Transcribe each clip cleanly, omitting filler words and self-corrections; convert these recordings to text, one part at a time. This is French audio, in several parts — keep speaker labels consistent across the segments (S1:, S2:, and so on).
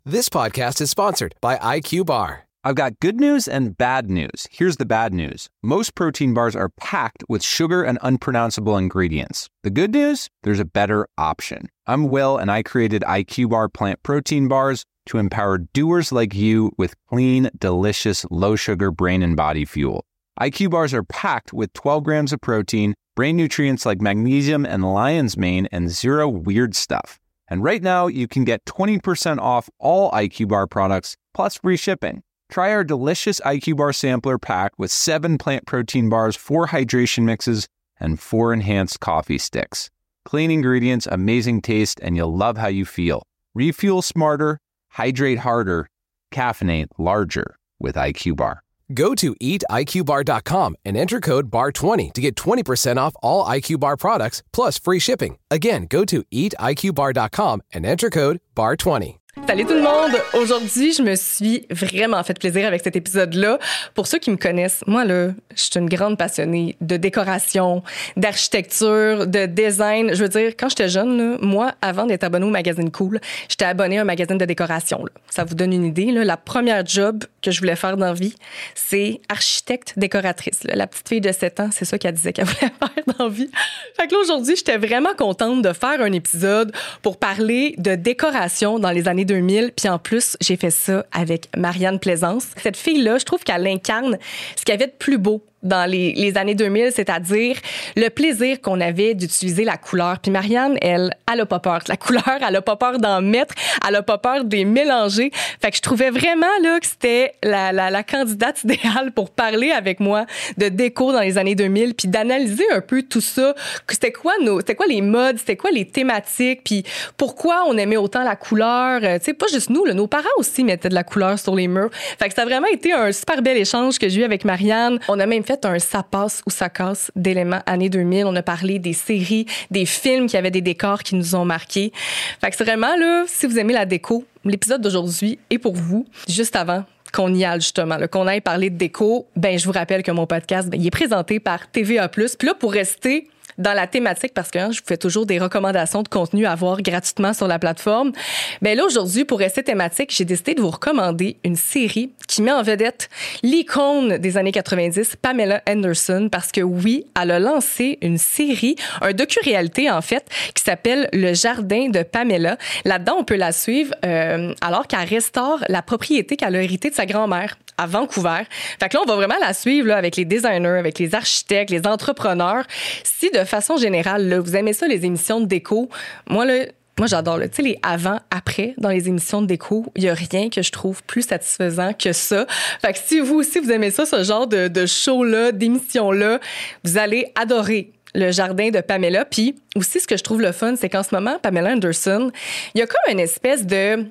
S1: This podcast is sponsored by IQ Bar.
S2: I've got good news and bad news. Here's the bad news. Most protein bars are packed with sugar and unpronounceable ingredients. The good news? There's a better option. I'm Will, and I created IQ Bar plant protein bars to empower doers like you with clean, delicious, low-sugar brain and body fuel. IQ Bars are packed with 12 grams of protein, brain nutrients like magnesium and lion's mane, and zero weird stuff. And right now, you can get 20% off all IQ Bar products, plus free shipping. Try our delicious IQ Bar sampler pack with 7 plant protein bars, 4 hydration mixes, and 4 enhanced coffee sticks. Clean ingredients, amazing taste, and you'll love how you feel. Refuel smarter, hydrate harder, caffeinate larger with IQ Bar.
S1: Go to eatiqbar.com and enter code BAR20 to get 20% off all IQ Bar products plus free shipping. Again, go to eatiqbar.com and enter code BAR20.
S3: Salut tout le monde! Aujourd'hui, je me suis vraiment fait plaisir avec cet épisode-là. Pour ceux qui me connaissent, moi, là, je suis une grande passionnée de décoration, d'architecture, de design. Je veux dire, quand j'étais jeune, là, moi, avant d'être abonnée au magazine Cool, j'étais abonnée à un magazine de décoration. Là. Ça vous donne une idée. Là. La première job que je voulais faire dans la vie, c'est architecte décoratrice. Là. La petite fille de 7 ans, c'est ça qu'elle disait qu'elle voulait faire dans la vie. Fait que là, aujourd'hui, j'étais vraiment contente de faire un épisode pour parler de décoration dans les années 2000, puis en plus, j'ai fait ça avec Marianne Plaisance. Cette fille-là, je trouve qu'elle incarne ce qu'il y avait de plus beau dans les années 2000, c'est-à-dire le plaisir qu'on avait d'utiliser la couleur. Puis Marianne, elle a pas peur de la couleur, elle a pas peur d'en mettre, elle a pas peur de les mélanger. Fait que je trouvais vraiment là que c'était la candidate idéale pour parler avec moi de déco dans les années 2000, puis d'analyser un peu tout ça. C'était quoi les modes, c'était quoi les thématiques, puis pourquoi on aimait autant la couleur. Tu sais, pas juste nous, là, nos parents aussi mettaient de la couleur sur les murs. Fait que ça a vraiment été un super bel échange que j'ai eu avec Marianne. On a même fait un ça passe ou ça casse d'éléments années 2000. On a parlé des séries, des films qui avaient des décors qui nous ont marqués. Fait que c'est vraiment, là, si vous aimez la déco, l'épisode d'aujourd'hui est pour vous. Juste avant qu'on y aille justement, là, qu'on aille parler de déco, ben je vous rappelle que mon podcast, il est présenté par TVA+. Puis là, pour rester dans la thématique, parce que je vous fais toujours des recommandations de contenu à voir gratuitement sur la plateforme. Bien là, aujourd'hui, pour rester thématique, j'ai décidé de vous recommander une série qui met en vedette l'icône des années 90, Pamela Anderson, parce que oui, elle a lancé une série, un docu-réalité en fait, qui s'appelle Le Jardin de Pamela. Là-dedans, on peut la suivre alors qu'elle restaure la propriété qu'elle a héritée de sa grand-mère à Vancouver. Fait que là, on va vraiment la suivre là, avec les designers, avec les architectes, les entrepreneurs. Si de façon générale, là, vous aimez ça, les émissions de déco, moi, j'adore. Tu sais, les avant-après dans les émissions de déco, il n'y a rien que je trouve plus satisfaisant que ça. Fait que si vous aussi, vous aimez ça, ce genre de show-là, d'émission-là, vous allez adorer Le Jardin de Pamela. Puis aussi, ce que je trouve le fun, c'est qu'en ce moment, Pamela Anderson, il y a comme une espèce de...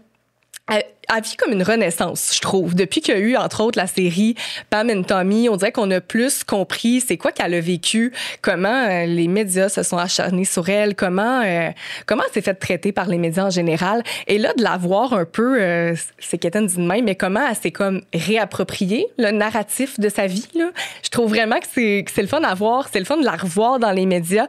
S3: Elle vit comme une renaissance, je trouve. Depuis qu'il y a eu, entre autres, la série Pam and Tommy, on dirait qu'on a plus compris c'est quoi qu'elle a vécu, comment les médias se sont acharnés sur elle, comment elle s'est fait traiter par les médias en général. Et là, de la voir un peu, c'est qu'elle dit de même, mais comment elle s'est comme réappropriée le narratif de sa vie, là. Je trouve vraiment que c'est le fun à voir, c'est le fun de la revoir dans les médias.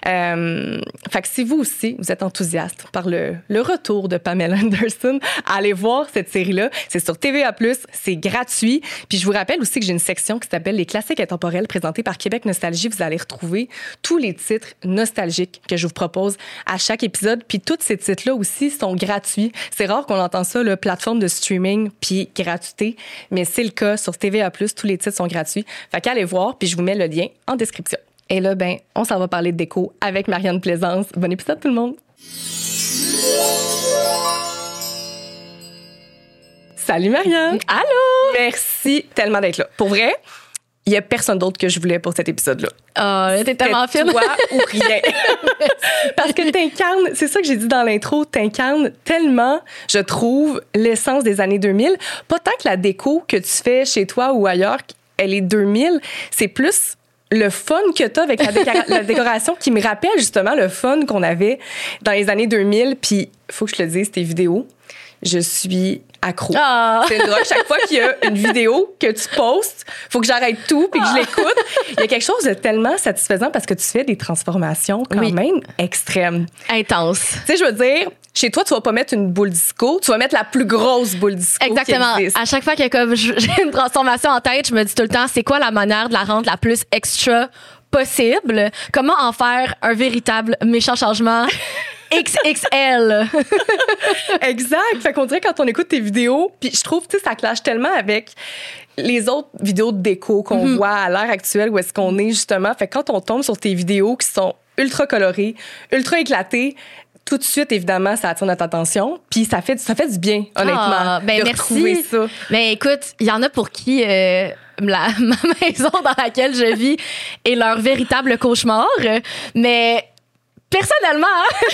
S3: Fait que si vous aussi, vous êtes enthousiaste par le retour de Pamela Anderson, allez voir cette série-là. C'est sur TVA+, c'est gratuit. Puis je vous rappelle aussi que j'ai une section qui s'appelle Les classiques intemporels présentée par Québec Nostalgie. Vous allez retrouver tous les titres nostalgiques que je vous propose à chaque épisode. Puis tous ces titres-là aussi sont gratuits. C'est rare qu'on entend ça, la plateforme de streaming puis gratuité, mais c'est le cas sur TVA+. Tous les titres sont gratuits. Fait qu'allez voir, puis je vous mets le lien en description. Et là, ben, on s'en va parler de déco avec Marianne Plaisance. Bon épisode tout le monde! Salut Marianne!
S4: Allô!
S3: Merci tellement d'être là. Pour vrai, il n'y a personne d'autre que je voulais pour cet épisode-là.
S4: Oh, t'es tellement fine.
S3: Toi ou rien. Parce que t'incarnes, c'est ça que j'ai dit dans l'intro, t'incarnes tellement, je trouve, l'essence des années 2000. Pas tant que la déco que tu fais chez toi ou ailleurs, elle est 2000, c'est plus le fun que t'as avec la décoration qui me rappelle justement le fun qu'on avait dans les années 2000. Puis, faut que je te le dise, tes vidéos, je suis accro. Oh. C'est drôle. Chaque fois qu'il y a une vidéo que tu postes, faut que j'arrête tout puis que je l'écoute. Il y a quelque chose de tellement satisfaisant parce que tu fais des transformations quand même extrêmes.
S4: Intense.
S3: Tu sais, je veux dire, Chez toi, tu vas pas mettre une boule disco, tu vas mettre la plus grosse boule disco.
S4: Exactement. À chaque fois que comme j'ai une transformation en tête, je me dis tout le temps, c'est quoi la manière de la rendre la plus extra possible? Comment en faire un véritable méchant changement XXL?
S3: Exact. Fait qu'on dirait quand on écoute tes vidéos, puis je trouve, tu sais, ça clash tellement avec les autres vidéos de déco qu'on voit à l'heure actuelle où est-ce qu'on est justement. Fait que quand on tombe sur tes vidéos qui sont ultra colorées, ultra éclatées, tout de suite, évidemment, ça attire notre attention. Puis ça fait du bien, honnêtement,
S4: ben
S3: de retrouver ça.
S4: Mais écoute, il y en a pour qui ma maison dans laquelle je vis est leur véritable cauchemar. Mais personnellement,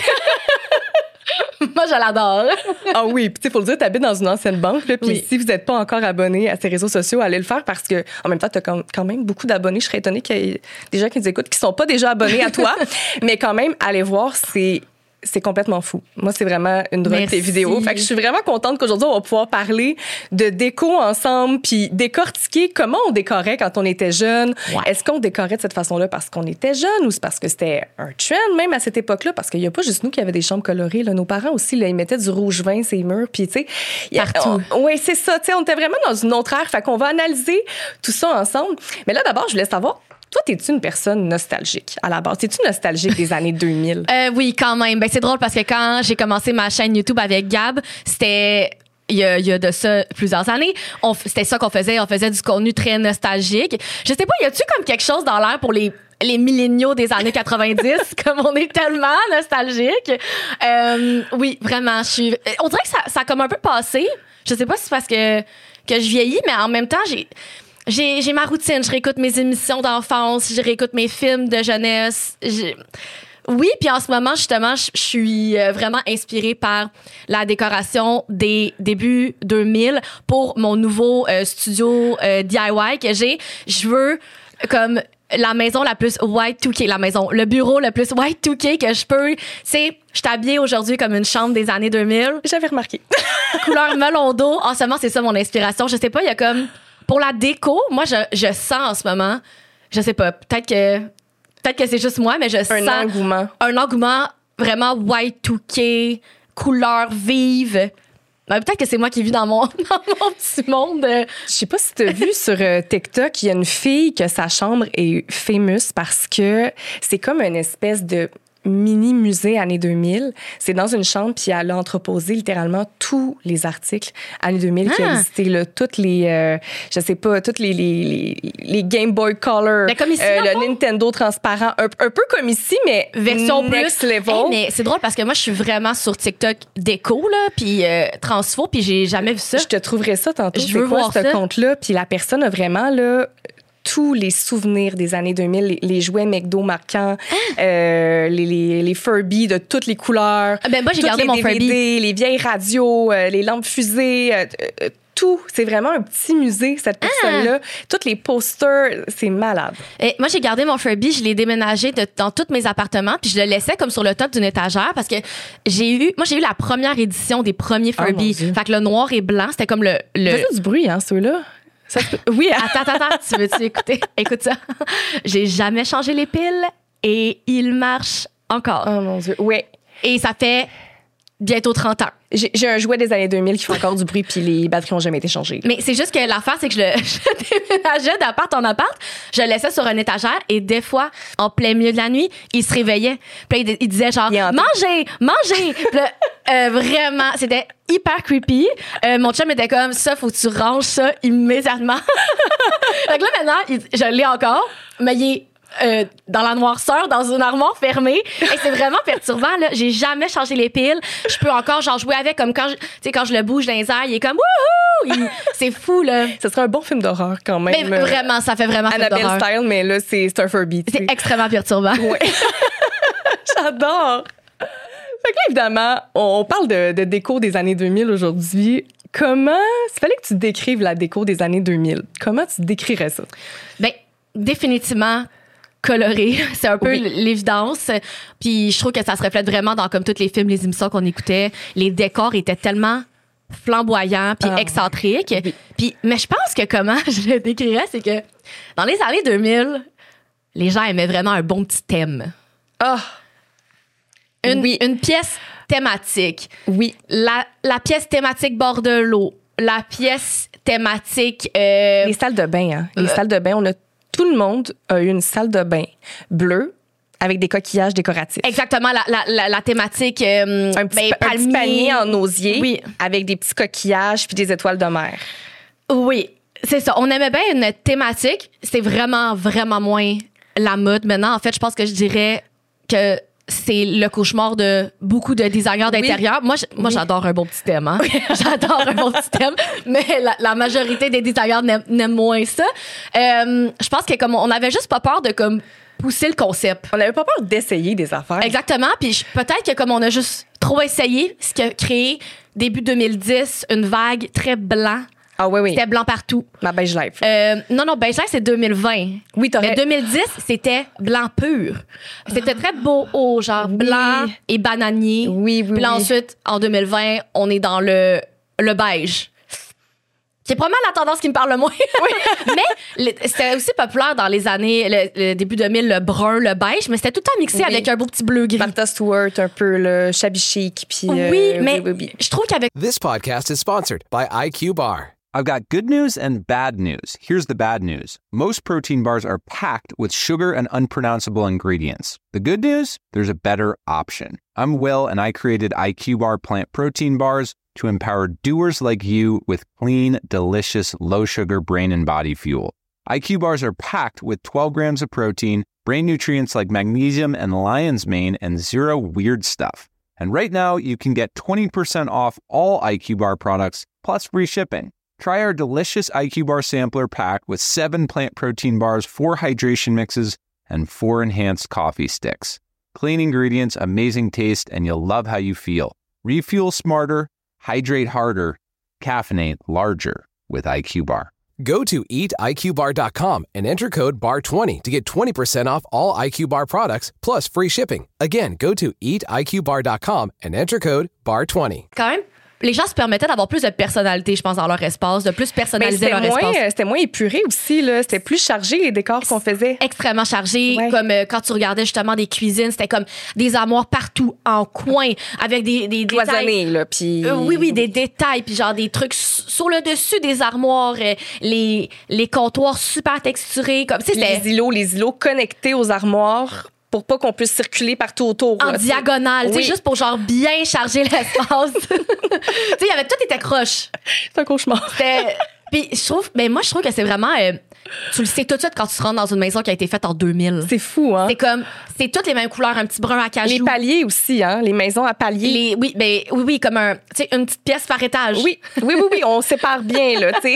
S4: moi, je l'adore.
S3: Ah oui, puis tu sais, faut le dire, t'habites dans une ancienne banque, là, puis si vous n'êtes pas encore abonné à ces réseaux sociaux, allez le faire parce que en même temps, t'as quand même beaucoup d'abonnés. Je serais étonnée qu'il y ait des gens qui nous écoutent qui sont pas déjà abonnés à toi, mais quand même, allez voir, c'est complètement fou. Moi, c'est vraiment une drogue tes vidéos. Fait que je suis vraiment contente qu'aujourd'hui, on va pouvoir parler de déco ensemble puis décortiquer comment on décorait quand on était jeune. Ouais. Est-ce qu'on décorait de cette façon-là parce qu'on était jeune ou c'est parce que c'était un trend même à cette époque-là? Parce qu'il n'y a pas juste nous qui avaient des chambres colorées. Là. Nos parents aussi, là, ils mettaient du rouge vin sur les murs. Puis, tu sais...
S4: Partout.
S3: Oui, c'est ça. Tu sais, on était vraiment dans une autre ère. Fait qu'on va analyser tout ça ensemble. Mais là, d'abord, je voulais savoir... Toi, t'es-tu une personne nostalgique à la base? T'es-tu nostalgique des années 2000?
S4: Oui, quand même. Ben, c'est drôle parce que quand j'ai commencé ma chaîne YouTube avec Gab, c'était... Il y a de ça plusieurs années. C'était ça qu'on faisait. On faisait du contenu très nostalgique. Je sais pas, y a-tu comme quelque chose dans l'air pour les milléniaux des années 90, comme on est tellement nostalgique? Oui, vraiment. On dirait que ça a comme un peu passé. Je sais pas si c'est parce que je vieillis, mais en même temps, j'ai ma routine. Je réécoute mes émissions d'enfance, je réécoute mes films de jeunesse. Oui, puis en ce moment, justement, je suis vraiment inspirée par la décoration des débuts 2000 pour mon nouveau studio DIY que j'ai. Je veux comme la maison la plus Y2K, le bureau le plus Y2K que je peux. Tu sais, je suis habillée aujourd'hui comme une chambre des années 2000.
S3: J'avais remarqué.
S4: Couleur melon d'eau. En ce moment, c'est ça mon inspiration. Je sais pas, il y a comme... Pour la déco, moi, je sens en ce moment, je sais pas, peut-être que c'est juste moi, mais je sens... Un engouement vraiment Y2K, couleur vive. Peut-être que c'est moi qui vis dans mon petit monde.
S3: Je sais pas si tu as vu sur TikTok, il y a une fille que sa chambre est famous parce que c'est comme une espèce de mini-musée années 2000. C'est dans une chambre, puis elle a entreposé littéralement tous les articles années 2000 qui existaient, là, toutes les, je sais pas, toutes les Game Boy Color,
S4: comme ici,
S3: le Nintendo transparent, un peu comme ici, mais
S4: version
S3: next
S4: plus
S3: level.
S4: Hey, mais c'est drôle parce que moi, je suis vraiment sur TikTok déco, là, puis transfo, puis j'ai jamais vu ça.
S3: Je te trouverais ça tantôt.
S4: Je veux voir
S3: ce compte-là, puis la personne a vraiment, là... tous les souvenirs des années 2000, les jouets McDo marquants, les Furby de toutes les couleurs.
S4: Ben moi, j'ai gardé mon
S3: DVD,
S4: Furby.
S3: les vieilles radios, les lampes fusées, tout. C'est vraiment un petit musée, cette personne-là. Tous les posters, c'est malade.
S4: Et moi, j'ai gardé mon Furby, je l'ai déménagé dans tous mes appartements, puis je le laissais comme sur le top d'une étagère parce que j'ai eu la première édition des premiers Furby. Fait que le noir et blanc, c'était comme le...
S3: Faisait du bruit, hein, ceux-là? Oui.
S4: Attends, tu veux-tu écouter? Écoute ça. J'ai jamais changé les piles et il marche encore.
S3: Oh mon Dieu, oui.
S4: Et ça fait bientôt 30 ans.
S3: J'ai un jouet des années 2000 qui fait encore du bruit puis les batteries n'ont jamais été changées.
S4: Mais c'est juste que l'affaire, c'est que je déménageais d'appart en appart, je le laissais sur une étagère et des fois, en plein milieu de la nuit, il se réveillait. Puis là, il disait genre « Mangez! » Puis là, vraiment, c'était hyper creepy. Mon chum était comme « Ça, faut que tu ranges ça immédiatement. » Fait que là, maintenant, je l'ai encore, mais il est dans la noirceur, dans une armoire fermée. Et c'est vraiment perturbant, là. J'ai jamais changé les piles. Je peux encore, genre, jouer avec, comme quand je le bouge dans les airs, il est comme wouhou! C'est fou, là.
S3: Ce serait un bon film d'horreur, quand même.
S4: Mais vraiment, ça fait vraiment film d'horreur.
S3: Annabelle style, mais là, c'est un Furby.
S4: C'est extrêmement perturbant.
S3: Ouais. J'adore. Fait que là, évidemment, on parle de déco des années 2000 aujourd'hui. Comment, s'il fallait que tu décrives la déco des années 2000, comment tu décrirais ça?
S4: Bien, définitivement coloré, c'est un peu l'évidence. Puis je trouve que ça se reflète vraiment dans comme tous les films, les émissions qu'on écoutait. Les décors étaient tellement flamboyants puis excentriques. Oui. Puis, mais je pense que comment je le décrirais, c'est que dans les années 2000, les gens aimaient vraiment un bon petit thème.
S3: Ah!
S4: Une pièce thématique.
S3: Oui.
S4: La pièce thématique bord de l'eau. La pièce thématique...
S3: Les salles de bain, hein. Les salles de bain, tout le monde a eu une salle de bain bleue avec des coquillages décoratifs.
S4: Exactement, la thématique
S3: un petit panier en osier
S4: oui.
S3: avec des petits coquillages puis des étoiles de mer.
S4: Oui, c'est ça. On aimait bien une thématique. C'est vraiment, vraiment moins la mode maintenant. En fait, je pense que je dirais que c'est le cauchemar de beaucoup de designers d'intérieur. Moi, j'adore un bon petit thème. Hein? J'adore un bon petit thème, mais la majorité des designers n'aiment moins ça. Je pense que comme on avait juste pas peur de comme pousser le concept.
S3: On n'avait pas peur d'essayer des affaires.
S4: Exactement. Puis peut-être que comme on a juste trop essayé, ce qui a créé début 2010 une vague très blanc.
S3: Ah oui.
S4: C'était blanc partout.
S3: Ma beige life.
S4: Non, beige life, c'est 2020.
S3: Oui, t'aurais...
S4: Mais 2010, c'était blanc pur. C'était très beau, genre blanc et bananier.
S3: Oui.
S4: Puis là, ensuite, en 2020, on est dans le beige. C'est probablement la tendance qui me parle le moins. Mais c'était aussi populaire dans les années, le début 2000, le brun, le beige, mais c'était tout le temps mixé avec un beau petit bleu gris.
S3: Martha Stewart, un peu le shabby chic. Puis,
S4: oui, mais je trouve qu'avec...
S1: This podcast is sponsored by IQ Bar.
S2: I've got good news and bad news. Here's the bad news. Most protein bars are packed with sugar and unpronounceable ingredients. The good news? There's a better option. I'm Will, and I created IQ Bar plant protein bars to empower doers like you with clean, delicious, low-sugar brain and body fuel. IQ bars are packed with 12 grams of protein, brain nutrients like magnesium and lion's mane, and zero weird stuff. And right now, you can get 20% off all IQ Bar products, plus free shipping. Try our delicious IQ Bar sampler pack with 7 plant protein bars, 4 hydration mixes, and 4 enhanced coffee sticks. Clean ingredients, amazing taste, and you'll love how you feel. Refuel smarter, hydrate harder, caffeinate larger with IQ Bar.
S1: Go to eatiqbar.com and enter code BAR20 to get 20% off all IQ Bar products plus free shipping. Again, go to eatiqbar.com and enter code BAR20.
S4: Quand même, les gens se permettaient d'avoir plus de personnalité, je pense, dans leur espace, de plus personnaliser leur espace.
S3: C'était moins épuré aussi, là. C'était plus chargé, les décors qu'on faisait.
S4: Extrêmement chargé. Ouais. Comme quand tu regardais justement des cuisines, c'était comme des armoires partout, en coin, avec des
S3: cloisonnés, là. Puis...
S4: oui, des détails, puis genre des trucs sur le dessus des armoires, les comptoirs super texturés. Comme,
S3: les îlots connectés aux armoires. Pour pas qu'on puisse circuler partout autour.
S4: En diagonale, tu sais, juste pour genre bien charger l'espace. Tu sais, il y avait tout était croche.
S3: C'est un cauchemar.
S4: Puis je trouve que c'est vraiment... tu le sais tout de suite quand tu rentres dans une maison qui a été faite en 2000.
S3: C'est fou, hein?
S4: C'est toutes les mêmes couleurs, un petit brun à cajou.
S3: Les paliers aussi, hein? Les maisons à paliers.
S4: Oui, comme une petite pièce par étage.
S3: Oui, on sépare bien, là, tu sais.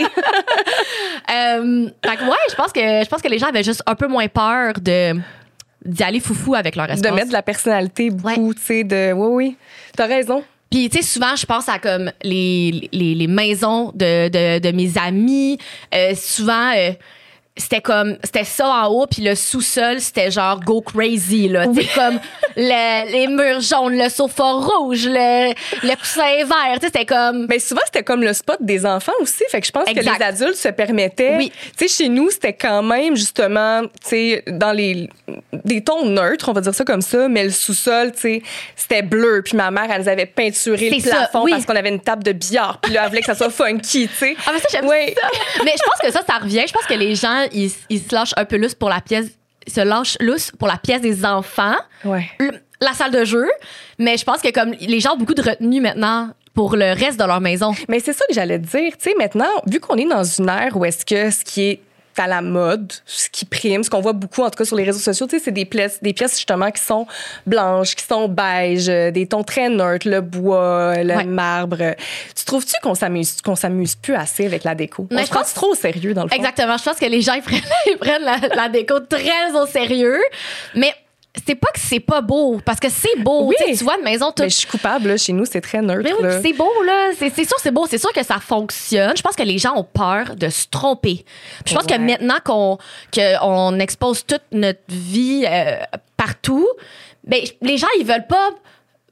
S4: Fait que je pense que les gens avaient juste un peu moins peur d'y aller foufou avec leur espace.
S3: De mettre de la personnalité beaucoup, tu sais, Oui, t'as raison.
S4: Puis, tu sais, souvent, je pense à comme les maisons de mes amis. Souvent, c'était ça en haut, puis le sous-sol, c'était genre go crazy, là. Tu sais, comme les murs jaunes, le sofa rouge, le coussin vert, tu sais, c'était comme...
S3: Mais souvent, c'était comme le spot des enfants aussi, fait que je pense que les adultes se permettaient...
S4: Oui.
S3: Tu sais, chez nous, c'était quand même, justement, tu sais, dans des tons neutres, on va dire ça comme ça, mais le sous-sol, tu sais, c'était bleu, puis ma mère, elle nous avait peinturé le plafond parce qu'on avait une table de billard, puis là, elle voulait que ça soit funky, tu sais.
S4: Ah, mais ça, j'aime ça. Mais je pense que ça revient. Je pense que les gens, ils se lâchent un peu lousse pour la pièce. Se lâchent lousse pour la pièce des enfants.
S3: Ouais.
S4: La salle de jeu. Mais je pense que comme les gens ont beaucoup de retenue maintenant pour le reste de leur maison.
S3: Mais c'est ça que j'allais te dire. Tu sais, maintenant, vu qu'on est dans une ère où est-ce que ce qui est à la mode, ce qui prime, ce qu'on voit beaucoup, en tout cas, sur les réseaux sociaux, tu sais, c'est des pièces justement qui sont blanches, qui sont beiges, des tons très neutres, le bois, le marbre. Tu trouves-tu qu'on s'amuse plus assez avec la déco?
S4: Mais
S3: je pense trop au sérieux, dans le fond.
S4: Exactement. Je pense que les gens, ils prennent la déco très au sérieux. Mais c'est pas que c'est pas beau, parce que c'est beau.
S3: Oui.
S4: Tu vois, une maison toute...
S3: Mais je suis coupable, là, chez nous, c'est très neutre.
S4: Mais oui, c'est beau, là. C'est sûr, c'est beau. C'est sûr que ça fonctionne. Je pense que les gens ont peur de se tromper. Puis je pense que maintenant qu'on expose toute notre vie partout, ben, les gens, ils veulent pas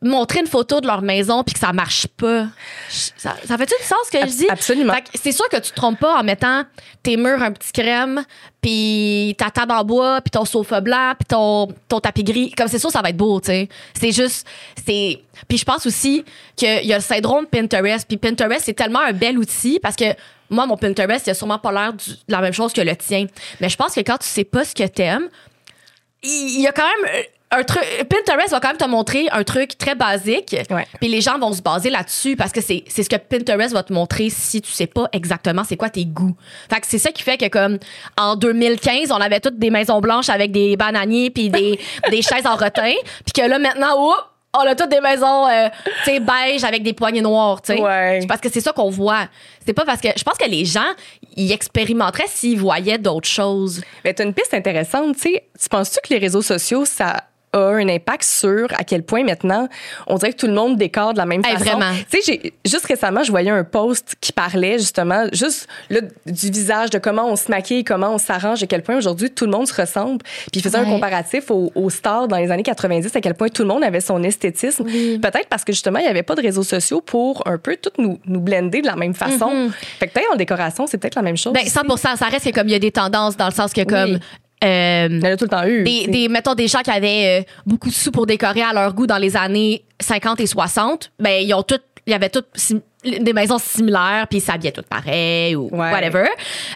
S4: montrer une photo de leur maison puis que ça marche pas. Ça fait-tu du sens ce que je dis?
S3: Absolument.
S4: Fait que c'est sûr que tu te trompes pas en mettant tes murs un petit crème puis ta table en bois puis ton sofa blanc puis ton tapis gris. Comme c'est sûr, ça va être beau, tu sais. C'est juste... Puis je pense aussi qu'il y a le syndrome Pinterest. Puis Pinterest, c'est tellement un bel outil parce que moi, mon Pinterest, il a sûrement pas l'air de la même chose que le tien. Mais je pense que quand tu sais pas ce que t'aimes, il y a quand même... un truc, Pinterest va quand même te montrer un truc très basique, puis les gens vont se baser là-dessus parce que c'est ce que Pinterest va te montrer si tu sais pas exactement c'est quoi tes goûts. Fait que c'est ça qui fait que comme en 2015, on avait toutes des maisons blanches avec des bananiers puis des chaises en rotin, puis que là maintenant on a toutes des maisons tu sais beige avec des poignées noires, tu sais.
S3: Ouais.
S4: Parce que c'est ça qu'on voit. C'est pas parce que je pense que les gens ils expérimenteraient s'ils voyaient d'autres choses.
S3: Mais t'as une piste intéressante, tu sais. Tu penses-tu que les réseaux sociaux ça a un impact sur à quel point maintenant on dirait que tout le monde décore de la même façon.
S4: Vraiment.
S3: Tu sais, juste récemment, je voyais un post qui parlait justement juste là, du visage, de comment on se maquille, comment on s'arrange, à quel point aujourd'hui tout le monde se ressemble. Puis il faisait un comparatif aux stars dans les années 90, à quel point tout le monde avait son esthétisme. Oui. Peut-être parce que justement, il n'y avait pas de réseaux sociaux pour un peu tout nous blender de la même façon. Fait que peut-être en décoration, c'est peut-être la même chose.
S4: Ben, 100%, ça reste que comme il y a des tendances dans le sens que comme...
S3: il y en a tout le temps eu.
S4: Mettons des gens qui avaient beaucoup de sous pour décorer à leur goût dans les années 50 et 60, ben il y avait toutes des maisons similaires puis ils s'habillaient toutes pareil ou whatever.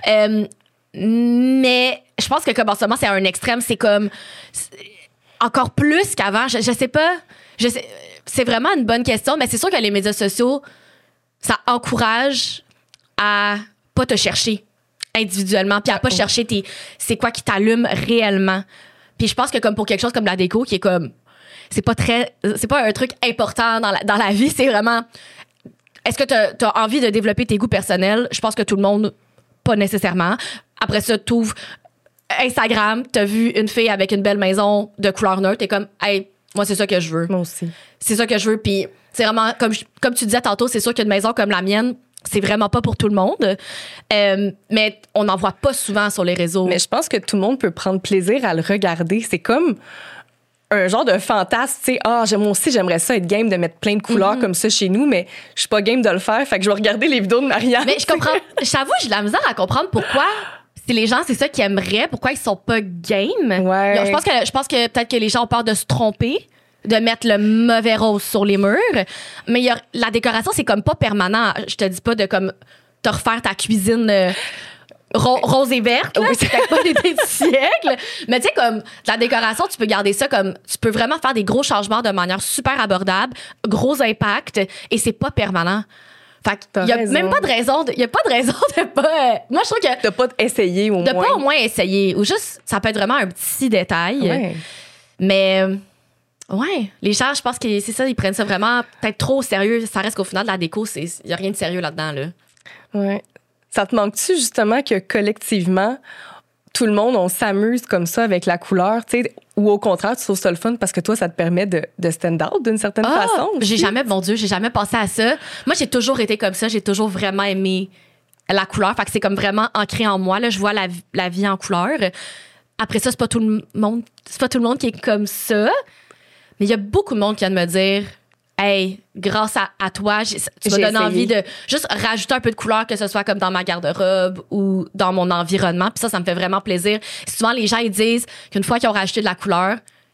S4: Mais je pense que comme en ce moment c'est à un extrême, c'est comme encore plus qu'avant. Je sais pas. C'est vraiment une bonne question, mais c'est sûr que les médias sociaux ça encourage à pas te chercher individuellement puis à pas chercher c'est quoi qui t'allume réellement. Puis je pense que comme pour quelque chose comme la déco qui est comme c'est pas un truc important dans la vie, c'est vraiment est-ce que t'as envie de développer tes goûts personnels? Je pense que tout le monde pas nécessairement. Après ça t'ouvres Instagram, t'as vu une fille avec une belle maison de couleur neutre, t'es comme hey, moi c'est ça que je veux.
S3: Moi aussi.
S4: C'est ça que je veux puis c'est vraiment comme tu disais tantôt, c'est sûr qu'une maison comme la mienne c'est vraiment pas pour tout le monde. Mais on n'en voit pas souvent sur les réseaux.
S3: Mais je pense que tout le monde peut prendre plaisir à le regarder. C'est comme un genre de fantasme. Tu sais, moi aussi, j'aimerais ça être game de mettre plein de couleurs comme ça chez nous, mais je suis pas game de le faire. Fait que je vais regarder les vidéos de Marianne.
S4: Mais je comprends. J'avoue, j'ai de la misère à comprendre pourquoi. Si les gens, c'est ça qu'ils aimeraient, pourquoi ils sont pas game.
S3: Ouais.
S4: Donc, je pense que peut-être que les gens ont peur de se tromper, de mettre le mauvais rose sur les murs. Mais la décoration, c'est comme pas permanent. Je te dis pas de comme te refaire ta cuisine rose et verte. Là. C'est peut-être pas l'idée du siècle. Mais tu sais, comme la décoration, tu peux garder ça comme... Tu peux vraiment faire des gros changements de manière super abordable, gros impact, et c'est pas permanent. Fait qu'il y a même pas de raison de pas... moi, je trouve que...
S3: De pas essayer au moins.
S4: De pas au moins essayer. Ou juste, ça peut être vraiment un petit détail.
S3: Ouais.
S4: Mais... ouais, les gens, je pense que c'est ça, ils prennent ça vraiment peut-être trop au sérieux. Ça reste qu'au final, de la déco, il n'y a rien de sérieux là-dedans. Là.
S3: Ouais. Ça te manque-tu justement que collectivement, tout le monde, on s'amuse comme ça avec la couleur, tu sais, ou au contraire, tu trouves ça le fun parce que toi, ça te permet de stand out d'une certaine façon?
S4: J'ai jamais pensé à ça. Moi, j'ai toujours été comme ça. J'ai toujours vraiment aimé la couleur. Fait que c'est comme vraiment ancré en moi. Là, je vois la vie en couleur. Après ça, c'est pas tout le monde qui est comme ça. Mais il y a beaucoup de monde qui vient de me dire hey, grâce à toi, tu me donnes envie de juste rajouter un peu de couleur, que ce soit comme dans ma garde-robe ou dans mon environnement. Puis ça me fait vraiment plaisir. Souvent, les gens, ils disent qu'une fois qu'ils ont rajouté de la couleur,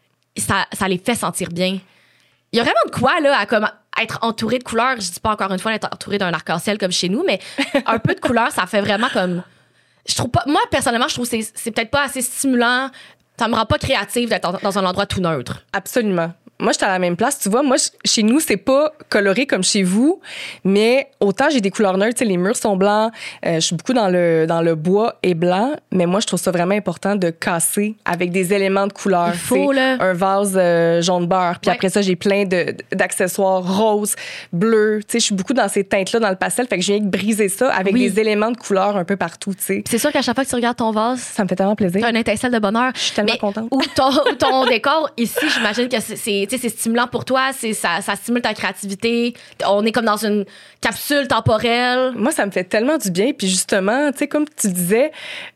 S4: ça les fait sentir bien. Il y a vraiment de quoi, là, à comme être entouré de couleurs. Je dis pas encore une fois être entouré d'un arc-en-ciel comme chez nous, mais un peu de couleur, ça fait vraiment comme... Je trouve pas... Moi, personnellement, je trouve que c'est peut-être pas assez stimulant. Ça me rend pas créative d'être dans un endroit tout neutre.
S3: Absolument. Moi, j'étais à la même place. Tu vois, moi, chez nous, c'est pas coloré comme chez vous, mais autant j'ai des couleurs neutres. Tu sais, les murs sont blancs. Je suis beaucoup dans le bois et blanc, mais moi, je trouve ça vraiment important de casser avec des éléments de couleur.
S4: Il faut, là.
S3: Un vase jaune beurre. Puis après ça, j'ai plein d'accessoires roses, bleus. Tu sais, je suis beaucoup dans ces teintes-là, dans le pastel. Fait que je viens de briser ça avec des éléments de couleur un peu partout, tu sais.
S4: C'est sûr qu'à chaque fois que tu regardes ton vase,
S3: ça me fait tellement plaisir.
S4: T'as un étincelle de bonheur.
S3: Je suis tellement contente.
S4: Ou ton décor, ici, j'imagine que c'est stimulant pour toi, ça stimule ta créativité. On est comme dans une capsule temporelle.
S3: Moi, ça me fait tellement du bien. Puis justement, tu sais, comme tu disais,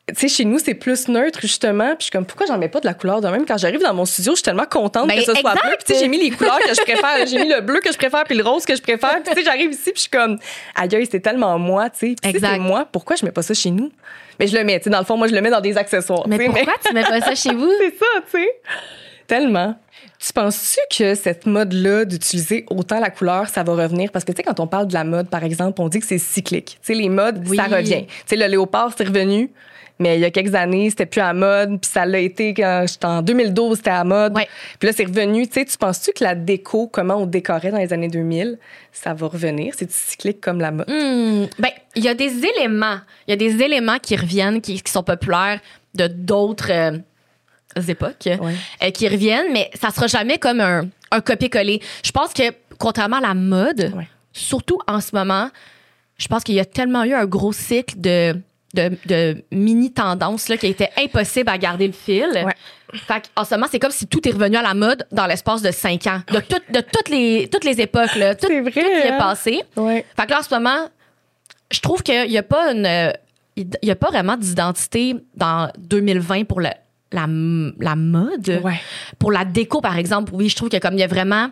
S3: tu sais, chez nous, c'est plus neutre, justement. Puis je suis comme, pourquoi j'en mets pas de la couleur de même? Quand j'arrive dans mon studio, je suis tellement contente que ce soit bleu. Puis tu sais, j'ai mis les couleurs que je préfère. J'ai mis le bleu que je préfère puis le rose que je préfère. Puis tu sais, j'arrive ici puis je suis comme, aïe, c'est tellement moi, tu sais. Puis si c'est moi, pourquoi je mets pas ça chez nous? Mais je le mets, tu sais, dans le fond, moi, je le mets dans des accessoires.
S4: Mais pourquoi tu mets pas ça chez vous?
S3: C'est ça, tu sais. Tellement. Tu penses-tu que cette mode-là d'utiliser autant la couleur, ça va revenir? Parce que, tu sais, quand on parle de la mode, par exemple, on dit que c'est cyclique. Tu sais, les modes, ça revient. Tu sais, le léopard, c'est revenu, mais il y a quelques années, c'était plus à la mode. Puis ça l'a été quand j'étais en 2012, c'était à la mode. Ouais. Puis là, c'est revenu. Tu sais, tu penses-tu que la déco, comment on décorait dans les années 2000, ça va revenir? C'est cyclique comme la mode?
S4: Ben, il y a des éléments. Il y a des éléments qui reviennent, qui sont populaires de d'autres... époques qui reviennent, mais ça sera jamais comme un copier-coller. Je pense que, contrairement à la mode, surtout en ce moment, je pense qu'il y a tellement eu un gros cycle de mini-tendances là, qui était impossible à garder le fil. Ouais. Fait qu'en ce moment, c'est comme si tout est revenu à la mode dans l'espace de 5 ans. De toutes les époques. Là, tout qui est passé. Ouais. Fait que là, en ce moment, je trouve qu'il n'y a pas il y a pas vraiment d'identité dans 2020 pour la mode. Ouais. Pour la déco, par exemple, oui, je trouve que comme il y a vraiment...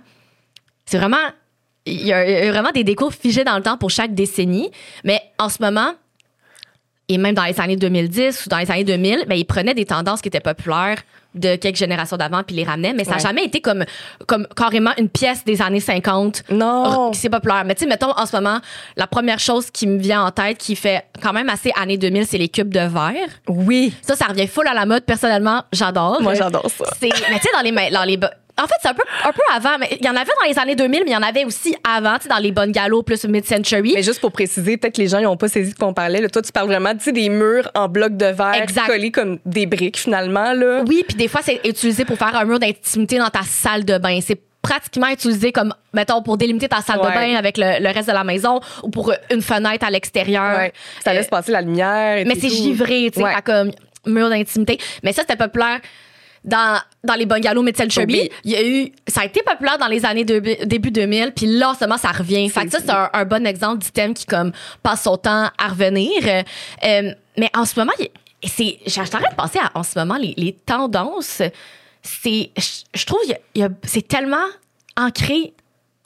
S4: Il y a vraiment des décos figés dans le temps pour chaque décennie. Mais en ce moment, et même dans les années 2010 ou dans les années 2000, ben, ils prenaient des tendances qui étaient populaires de quelques générations d'avant puis les ramenaient. Mais ça n'a jamais été comme carrément une pièce des années 50.
S3: Non.
S4: C'est populaire. Mais tu sais, mettons, en ce moment, la première chose qui me vient en tête, qui fait quand même assez années 2000, c'est les cubes de verre.
S3: Oui.
S4: Ça revient full à la mode. Personnellement, j'adore.
S3: Moi, j'adore ça.
S4: Mais tu sais, dans les en fait, c'est un peu avant, mais il y en avait dans les années 2000, mais il y en avait aussi avant, tu sais, dans les bungalows plus mid-century.
S3: Mais juste pour préciser, peut-être que les gens n'ont pas saisi de quoi on parlait. Là. Toi, tu parles vraiment, tu sais, des murs en blocs de verre collés comme des briques, finalement. Là.
S4: Oui, puis des fois, c'est utilisé pour faire un mur d'intimité dans ta salle de bain. C'est pratiquement utilisé comme, mettons, pour délimiter ta salle de bain avec le reste de la maison ou pour une fenêtre à l'extérieur. Ouais.
S3: Ça laisse passer la lumière.
S4: Mais c'est givré, tu sais, comme mur d'intimité. Mais ça, c'était populaire. Dans les bungalows mid-century, ça a été populaire dans les années début 2000, puis là, en ce moment, ça revient. Fait que ça, c'est un bon exemple d'item qui, comme, passe son temps à revenir. Mais en ce moment, j'arrête de penser à, en ce moment, les tendances. Je trouve c'est tellement ancré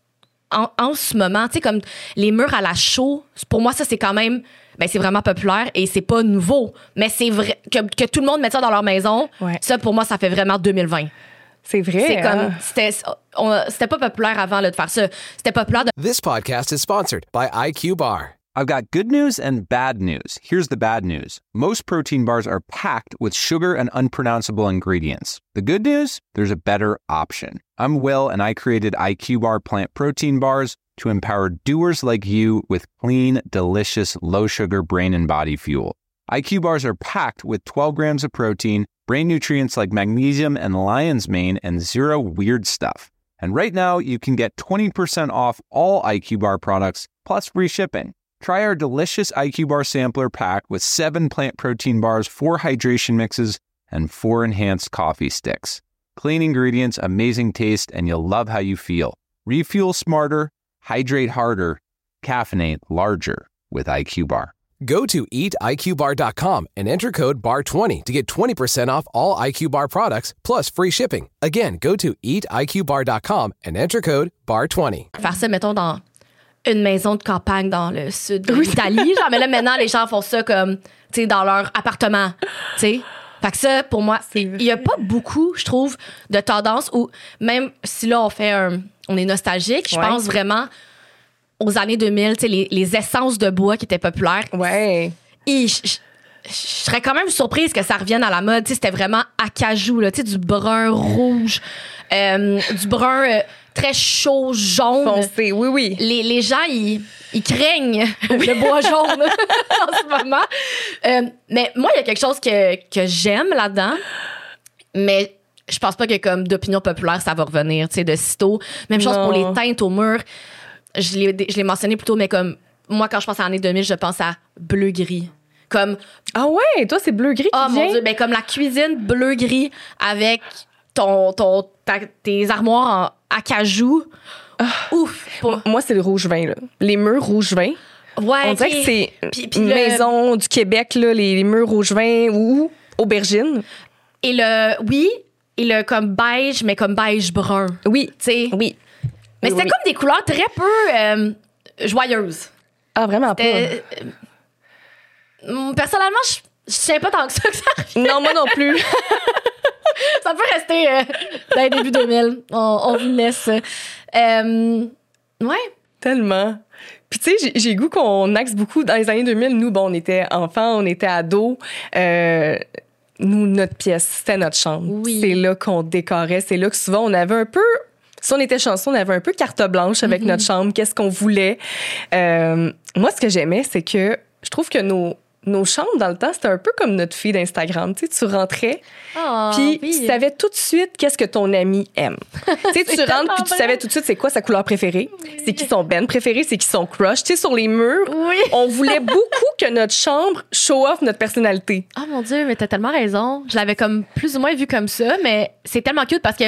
S4: en ce moment. Tu sais, comme les murs à la chaux, pour moi, ça, c'est quand même... Ben, c'est vraiment populaire et c'est pas nouveau. Mais c'est vrai que tout le monde mette ça dans leur maison. Ouais. Ça, pour moi, ça fait vraiment 2020.
S3: C'est vrai.
S4: C'est comme... C'était pas populaire avant là, de faire ça. C'était populaire de...
S1: This podcast is sponsored by IQ Bar.
S2: I've got good news and bad news. Here's the bad news. Most protein bars are packed with sugar and unpronounceable ingredients. The good news? There's a better option. I'm Will, and I created IQ Bar plant protein bars to empower doers like you with clean, delicious, low-sugar brain and body fuel. IQ bars are packed with 12 grams of protein, brain nutrients like magnesium and lion's mane, and zero weird stuff. And right now, you can get 20% off all IQ Bar products, plus free shipping. Try our delicious IQ Bar sampler pack with 7 plant protein bars, 4 hydration mixes, and 4 enhanced coffee sticks. Clean ingredients, amazing taste, and you'll love how you feel. Refuel smarter, hydrate harder, caffeinate larger with IQ Bar.
S1: Go to eatiqbar.com and enter code BAR20 to get 20% off all IQ Bar products plus free shipping. Again, go to eatiqbar.com and enter code BAR20.
S4: Faire ça, mettons, dans une maison de campagne dans le sud de l'Italie. Genre, mais là, maintenant, les gens font ça comme, tu sais, dans leur appartement, tu sais. Fait que ça, pour moi, il n'y a pas beaucoup, je trouve, de tendances où, même si là, on est nostalgique, je pense vraiment aux années 2000, tu sais, les essences de bois qui étaient populaires.
S3: Ouais.
S4: Et je serais quand même surprise que ça revienne à la mode. Tu sais, c'était vraiment acajou, là, tu sais, du brun rouge, du brun très chaud, jaune.
S3: Foncé, oui.
S4: Les gens, ils craignent le bois jaune en ce moment. Mais moi, il y a quelque chose que j'aime là-dedans, mais je pense pas que comme d'opinion populaire, ça va revenir, tu sais, de sitôt. Même chose pour les teintes au mur. Je l'ai mentionné plus tôt, mais comme moi, quand je pense à l'année 2000, je pense à bleu-gris. Comme...
S3: Ah ouais, toi, c'est bleu-gris qui vient?
S4: Mon Dieu, ben comme la cuisine bleu-gris avec tes armoires en acajou. Ouf!
S3: Moi, c'est le rouge vin, là. Les murs rouge vin.
S4: Ouais,
S3: On dirait
S4: ok.
S3: que c'est
S4: Puis
S3: une maison du Québec, là, les murs rouge vin ou aubergine.
S4: Et le comme beige, mais comme beige brun.
S3: Oui.
S4: Tu sais.
S3: Oui.
S4: Mais
S3: Oui,
S4: c'était
S3: oui.
S4: comme des couleurs très peu joyeuses.
S3: Ah, vraiment pas.
S4: Personnellement, je tiens pas tant que ça.
S3: Non, moi non plus.
S4: Ça peut rester dans les débuts 2000. On vous laisse. Ouais.
S3: Tellement. Puis, tu sais, j'ai goût qu'on axe beaucoup dans les années 2000. Nous, bon, on était enfants, on était ados. Nous, notre pièce, c'était notre chambre.
S4: Oui.
S3: C'est là qu'on décorait. C'est là que souvent, on avait un peu... Si on était chanceux, on avait un peu carte blanche avec notre chambre, qu'est-ce qu'on voulait. Moi, ce que j'aimais, c'est que je trouve que nos chambres, dans le temps, c'était un peu comme notre feed d'Instagram. Tu sais, tu rentrais, puis tu savais tout de suite qu'est-ce que ton ami aime. Tu sais, tu rentres, puis tu savais tout de suite c'est quoi sa couleur préférée, c'est qui son band préféré, c'est qui son crush. Tu sais, sur les murs, on voulait beaucoup que notre chambre show off notre personnalité.
S4: Oh mon Dieu, mais t'as tellement raison. Je l'avais comme plus ou moins vu comme ça, mais c'est tellement cute parce que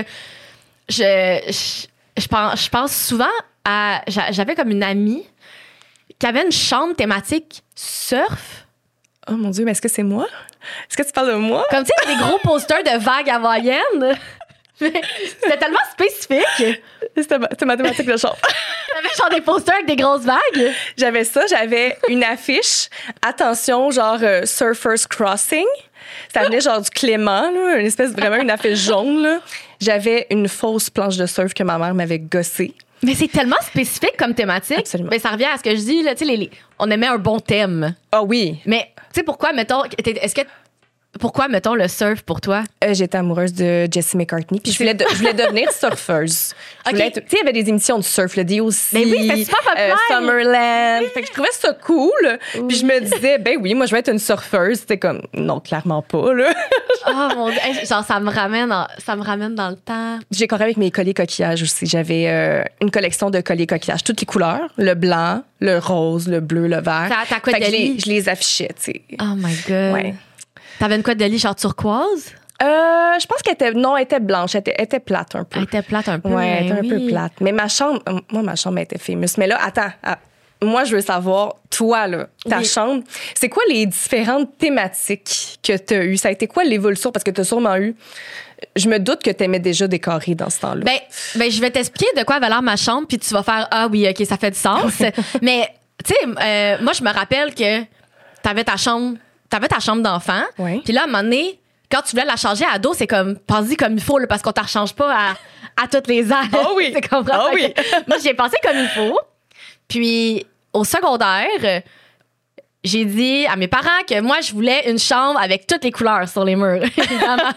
S4: je pense souvent à... J'avais comme une amie qui avait une chambre thématique surf.
S3: Oh mon Dieu, mais est-ce que c'est moi? Est-ce que tu parles de moi?
S4: Comme, tu sais, des gros posters de vagues hawaïennes. C'était tellement spécifique.
S3: C'était mathématique de chambre.
S4: T'avais genre des posters avec des grosses vagues.
S3: J'avais ça, j'avais une affiche, attention, genre Surfers Crossing. Ça venait genre du Clément, là, une espèce vraiment une affiche jaune. Là. J'avais une fausse planche de surf que ma mère m'avait gossée.
S4: Mais c'est tellement spécifique comme thématique.
S3: Absolument.
S4: Mais ça revient à ce que je dis, là, tu sais, on aimait un bon thème.
S3: Ah oui.
S4: Mais, tu sais, pourquoi, mettons, pourquoi, mettons, le surf pour toi?
S3: J'étais amoureuse de Jessie McCartney, puis je voulais devenir surfeuse. Tu sais, il y avait des émissions de surf, le DOC,
S4: Mais oui, c'était super populaire.
S3: Summerland. Fait que je trouvais ça cool. Puis je me disais, ben oui, moi, je vais être une surfeuse. C'était comme, non, clairement pas, là.
S4: Oh mon Dieu. Hey, genre, ça me ramène dans le temps.
S3: J'ai coré avec mes colliers coquillages aussi. J'avais une collection de colliers coquillages, toutes les couleurs, le blanc, le rose, le bleu, le vert.
S4: Ta couette
S3: Fait que
S4: de lit.
S3: je les affichais, tu sais.
S4: Oh my God.
S3: Ouais.
S4: T'avais une couette de lit genre turquoise?
S3: Je pense qu'elle était blanche, elle était plate un peu.
S4: Elle était plate un peu.
S3: Ouais, elle était un
S4: oui.
S3: peu plate. Mais ma chambre était famous. Mais là, attends, moi, je veux savoir, toi, là, ta chambre, c'est quoi les différentes thématiques que tu as eues? Ça a été quoi l'évolution? Parce que tu as sûrement eu... Je me doute que tu aimais déjà décorer dans ce temps-là.
S4: Ben, je vais t'expliquer de quoi avait l'air ma chambre, puis tu vas faire « Ah oui, OK, ça fait du sens. » Mais, tu sais, moi, je me rappelle que t'avais ta chambre d'enfant.
S3: Ouais.
S4: Puis là, à un moment donné, quand tu voulais la changer à ado, c'est comme, pense-y comme il faut, là, parce qu'on t'en rechange pas à toutes les heures.
S3: Oh oui.
S4: Tu comprends?
S3: Oh oui.
S4: Moi, j'ai pensé comme il faut. Puis, au secondaire, j'ai dit à mes parents que moi, je voulais une chambre avec toutes les couleurs sur les murs. Évidemment.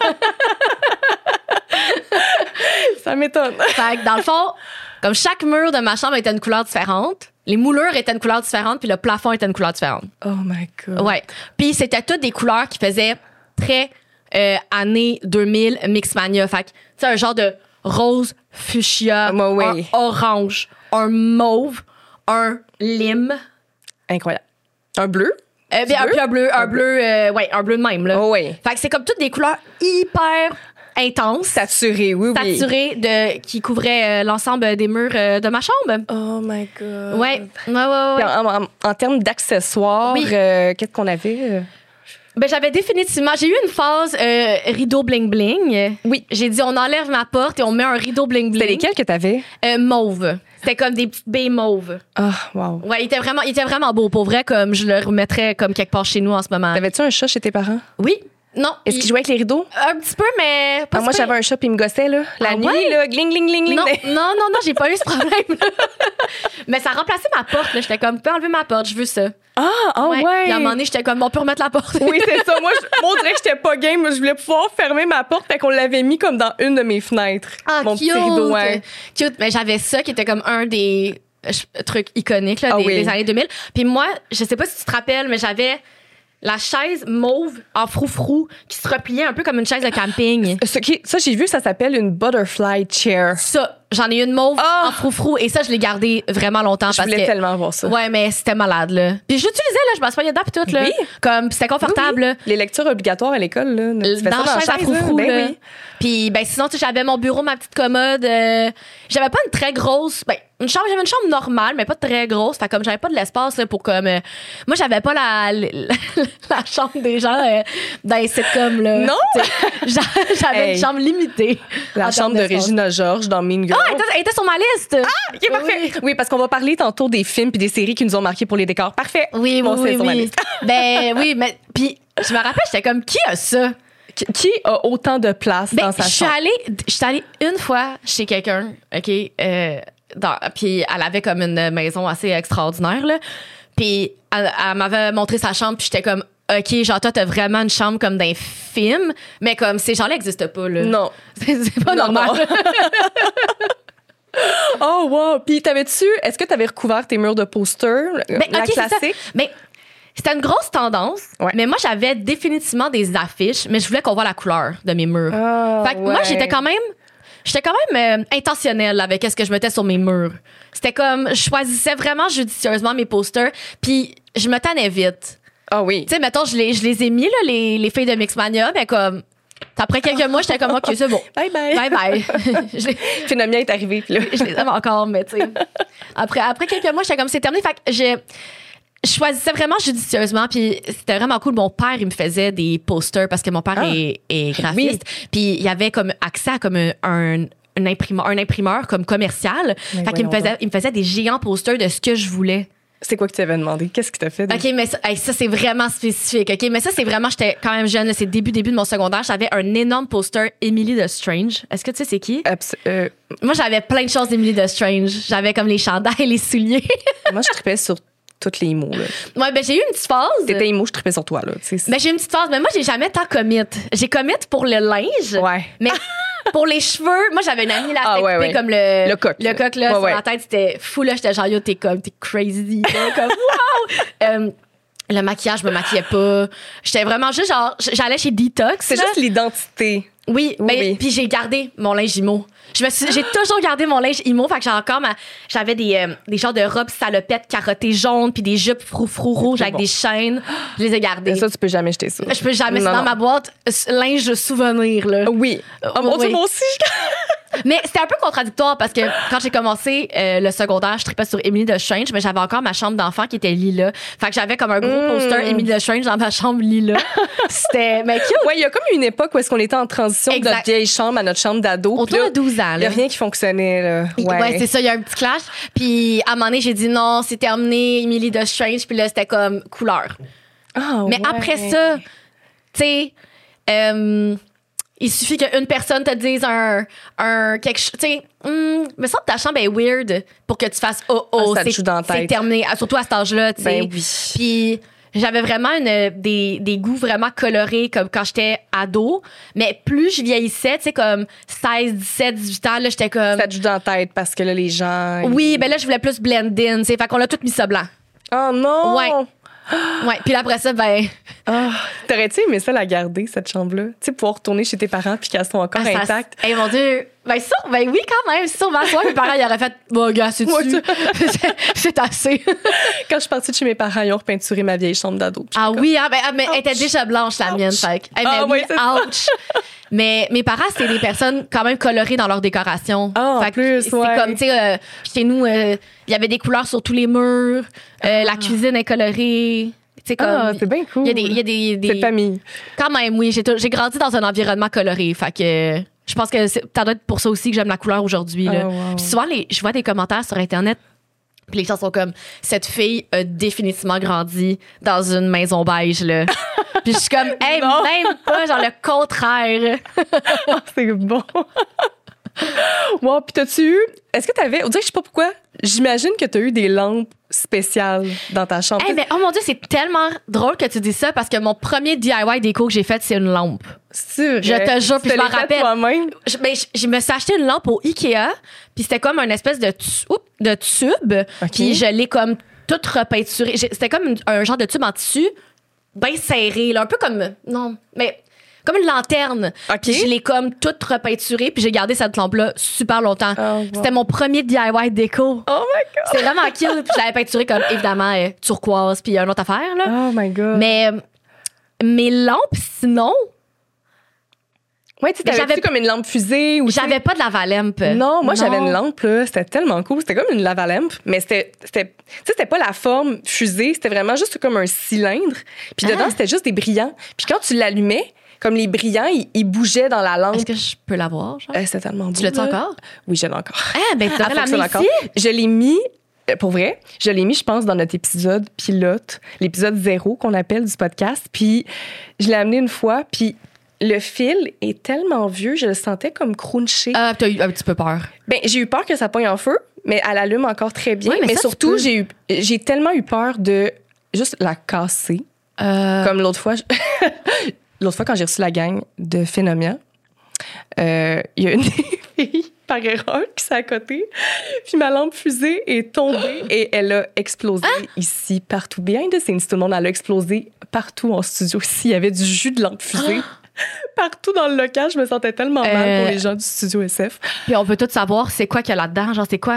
S3: Ça m'étonne.
S4: Fait que, dans le fond, comme chaque mur de ma chambre était une couleur différente, les moulures étaient une couleur différente, puis le plafond était une couleur différente.
S3: Oh my God.
S4: Ouais. Puis c'était toutes des couleurs qui faisaient très années 2000 Mixmania. Fait que, tu sais, un genre de rose, fuchsia, un orange, un mauve, un lime.
S3: Incroyable. Un bleu?
S4: Un bleu de même, là.
S3: Oh oui.
S4: Fait que c'est comme toutes des couleurs hyper intenses.
S3: Saturé, oui.
S4: Saturées qui couvraient l'ensemble des murs de ma chambre.
S3: Oh my God.
S4: Ouais.
S3: Puis en termes d'accessoires, qu'est-ce qu'on avait?
S4: Ben, j'avais définitivement... J'ai eu une phase rideau bling-bling.
S3: Oui.
S4: J'ai dit, on enlève ma porte et on met un rideau bling-bling.
S3: C'était lesquels que t'avais?
S4: Mauve. C'était comme des petites baies mauves.
S3: Ah, wow.
S4: Ouais, il était vraiment beau. Pour vrai, comme je le remettrais comme quelque part chez nous en ce moment.
S3: T'avais-tu un chat chez tes parents?
S4: Oui. Non.
S3: Est-ce qu'il jouait avec les rideaux?
S4: Un petit peu, mais pas
S3: Moi,
S4: super.
S3: j'avais un chat puis il me gossait, là. La nuit,
S4: ouais?
S3: là, gling, gling, gling, gling.
S4: Non, j'ai pas eu ce problème. Mais ça remplaçait ma porte, là. J'étais comme, peux enlever ma porte, je veux ça.
S3: Ouais.
S4: Puis à un moment donné, j'étais comme, on peut remettre la porte.
S3: Oui, c'est ça. Moi, on dirait que j'étais pas game. Moi, je voulais pouvoir fermer ma porte. Fait qu'on l'avait mis comme dans une de mes fenêtres. Mon
S4: cute.
S3: petit rideau, ouais.
S4: Cute. Mais j'avais ça qui était comme un des trucs iconiques là, des années 2000. Puis moi, je sais pas si tu te rappelles, mais j'avais la chaise mauve en froufrou qui se repliait un peu comme une chaise de camping.
S3: Ça, j'ai vu, ça s'appelle une butterfly chair.
S4: Ça, J'en ai une mauve en froufrou et ça, je l'ai gardée vraiment longtemps.
S3: Je voulais tellement voir ça.
S4: Ouais, mais c'était malade, là. Puis je l'utilisais, là, je m'assoyais dedans, puis tout, là.
S3: Oui.
S4: Comme, c'était confortable, là.
S3: Les lectures obligatoires à l'école, là. Tu fais ça
S4: Dans la chaise à froufrou,
S3: là.
S4: là.
S3: Ben oui.
S4: Puis, ben, sinon, tu sais, j'avais mon bureau, ma petite commode. J'avais pas une très grosse. Ben, j'avais une chambre normale, mais pas très grosse. Fait comme j'avais pas de l'espace, là, pour comme. Moi, j'avais pas la chambre des gens dans les sitcoms, là.
S3: Non!
S4: J'avais une chambre limitée.
S3: La chambre de Regina George dans Mean Girls.
S4: Ah, elle était sur ma liste.
S3: Ah, OK, parfait. Oui, parce qu'on va parler tantôt des films puis des séries qui nous ont marqués pour les décors. Parfait.
S4: Oui,
S3: Bon, c'est sur ma
S4: oui.
S3: liste.
S4: Ben, oui, mais. Puis, je me rappelle, j'étais comme, qui a ça?
S3: Qui a autant de place dans sa chambre?
S4: Je suis allée une fois chez quelqu'un, OK? Puis elle avait comme une maison assez extraordinaire, là. Puis elle m'avait montré sa chambre, puis j'étais comme, OK, genre, toi, t'as vraiment une chambre comme d'un film, mais comme ces gens-là n'existent pas, là.
S3: Non.
S4: C'est pas
S3: Non,
S4: normal.
S3: non. Oh, wow. Puis est-ce que t'avais recouvert tes murs de posters? La
S4: OK, c'est ça.
S3: classique?
S4: Mais c'était une grosse tendance,
S3: Ouais.
S4: mais moi, j'avais définitivement des affiches, mais je voulais qu'on voit la couleur de mes murs. Fait que moi, j'étais quand même intentionnelle avec ce que je mettais sur mes murs. C'était comme, je choisissais vraiment judicieusement mes posters, puis je me tannais vite.
S3: Ah oui.
S4: Tu sais, mettons, je les ai mis, là, les filles de Mixmania, mais comme, après quelques mois, j'étais comme, OK, c'est bon.
S3: Bye bye.
S4: Bye bye.
S3: Phénomène est arrivé, puis là.
S4: Je les aime encore, mais tu sais. Après quelques mois, j'étais comme, c'est terminé. Fait que je choisissais vraiment judicieusement, puis c'était vraiment cool. Mon père, il me faisait des posters parce que mon père est graphiste. Puis il y avait comme accès à comme un imprimeur comme commercial.
S3: Mais
S4: fait qu'il me faisait des géants posters de ce que je voulais.
S3: C'est quoi que tu avais demandé? Qu'est-ce que tu as fait?
S4: OK, mais ça, c'est vraiment spécifique. OK, mais ça, c'est vraiment, j'étais quand même jeune. C'est début de mon secondaire. J'avais un énorme poster Emily de Strange. Est-ce que tu sais c'est qui? Moi, j'avais plein de choses d'Emily de Strange. J'avais comme les chandails, les souliers.
S3: Moi, je tripais sur toutes les emos, là.
S4: Ouais, ben j'ai eu une petite phase.
S3: T'étais emo, je tripais sur toi, là.
S4: Ben j'ai eu une petite phase, mais moi, j'ai jamais tant commit. J'ai commit pour le linge.
S3: Ouais.
S4: Mais pour les cheveux, moi, j'avais une amie là,
S3: ouais.
S4: comme le
S3: coq.
S4: Le coq, là, sur la tête, c'était fou, là. J'étais genre, yo, t'es crazy, là, comme, wow! Le maquillage, je me maquillais pas. J'étais vraiment juste genre, j'allais chez Detox.
S3: C'est juste l'identité.
S4: Oui,
S3: oui.
S4: Puis j'ai gardé mon linge emo. J'ai toujours gardé mon linge emo. Fait que j'avais des genres de robes salopettes carottées jaunes, puis des jupes froufrou rouges avec des chaînes. Je les ai gardées.
S3: Ça, tu peux jamais jeter ça.
S4: Je peux jamais. C'est dans ma boîte linge souvenir, là.
S3: Oui. Oh mon Dieu, moi aussi.
S4: Mais c'était un peu contradictoire parce que quand j'ai commencé le secondaire, je tripais sur Emily de Strange, mais j'avais encore ma chambre d'enfant qui était lilas. Fait que j'avais comme un gros poster Emily de Strange dans ma chambre lilas. Mais cute.
S3: Ouais, il y a comme une époque où est-ce qu'on était en transition de notre vieille chambre à notre chambre d'ado.
S4: Autour de 12 ans.
S3: Il n'y a rien qui fonctionnait, là.
S4: Ouais, c'est ça, il y a un petit clash. Puis à un moment donné, j'ai dit non, c'est terminé, Emily de Strange. Puis là, c'était comme couleur. Mais après ça, tu sais, il suffit qu'une personne te dise quelque chose. Tu sais, me semble que ta chambre est weird pour que tu fasses c'est terminé. Surtout à cet âge-là, tu sais.
S3: Ben oui.
S4: Puis j'avais vraiment des goûts vraiment colorés comme quand j'étais ado. Mais plus je vieillissais, tu sais, comme 16, 17, 18 ans, là, j'étais comme.
S3: Ça te joue dans la tête parce que là, les gens.
S4: Oui, ben là, je voulais plus blend in, tu sais. Fait qu'on a tout mis ça blanc.
S3: Oh non!
S4: Ouais, puis après ça, ben.
S3: T'aurais-tu aimé ça la garder, cette chambre-là? Tu sais, pouvoir retourner chez tes parents puis qu'elles sont encore intactes.
S4: Eh mon Dieu! Ben oui, quand même. Sûrement, toi, mes parents, ils auraient fait, bon, gars, c'est dessus. C'est assez.
S3: Quand je suis partie de chez mes parents, ils ont repeinturé ma vieille chambre d'ado.
S4: Oui, mais elle était déjà blanche, la mienne. Fait ouch! Mais mes parents, c'est des personnes quand même colorées dans leur décoration.
S3: En plus,
S4: c'est comme, tu sais, chez nous, il y avait des couleurs sur tous les murs. La cuisine est colorée. C'est
S3: bien cool.
S4: Il y a des
S3: C'est famille.
S4: Quand même, oui. J'ai grandi dans un environnement coloré. Fait que je pense que ça doit être pour ça aussi que j'aime la couleur aujourd'hui. Puis souvent, je vois des commentaires sur Internet. Puis les gens sont comme, cette fille a définitivement grandi dans une maison beige, là. Puis je suis comme, hey, même pas, genre le contraire.
S3: C'est bon. Wow, puis t'as-tu eu. Est-ce que t'avais. On dirait que je sais pas pourquoi. J'imagine que t'as eu des lampes spéciales dans ta chambre.
S4: Mais oh mon Dieu, c'est tellement drôle que tu dis ça parce que mon premier DIY déco que j'ai fait, c'est une lampe.
S3: C'est vrai?
S4: Je te jure, puis je m'en rappelle.
S3: Toi-même?
S4: Je me suis acheté une lampe au Ikea, puis c'était comme une espèce de tube, puis je l'ai comme toute repeinturée. C'était comme un genre de tube en tissu, bien serré, là, un peu comme. Non, mais comme une lanterne.
S3: OK.
S4: Puis je l'ai comme toute repeinturée, puis j'ai gardé cette lampe-là super longtemps.
S3: Oh, wow.
S4: C'était mon premier DIY déco.
S3: Oh my God!
S4: C'est vraiment cute. Puis je l'avais peinturée comme, évidemment, turquoise, puis une autre affaire, là.
S3: Oh my God!
S4: Mais mes lampes, sinon,
S3: Ouais, tu sais, t'avais-tu comme une lampe fusée ou
S4: j'avais pas de lavalampe.
S3: Non, moi j'avais une lampe là, c'était tellement cool, c'était comme une lavalampe, mais c'était pas la forme fusée, c'était vraiment juste comme un cylindre. Puis dedans c'était juste des brillants. Puis quand tu l'allumais, comme les brillants, ils bougeaient dans la lampe.
S4: Est-ce que je peux l'avoir, genre?
S3: C'était tellement beau.
S4: Tu l'as-tu
S3: là.
S4: encore?
S3: Oui, je l'ai encore.
S4: Ah, ben tu devrais
S3: fonctionne
S4: l'amener
S3: encore.
S4: ici.
S3: Je l'ai mis pour vrai, je l'ai mis, je pense, dans notre épisode pilote, l'épisode 0 qu'on appelle du podcast. Puis je l'ai amené une fois, puis le fil est tellement vieux, je le sentais comme crunché.
S4: Ah, t'as eu un petit peu peur.
S3: Ben, j'ai eu peur que ça pogne en feu, mais elle allume encore très bien.
S4: Ouais, mais
S3: mais
S4: ça,
S3: surtout,
S4: tu peux.
S3: j'ai tellement eu peur de juste la casser. Comme l'autre fois, l'autre fois quand j'ai reçu la gang de Phénomia, il y a une fille par erreur qui s'est à côté, puis ma lampe fusée est tombée et elle a explosé ici, partout. Behind the scenes, tout le monde, elle a explosé partout en studio. Ici, il y avait du jus de lampe fusée. Partout dans le local, je me sentais tellement mal pour les gens du studio SF.
S4: Puis on veut tout savoir, c'est quoi qu'il y a là-dedans? Genre, c'est quoi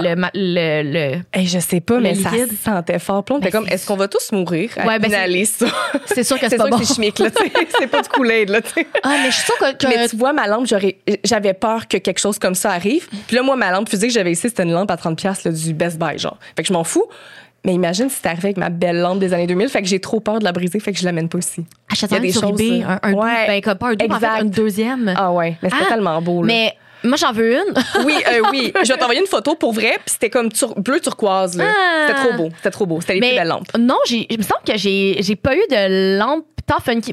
S4: le
S3: Hey, je sais pas,
S4: le
S3: mais ça
S4: liquide?
S3: sentait fort. Puis on était
S4: Ben,
S3: comme,
S4: c'est-
S3: est-ce qu'on va tous mourir à
S4: Ouais, ben,
S3: inhaler ça?
S4: C'est sûr que c'est
S3: C'est
S4: pas
S3: sûr
S4: bon.
S3: que c'est chimique, là, tu sais. C'est pas du Kool-Aid, là, tu sais.
S4: Ah, mais je suis sûre que
S3: Mais tu vois, ma lampe, j'avais peur que quelque chose comme ça arrive. Puis là, moi, ma lampe physique que j'avais ici, c'était une lampe à 30$ là, du Best Buy, genre. Fait que je m'en fous. Mais imagine si c'était arrivé avec ma belle lampe des années 2000. Fait que j'ai trop peur de la briser, fait que je l'amène pas ici.
S4: achète
S3: il y a des
S4: sur
S3: choses,
S4: eBay, un
S3: ouais,
S4: ben, comme pas un double, en fait,
S3: exact.
S4: une deuxième.
S3: Ah ouais, mais c'était tellement beau, là.
S4: Mais moi, j'en veux une.
S3: Oui, oui. Je vais t'envoyer une photo pour vrai, puis c'était comme bleu turquoise, là.
S4: Ah.
S3: C'était trop beau. C'était les
S4: Mais
S3: plus belles lampes.
S4: non, il me semble que j'ai pas eu de lampe tant funky.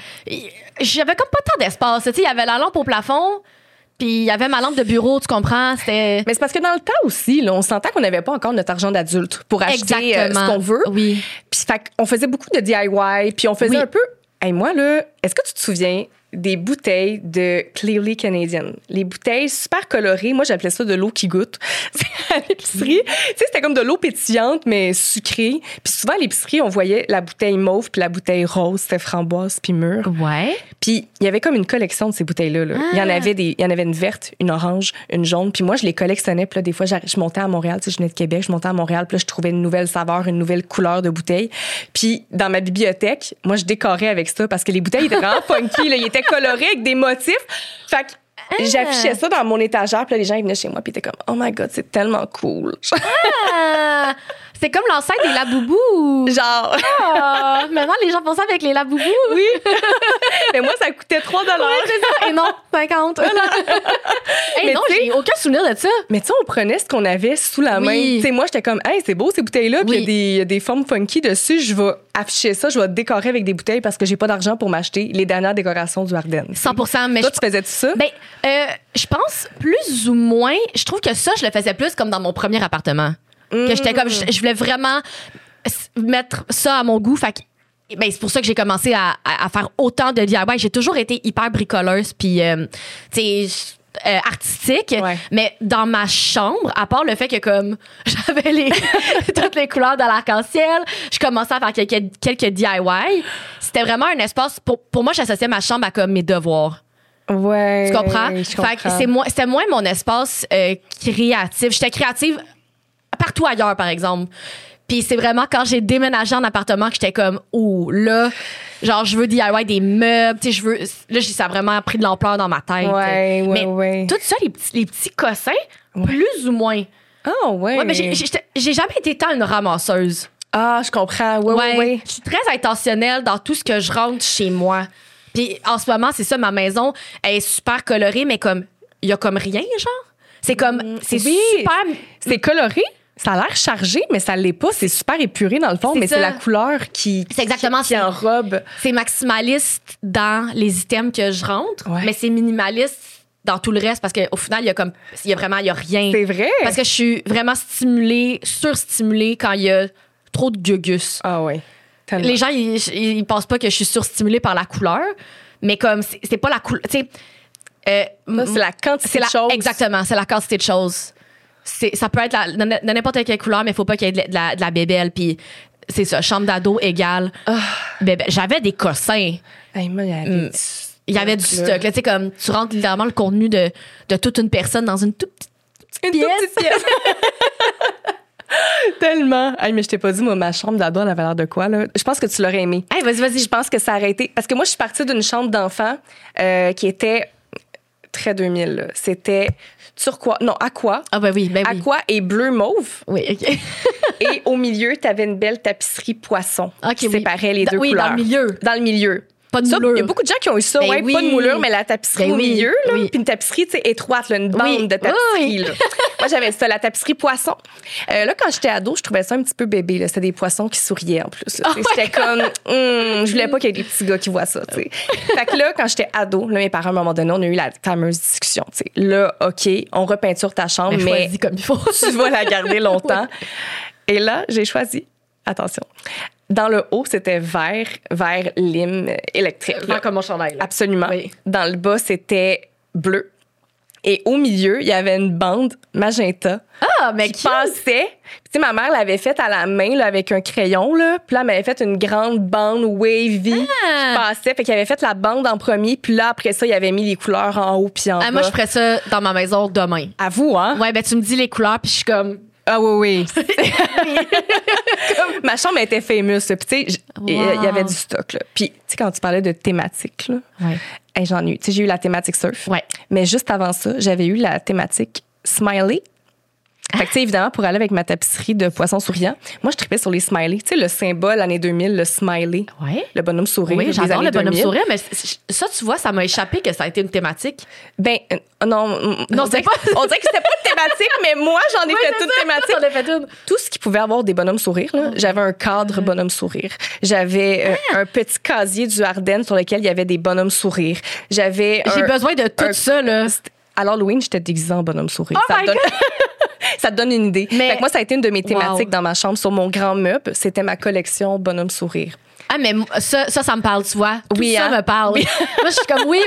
S4: J'avais comme pas tant d'espace. Tu sais, il y avait la lampe au plafond, puis il y avait ma lampe de bureau, tu comprends? C'était...
S3: Mais c'est parce que dans le temps aussi, là, on sentait qu'on n'avait pas encore notre argent d'adulte pour acheter
S4: Exactement.
S3: ce qu'on veut.
S4: Oui.
S3: Puis fait qu'on faisait beaucoup de DIY, puis on faisait
S4: Oui.
S3: un peu... Hey, moi, là, est-ce que tu te souviens des bouteilles de Clearly Canadian? Les bouteilles super colorées. Moi, j'appelais ça de l'eau qui goûte. À l'épicerie. Tu sais, c'était comme de l'eau pétillante, mais sucrée. Puis souvent, à l'épicerie, on voyait la bouteille mauve puis la bouteille rose. C'était framboise puis mûre.
S4: Ouais.
S3: Puis il y avait comme une collection de ces bouteilles-là. Là. Il y en avait une verte, une orange, une jaune. Puis moi, je les collectionnais. Puis là, des fois, je montais à Montréal. Tu sais, je venais de Québec. Je montais à Montréal. Puis là, je trouvais une nouvelle saveur, une nouvelle couleur de bouteille. Puis dans ma bibliothèque, moi, je décorais avec ça parce que les bouteilles étaient vraiment funky. Là. Ils étaient colorés avec des motifs. Fait que j'affichais ça dans mon étagère. Puis là, les gens, ils venaient chez moi. Puis ils étaient comme, oh my God, c'est tellement cool.
S4: Ah, c'est comme l'ancêtre des Laboubou.
S3: Genre,
S4: Ah, maintenant, les gens font ça avec les Laboubou.
S3: oui. Mais moi, ça coûtait 3$.
S4: C'est ça. Et non, 50. Hey,
S3: Mais
S4: non,
S3: tu sais-
S4: j'ai aucun souvenir de ça.
S3: Mais tu sais, on prenait ce qu'on avait sous la
S4: Oui.
S3: main. Tu sais, moi, j'étais comme, hey, c'est beau ces bouteilles-là, puis
S4: Oui.
S3: il y a des formes funky dessus. Je vais afficher ça, je vais décorer avec des bouteilles parce que j'ai pas d'argent pour m'acheter les dernières décorations du Ardennes.
S4: 100%, mais
S3: Toi, tu faisais-tu ça?
S4: ben, je pense plus ou moins. Je trouve que ça, je le faisais plus comme dans mon premier appartement. Que j'étais comme, je voulais vraiment mettre ça à mon goût. Fait que, ben, c'est pour ça que j'ai commencé à faire autant de DIY. J'ai toujours été hyper bricoleuse, puis, tu sais, artistique.
S3: Ouais.
S4: Mais dans ma chambre, à part le fait que comme j'avais toutes les couleurs de l'arc-en-ciel, je commençais à faire quelques DIY. C'était vraiment un espace, pour moi, j'associais ma chambre à comme mes devoirs.
S3: Ouais.
S4: Tu comprends?
S3: Je
S4: Fait que
S3: comprends.
S4: c'était moins mon espace créatif. J'étais créative partout ailleurs, par exemple. Puis c'est vraiment quand j'ai déménagé en appartement que j'étais comme, oh, là, genre, je veux DIY des meubles, tu sais, je veux. Là, ça a vraiment pris de l'ampleur dans ma tête.
S3: Ouais,
S4: Mais
S3: ouais.
S4: tout ça, les petits cossins, plus ou moins.
S3: Ah, ouais.
S4: Ouais, mais j'ai jamais été tant une ramasseuse.
S3: Ah, je comprends. Ouais, ouais.
S4: Je suis très intentionnelle dans tout ce que je rentre chez moi. Puis en ce moment, c'est ça, ma maison, elle est super colorée, mais comme, il y a comme rien, genre. C'est comme, c'est
S3: oui.
S4: super.
S3: C'est coloré. Ça a l'air chargé, mais ça l'est pas. C'est super épuré dans le fond,
S4: C'est
S3: mais
S4: ça.
S3: c'est la couleur qui
S4: C'est exactement
S3: qui
S4: ça.
S3: enrobe.
S4: C'est maximaliste dans les items que je rentre,
S3: Ouais.
S4: mais c'est minimaliste dans tout le reste parce qu'au final, il y a rien.
S3: C'est vrai.
S4: Parce que je suis vraiment surstimulée quand il y a trop de gugus.
S3: Ah, ouais. Tellement.
S4: Les gens, ils pensent pas que je suis surstimulée par la couleur, mais comme c'est pas la couleur. Tu sais,
S3: Ça, c'est la quantité de choses.
S4: Exactement, c'est la quantité de choses. Ça peut être de n'importe quelle couleur, mais il faut pas qu'il y ait de la bébelle. Puis c'est ça, chambre d'ado égale bébelle. J'avais des cossins.
S3: Hey, moi, il y avait
S4: Il y avait du stock. Là, tu sais, comme tu rentres littéralement le contenu de toute une personne dans une toute petite pièce.
S3: Tellement. Hey, mais je t'ai pas dit, moi, ma chambre d'ado, elle avait l'air de quoi, là? Je pense que tu l'aurais aimé.
S4: Hey, vas-y.
S3: Je pense que ça aurait été... Parce que moi, je suis partie d'une chambre d'enfant qui était très 2000. Là. C'était turquoise... Non, aqua.
S4: Ah ben oui.
S3: Aqua et bleu mauve.
S4: Oui, OK.
S3: Et au milieu, tu avais une belle tapisserie poisson qui séparait les deux couleurs.
S4: Oui, dans le milieu.
S3: Dans le milieu.
S4: Pas de moulure.
S3: Il y a beaucoup de gens qui ont eu ça,
S4: Ben
S3: pas de moulure, mais la tapisserie au milieu, là, puis une tapisserie étroite, là, une bande de tapisserie. Là. Moi, j'avais ça, la tapisserie poisson. Là, quand j'étais ado, je trouvais ça un petit peu bébé. Là. C'était des poissons qui souriaient en plus. J'étais comme, je voulais pas qu'il y ait des petits gars qui voient ça. T'sais. Fait que là, quand j'étais ado, là, mes parents, à un moment donné, on a eu la fameuse discussion. T'sais. Là, OK, on repeinture ta chambre, mais
S4: comme il faut.
S3: Tu vas la garder longtemps. Et là, j'ai choisi, attention, dans le haut, c'était vert lime électrique.
S4: Vert comme mon chandail. Là.
S3: Absolument. Oui. Dans le bas, c'était bleu. Et au milieu, il y avait une bande magenta.
S4: Ah, mais
S3: qui passait. Tu sais, ma mère l'avait faite à la main là, avec un crayon. Là. Puis là, elle m'avait fait une grande bande wavy qui passait. Fait qu'elle avait fait la bande en premier. Puis là, après ça, il avait mis les couleurs en haut puis en bas.
S4: Moi, je ferais ça dans ma maison demain.
S3: À vous, hein?
S4: Ouais, ben tu me dis les couleurs puis je suis comme...
S3: Ah oui. Ma chambre était fameuse. Puis tu sais, il y avait du stock. Là. Puis tu sais, quand tu parlais de thématique, là, j'en ai eu. Tu sais, j'ai eu la thématique surf.
S4: Ouais.
S3: Mais juste avant ça, j'avais eu la thématique smiley. Fait que, tu sais, évidemment, pour aller avec ma tapisserie de poisson souriant, moi, je tripais sur les smileys. Tu sais, le symbole, l'année 2000, le smiley.
S4: Ouais.
S3: Le bonhomme sourire.
S4: Oui, j'adore le bonhomme
S3: 2000.
S4: sourire, mais ça, tu vois, ça m'a échappé que ça a été une thématique.
S3: Ben, non,
S4: c'est pas...
S3: on dirait que c'était pas une thématique, mais moi, j'en ai fait toute thématique.
S4: J'en ai fait une.
S3: Tout ce qui pouvait avoir des bonhommes sourires, là, j'avais un cadre bonhomme sourire. J'avais un petit casier du Ardennes sur lequel il y avait des bonhommes sourires. J'ai
S4: besoin de tout ça, là.
S3: À l'Halloween, j'étais déguisée en bonhomme sourire.
S4: Oh my God!
S3: Ça te donne une idée.
S4: Mais...
S3: Fait que moi, ça a été une de mes thématiques dans ma chambre. Sur mon grand meuble, c'était ma collection bonhomme sourire.
S4: Ah, mais ça me parle, tu vois. Tout ça me parle.
S3: Oui.
S4: Moi, je suis comme, oui,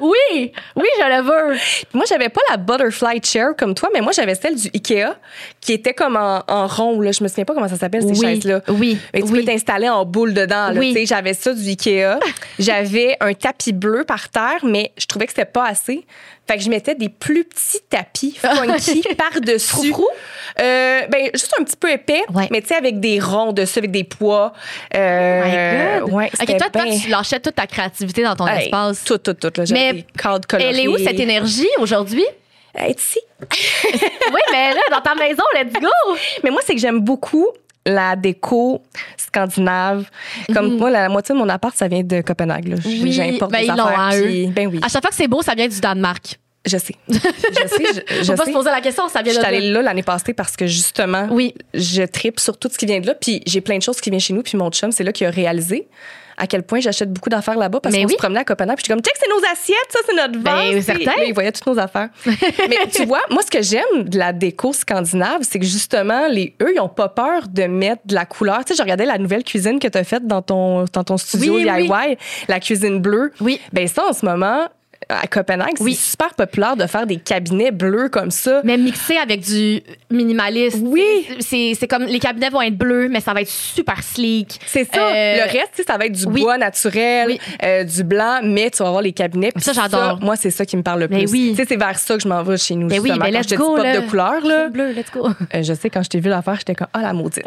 S4: je le veux.
S3: Puis moi, j'avais pas la butterfly chair comme toi, mais moi, j'avais celle du Ikea qui était comme en rond. Là. Je me souviens pas comment ça s'appelle, ces chaises-là.
S4: Oui.
S3: Et tu peux t'installer en boule dedans. Là, t'sais, j'avais ça du Ikea. J'avais un tapis bleu par terre, mais je trouvais que c'était pas assez. Fait que je mettais des plus petits tapis funky par-dessus. Ben, juste un petit peu épais, mais tu sais, avec des ronds dessus, avec des pois.
S4: My God.
S3: Ouais,
S4: OK, toi, tu lâchais toute ta créativité dans ton espace.
S3: Tout. Là, j'avais des cadres colorés.
S4: Elle est où, cette énergie, aujourd'hui?
S3: Elle est ici.
S4: Oui, mais là, dans ta maison, let's go!
S3: Mais moi, c'est que j'aime beaucoup la déco scandinave. Comme moi, la moitié de mon appart, ça vient de Copenhague. Là. J'importe des affaires. Ben oui.
S4: À chaque fois que c'est beau, ça vient du Danemark.
S3: Je sais. Je
S4: Faut pas se poser la question, ça vient de là.
S3: Je suis allée là l'année passée parce que justement, je tripe sur tout ce qui vient de là. Puis j'ai plein de choses qui viennent chez nous. Puis mon chum, c'est là qu'il a réalisé à quel point j'achète beaucoup d'affaires là-bas parce qu'on se promenait à Copenhague. Puis j'étais comme, check, c'est nos assiettes, ça, c'est notre vase.
S4: Certain.
S3: Il voyait toutes nos affaires. Mais tu vois, moi, ce que j'aime de la déco scandinave, c'est que justement, eux, ils n'ont pas peur de mettre de la couleur. Tu sais, je regardais la nouvelle cuisine que tu as faite dans ton studio DIY, la cuisine bleue.
S4: Oui.
S3: Ben ça, en ce moment, à Copenhague, c'est super populaire de faire des cabinets bleus comme ça.
S4: Mais mixé avec du minimaliste.
S3: Oui.
S4: C'est comme, les cabinets vont être bleus, mais ça va être super sleek.
S3: C'est ça. Le reste, ça va être du bois naturel, du blanc, mais tu vas avoir les cabinets.
S4: Ça, j'adore.
S3: Moi, c'est ça qui me parle le plus. Tu sais, c'est vers ça que je m'en vais chez nous.
S4: Mais
S3: justement.
S4: let's
S3: quand
S4: go,
S3: je te dis pop de couleur, là.
S4: Bleu, let's go.
S3: Je sais, quand je t'ai vu la faire, j'étais comme, la maudite.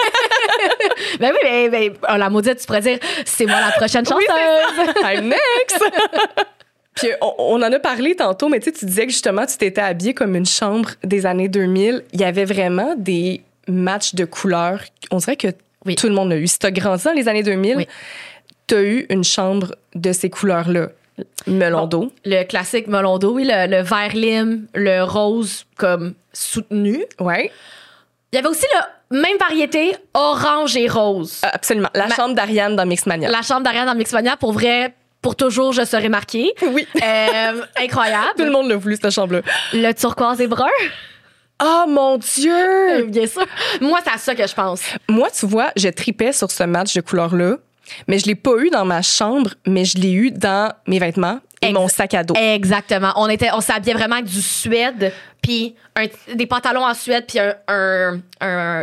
S4: Ben oui, mais la maudite, tu pourrais dire, c'est moi la prochaine chanteuse.
S3: Oui, I'm next. Puis on en a parlé tantôt, mais tu disais que justement, tu t'étais habillée comme une chambre des années 2000. Il y avait vraiment des matchs de couleurs. On dirait que tout le monde l'a eu. Si t'as grandi dans les années 2000, t'as eu une chambre de ces couleurs-là. Melon d'eau.
S4: Le classique melon d'eau, le vert lime, le rose comme soutenu.
S3: Ouais.
S4: Il y avait aussi la même variété, orange et rose.
S3: Absolument. La chambre d'Ariane dans Mixmania.
S4: La chambre d'Ariane dans Mixmania, pour vrai... Pour toujours, je serai marquée.
S3: Oui.
S4: Incroyable.
S3: Tout le monde l'a voulu, cette chambre-là.
S4: Le turquoise et brun.
S3: Oh mon Dieu!
S4: Bien sûr. Moi, c'est à ça que je pense.
S3: Moi, tu vois, je tripais sur ce match de couleurs-là, mais je l'ai pas eu dans ma chambre, mais je l'ai eu dans mes vêtements et mon sac à dos.
S4: Exactement. On s'habillait vraiment avec du suède, puis des pantalons en suède, puis un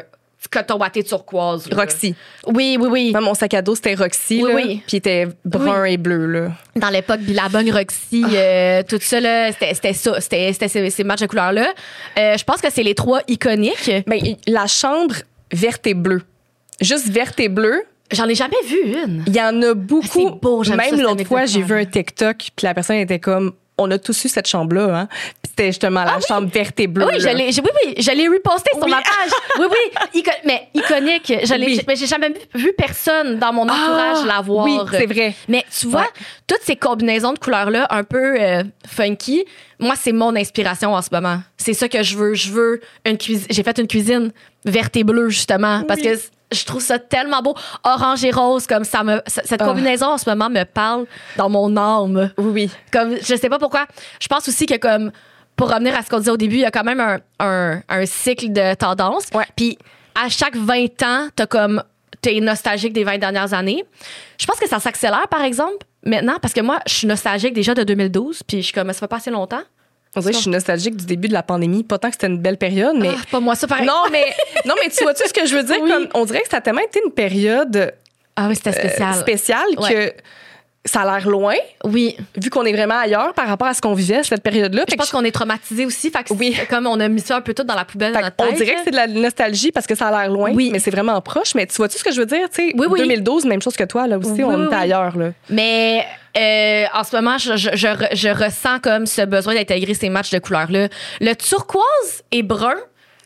S4: coton watté turquoise. Là.
S3: Roxy.
S4: Oui.
S3: Moi, mon sac à dos, c'était Roxy, là.
S4: Oui.
S3: Puis il était brun et bleu, là.
S4: Dans l'époque Billabong, Roxy, tout ça, là, c'était ça. C'était ces matchs de couleurs-là. Je pense que c'est les 3 iconiques.
S3: Ben, la chambre verte et bleue. Juste verte et bleue.
S4: J'en ai jamais vu une.
S3: Il y en a beaucoup.
S4: C'est beau, j'aime ça,
S3: Même
S4: cette
S3: l'autre fois, j'ai
S4: anecdote-là.
S3: vu un TikTok, puis la personne était comme, on a tous eu cette chambre-là, hein. Puis c'était justement la chambre verte et bleue.
S4: Oui,
S3: là.
S4: je l'ai reposté sur ma page. Oui, mais iconique. Mais j'ai jamais vu personne dans mon entourage l'avoir.
S3: Oui, c'est vrai.
S4: Mais tu vois, toutes ces combinaisons de couleurs-là, un peu funky, moi, c'est mon inspiration en ce moment. C'est ça que je veux. Je veux une cuisine. J'ai fait une cuisine verte et bleue, justement, parce que je trouve ça tellement beau. Orange et rose, comme ça cette combinaison en ce moment me parle dans mon âme.
S3: Oui.
S4: Comme, je sais pas pourquoi. Je pense aussi que, comme, pour revenir à ce qu'on disait au début, il y a quand même un cycle de tendance.
S3: Ouais.
S4: Puis, à chaque 20 ans, t'es nostalgique des 20 dernières années. Je pense que ça s'accélère, par exemple, maintenant, parce que moi, je suis nostalgique déjà de 2012, puis je suis comme, ça fait pas assez longtemps.
S3: On dirait que je suis nostalgique du début de la pandémie. Pas tant que c'était une belle période, mais.
S4: Pas moi, ça, pareil.
S3: Non, mais tu vois-tu ce que je veux dire?
S4: Oui.
S3: Comme, on dirait que ça a tellement été une période
S4: Ah oui, c'était spécial.
S3: spéciale
S4: Ouais.
S3: que ça a l'air loin,
S4: Oui.
S3: vu qu'on est vraiment ailleurs par rapport à ce qu'on vivait à cette période-là.
S4: Je pense qu'on est traumatisés aussi. Fait que
S3: Oui.
S4: c'est comme on a mis ça un peu tout dans la poubelle de notre
S3: on
S4: tête.
S3: dirait que c'est de la nostalgie parce que ça a l'air loin,
S4: Oui.
S3: mais c'est vraiment proche. Mais tu vois-tu ce que je veux dire? Tu sais,
S4: Oui.
S3: 2012, même chose que toi, là aussi,
S4: Oui,
S3: on
S4: oui,
S3: était
S4: oui.
S3: ailleurs. Là.
S4: Mais en ce moment, je ressens comme ce besoin d'intégrer ces matchs de couleurs-là. Le turquoise et brun,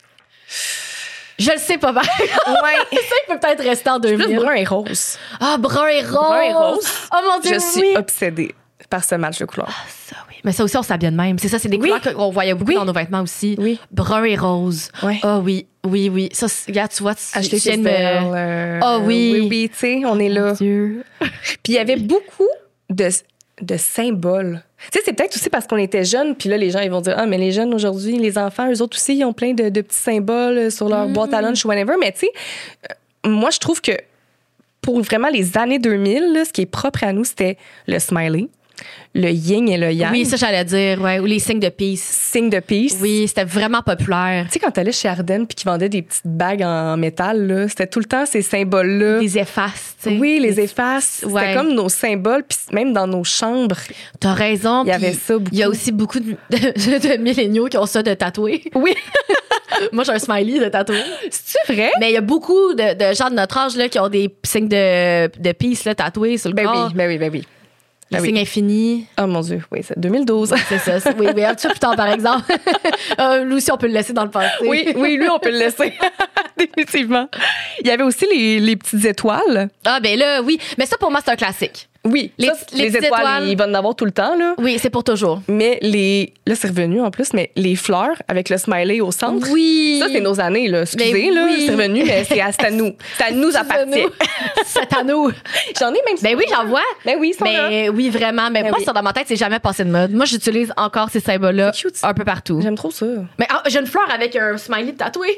S4: je le sais pas mal.
S3: Ouais.
S4: Ça, il peut peut-être rester en 2000.
S3: Plus brun et rose.
S4: Ah, brun et rose.
S3: Brun et rose.
S4: Oh mon Dieu,
S3: Je suis
S4: oui.
S3: obsédée par ce match de couleurs.
S4: Ça, oui. Mais ça aussi, on s'habille de même. C'est ça, c'est des couleurs qu'on voyait beaucoup dans nos vêtements aussi.
S3: Oui.
S4: Brun et rose.
S3: Ouais.
S4: Ah oui. Ça, regarde, tu vois,
S3: Acheter
S4: viens
S3: chez
S4: de me...
S3: elle.
S4: Ah oui.
S3: Oui, tu sais, on est là.
S4: Dieu.
S3: Puis il y avait beaucoup de symboles. Tu sais, c'est peut-être aussi parce qu'on était jeunes, puis là, les gens, ils vont dire, ah, mais les jeunes aujourd'hui, les enfants, eux autres aussi, ils ont plein de petits symboles sur leur boîte à lunch ou whatever. Mais tu sais, moi, je trouve que pour vraiment les années 2000, là, ce qui est propre à nous, c'était le smiley, le yin et le yang.
S4: Oui, ça, j'allais dire, ouais. Ou les signes de peace.
S3: Signe de peace.
S4: Oui, c'était vraiment populaire.
S3: Tu sais, quand t'allais chez Ardennes puis qu'ils vendaient des petites bagues en métal, là, c'était tout le temps ces symboles-là.
S4: Les effaces, tu sais.
S3: Oui, les effaces.
S4: Ouais.
S3: C'était comme nos symboles, puis même dans nos chambres.
S4: T'as raison.
S3: Il y avait
S4: puis
S3: ça beaucoup.
S4: Il y a aussi beaucoup de milléniaux qui ont ça de tatouer.
S3: Oui.
S4: Moi, j'ai un smiley de tatouer.
S3: C'est vrai?
S4: Mais il y a beaucoup de gens de notre âge là, qui ont des signes de peace là, tatoués sur le corps.
S3: Ben oui.
S4: Le
S3: Ben oui.
S4: signe infini.
S3: Oh mon Dieu, oui, c'est 2012.
S4: C'est ça. Oui, un petit peu plus tard, par exemple. Lui aussi, on peut le laisser dans le passé.
S3: Oui, lui, on peut le laisser. Définitivement. Il y avait aussi les petites étoiles.
S4: Ah, ben là, oui. Mais ça, pour moi, c'est un classique.
S3: Oui,
S4: Les petites étoiles.
S3: il va en avoir tout le temps, là.
S4: Oui, c'est pour toujours.
S3: Mais là, c'est revenu en plus, mais les fleurs avec le smiley au centre.
S4: Oui.
S3: Ça, c'est nos années, là. Excusez,
S4: Ben
S3: là,
S4: oui.
S3: c'est revenu, mais c'est à nous. Ça nous appartient.
S4: C'est à nous.
S3: J'en ai même
S4: Ben oui, j'en vois.
S3: Ben oui, ils sont là.
S4: Mais oui, vraiment. Mais
S3: Ben
S4: moi,
S3: oui.
S4: ça, dans ma tête, c'est jamais passé de mode. Moi, j'utilise encore ces symboles-là
S3: C'est cute, ça.
S4: un peu partout.
S3: J'aime trop ça.
S4: Mais j'ai une fleur avec un smiley tatoué.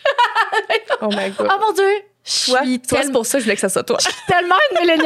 S3: Oh my God.
S4: Oh mon Dieu. Je
S3: Toi,
S4: suis
S3: c'est pour ça que je voulais que ça soit toi.
S4: tellement une milléniale.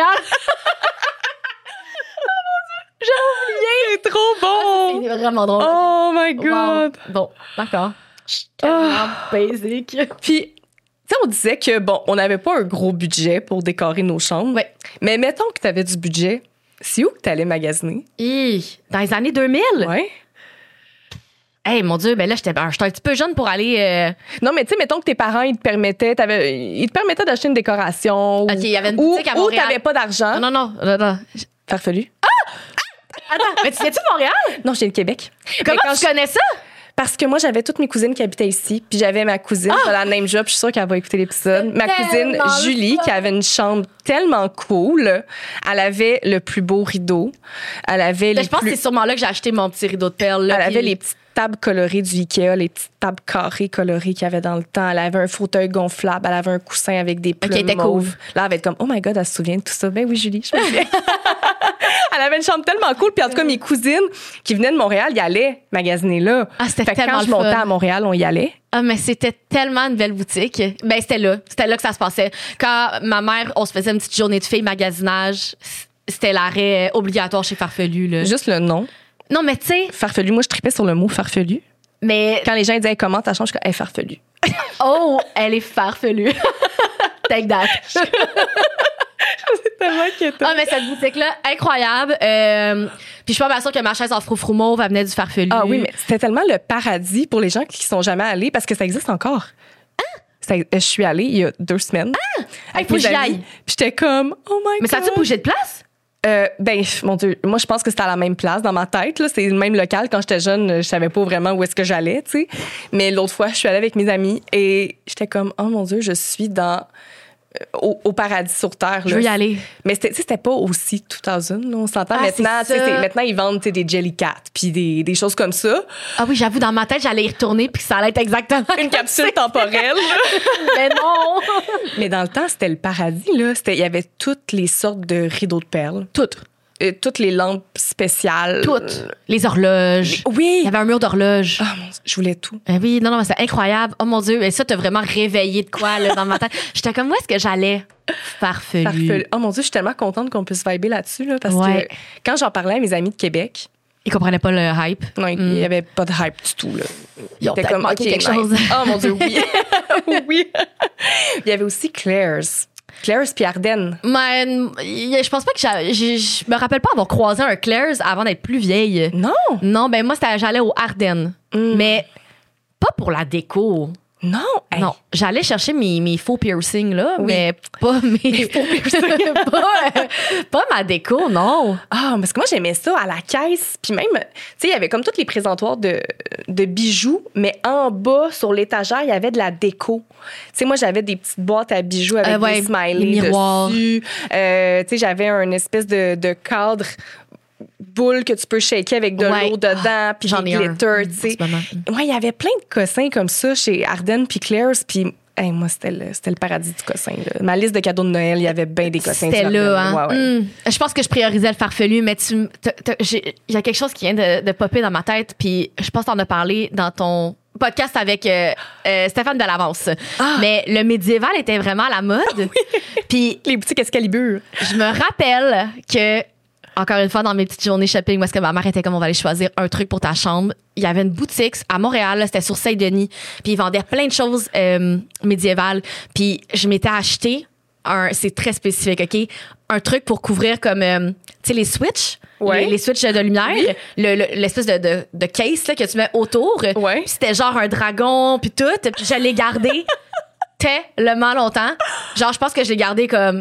S3: C'est trop bon.
S4: C'est vraiment drôle.
S3: Oh my God.
S4: Wow. Bon, d'accord. Je suis tellement basic.
S3: Puis, tu sais, on disait que, bon, on n'avait pas un gros budget pour décorer nos chambres.
S4: Ouais.
S3: Mais mettons que tu avais du budget. C'est où que tu allais magasiner?
S4: Dans les années 2000?
S3: Ouais.
S4: Hey, mon Dieu, ben là, j'étais un petit peu jeune pour aller...
S3: Non, mais tu sais, mettons que tes parents, ils te permettaient d'acheter une décoration.
S4: OK, il y avait une boutique à
S3: Ou
S4: Montréal.
S3: t'avais pas d'argent.
S4: Non.
S3: Farfelu.
S4: Attends, mais tu viens-tu de Montréal?
S3: Non, je viens de Québec.
S4: Comment
S3: Mais quand
S4: tu connais ça?
S3: Parce que moi, j'avais toutes mes cousines qui habitaient ici, puis j'avais ma cousine, de la name job, je suis sûre qu'elle va écouter l'épisode. Ma cousine
S4: tellement
S3: Julie,
S4: fun.
S3: qui avait une chambre tellement cool. Elle avait le plus beau rideau. Elle avait
S4: Ben, je pense que c'est sûrement là que j'ai acheté mon petit rideau de perles.
S3: Elle avait les petites tables colorées du Ikea, les petites tables carrées colorées qu'il y avait dans le temps. Elle avait un fauteuil gonflable, elle avait un coussin avec des plumes
S4: était
S3: mauves.
S4: cool.
S3: Là, elle va être comme, oh my God, elle se souvient de tout ça. Ben oui, Julie, je me souviens. Elle avait une chambre tellement cool. Puis en tout cas, mes cousines qui venaient de Montréal, y allaient magasiner là.
S4: Ah, c'était
S3: Fait que
S4: tellement
S3: quand je
S4: le
S3: montais
S4: fun.
S3: à Montréal, on y allait.
S4: Ah, mais c'était tellement une belle boutique. Ben, c'était là que ça se passait. Quand ma mère, on se faisait une petite journée de filles magasinage, c'était l'arrêt obligatoire chez Farfelu, là.
S3: Juste le nom.
S4: Non, mais tu sais,
S3: Farfelu. Moi, je tripais sur le mot farfelu.
S4: mais
S3: Quand les gens disaient, hey, comment ta chambre, je suis comme, hey, farfelu.
S4: Oh, elle est farfelue. Take that.
S3: C'est tellement inquiétant.
S4: Ah, mais cette boutique-là, incroyable. Puis je suis pas sûre que ma chaise en froufrou mauve, elle venait du farfelu.
S3: Ah oui, mais c'était tellement le paradis pour les gens qui sont jamais allés parce que ça existe encore. Je suis allée il y a 2 semaines. Avec
S4: faut
S3: mes
S4: que j'y
S3: amis.
S4: aille.
S3: Puis j'étais comme, oh my God.
S4: Mais ça a-tu bougé de place?
S3: Ben, mon Dieu, moi, je pense que c'était à la même place dans ma tête. Là. C'est le même local. Quand j'étais jeune, je savais pas vraiment où est-ce que j'allais, tu sais. Mais l'autre fois, je suis allée avec mes amis et j'étais comme, oh mon Dieu, je suis au paradis sur Terre.
S4: Je veux y aller.
S3: Mais c'était pas aussi 2000, là, on s'entend.
S4: Ah,
S3: Maintenant,
S4: c'est ça.
S3: maintenant, ils vendent des Jellycat puis des choses comme ça.
S4: Ah oui, j'avoue, dans ma tête, j'allais y retourner puis que ça allait être exactement
S3: Une capsule temporelle.
S4: Mais non!
S3: Mais dans le temps, c'était le paradis. Là. Il y avait toutes les sortes de rideaux de perles.
S4: Toutes.
S3: Toutes les lampes spéciales.
S4: Toutes. Les horloges.
S3: Oui.
S4: Il y avait un mur d'horloges.
S3: Ah, mon Dieu, je voulais tout.
S4: Oui, non, mais c'est incroyable. Oh mon Dieu, et ça, t'as vraiment réveillé de quoi là, dans ma tête. J'étais comme, où est-ce que j'allais? Farfelu.
S3: Farfelu. Oh mon Dieu, je suis tellement contente qu'on puisse vibrer là-dessus. Là, parce
S4: Ouais.
S3: que quand j'en parlais à mes amis de Québec,
S4: Ils comprenaient pas le hype.
S3: non, il n'y avait pas de hype du tout. Là.
S4: Ils ont
S3: C'était
S4: peut-être manqué quelque chose.
S3: Oh mon Dieu, oui. Oui. Il y avait aussi Claire's. Claire's puis Ardennes.
S4: Mais je pense pas que je me rappelle pas avoir croisé un Claire's avant d'être plus vieille.
S3: Non.
S4: Non, ben moi, j'allais au Ardennes. Mais pas pour la déco.
S3: Non. Hey.
S4: Non, j'allais chercher mes faux piercings, là,
S3: Oui.
S4: mais pas mes faux piercings. pas ma déco, non.
S3: Ah, parce que moi, j'aimais ça à la caisse. Puis même, tu sais, il y avait comme tous les présentoirs de bijoux, mais en bas, sur l'étagère, il y avait de la déco. Tu sais, moi, j'avais des petites boîtes à bijoux avec
S4: Ouais,
S3: des smileys
S4: des miroirs.
S3: dessus. Tu sais, j'avais un espèce de cadre boule que tu peux shaker avec de
S4: Ouais.
S3: l'eau dedans, puis
S4: J'en
S3: des
S4: ai un,
S3: glitters, tu sais.
S4: en ce moment.
S3: Ouais, il y avait plein de cossins comme ça chez Ardennes puis Claire's, puis hey, moi, c'était le paradis du cossin. Là. Ma liste de cadeaux de Noël, il y avait bien des cossins.
S4: C'était
S3: sur
S4: là,
S3: Ardennes.
S4: hein.
S3: Ouais, ouais.
S4: Je pense que je priorisais le farfelu, mais il y a quelque chose qui vient de popper dans ma tête, puis je pense que t'en as parlé dans ton podcast avec Stéphane Delavance.
S3: Ah.
S4: Mais le médiéval était vraiment à la mode. Puis
S3: Les boutiques Excalibur.
S4: je me rappelle que, encore une fois, dans mes petites journées shopping, où est-ce que ma mère était comme, on va aller choisir un truc pour ta chambre, il y avait une boutique à Montréal, là, c'était sur Saint-Denis, puis ils vendaient plein de choses médiévales. Puis je m'étais acheté c'est très spécifique, OK? Un truc pour couvrir comme, tu sais, les switches.
S3: Ouais.
S4: Les switches de lumière,
S3: Oui.
S4: l'espèce de case là, que tu mets autour.
S3: Ouais.
S4: Puis c'était genre un dragon, puis tout. Puis je l'ai gardé tellement longtemps. Genre, je pense que je l'ai gardé comme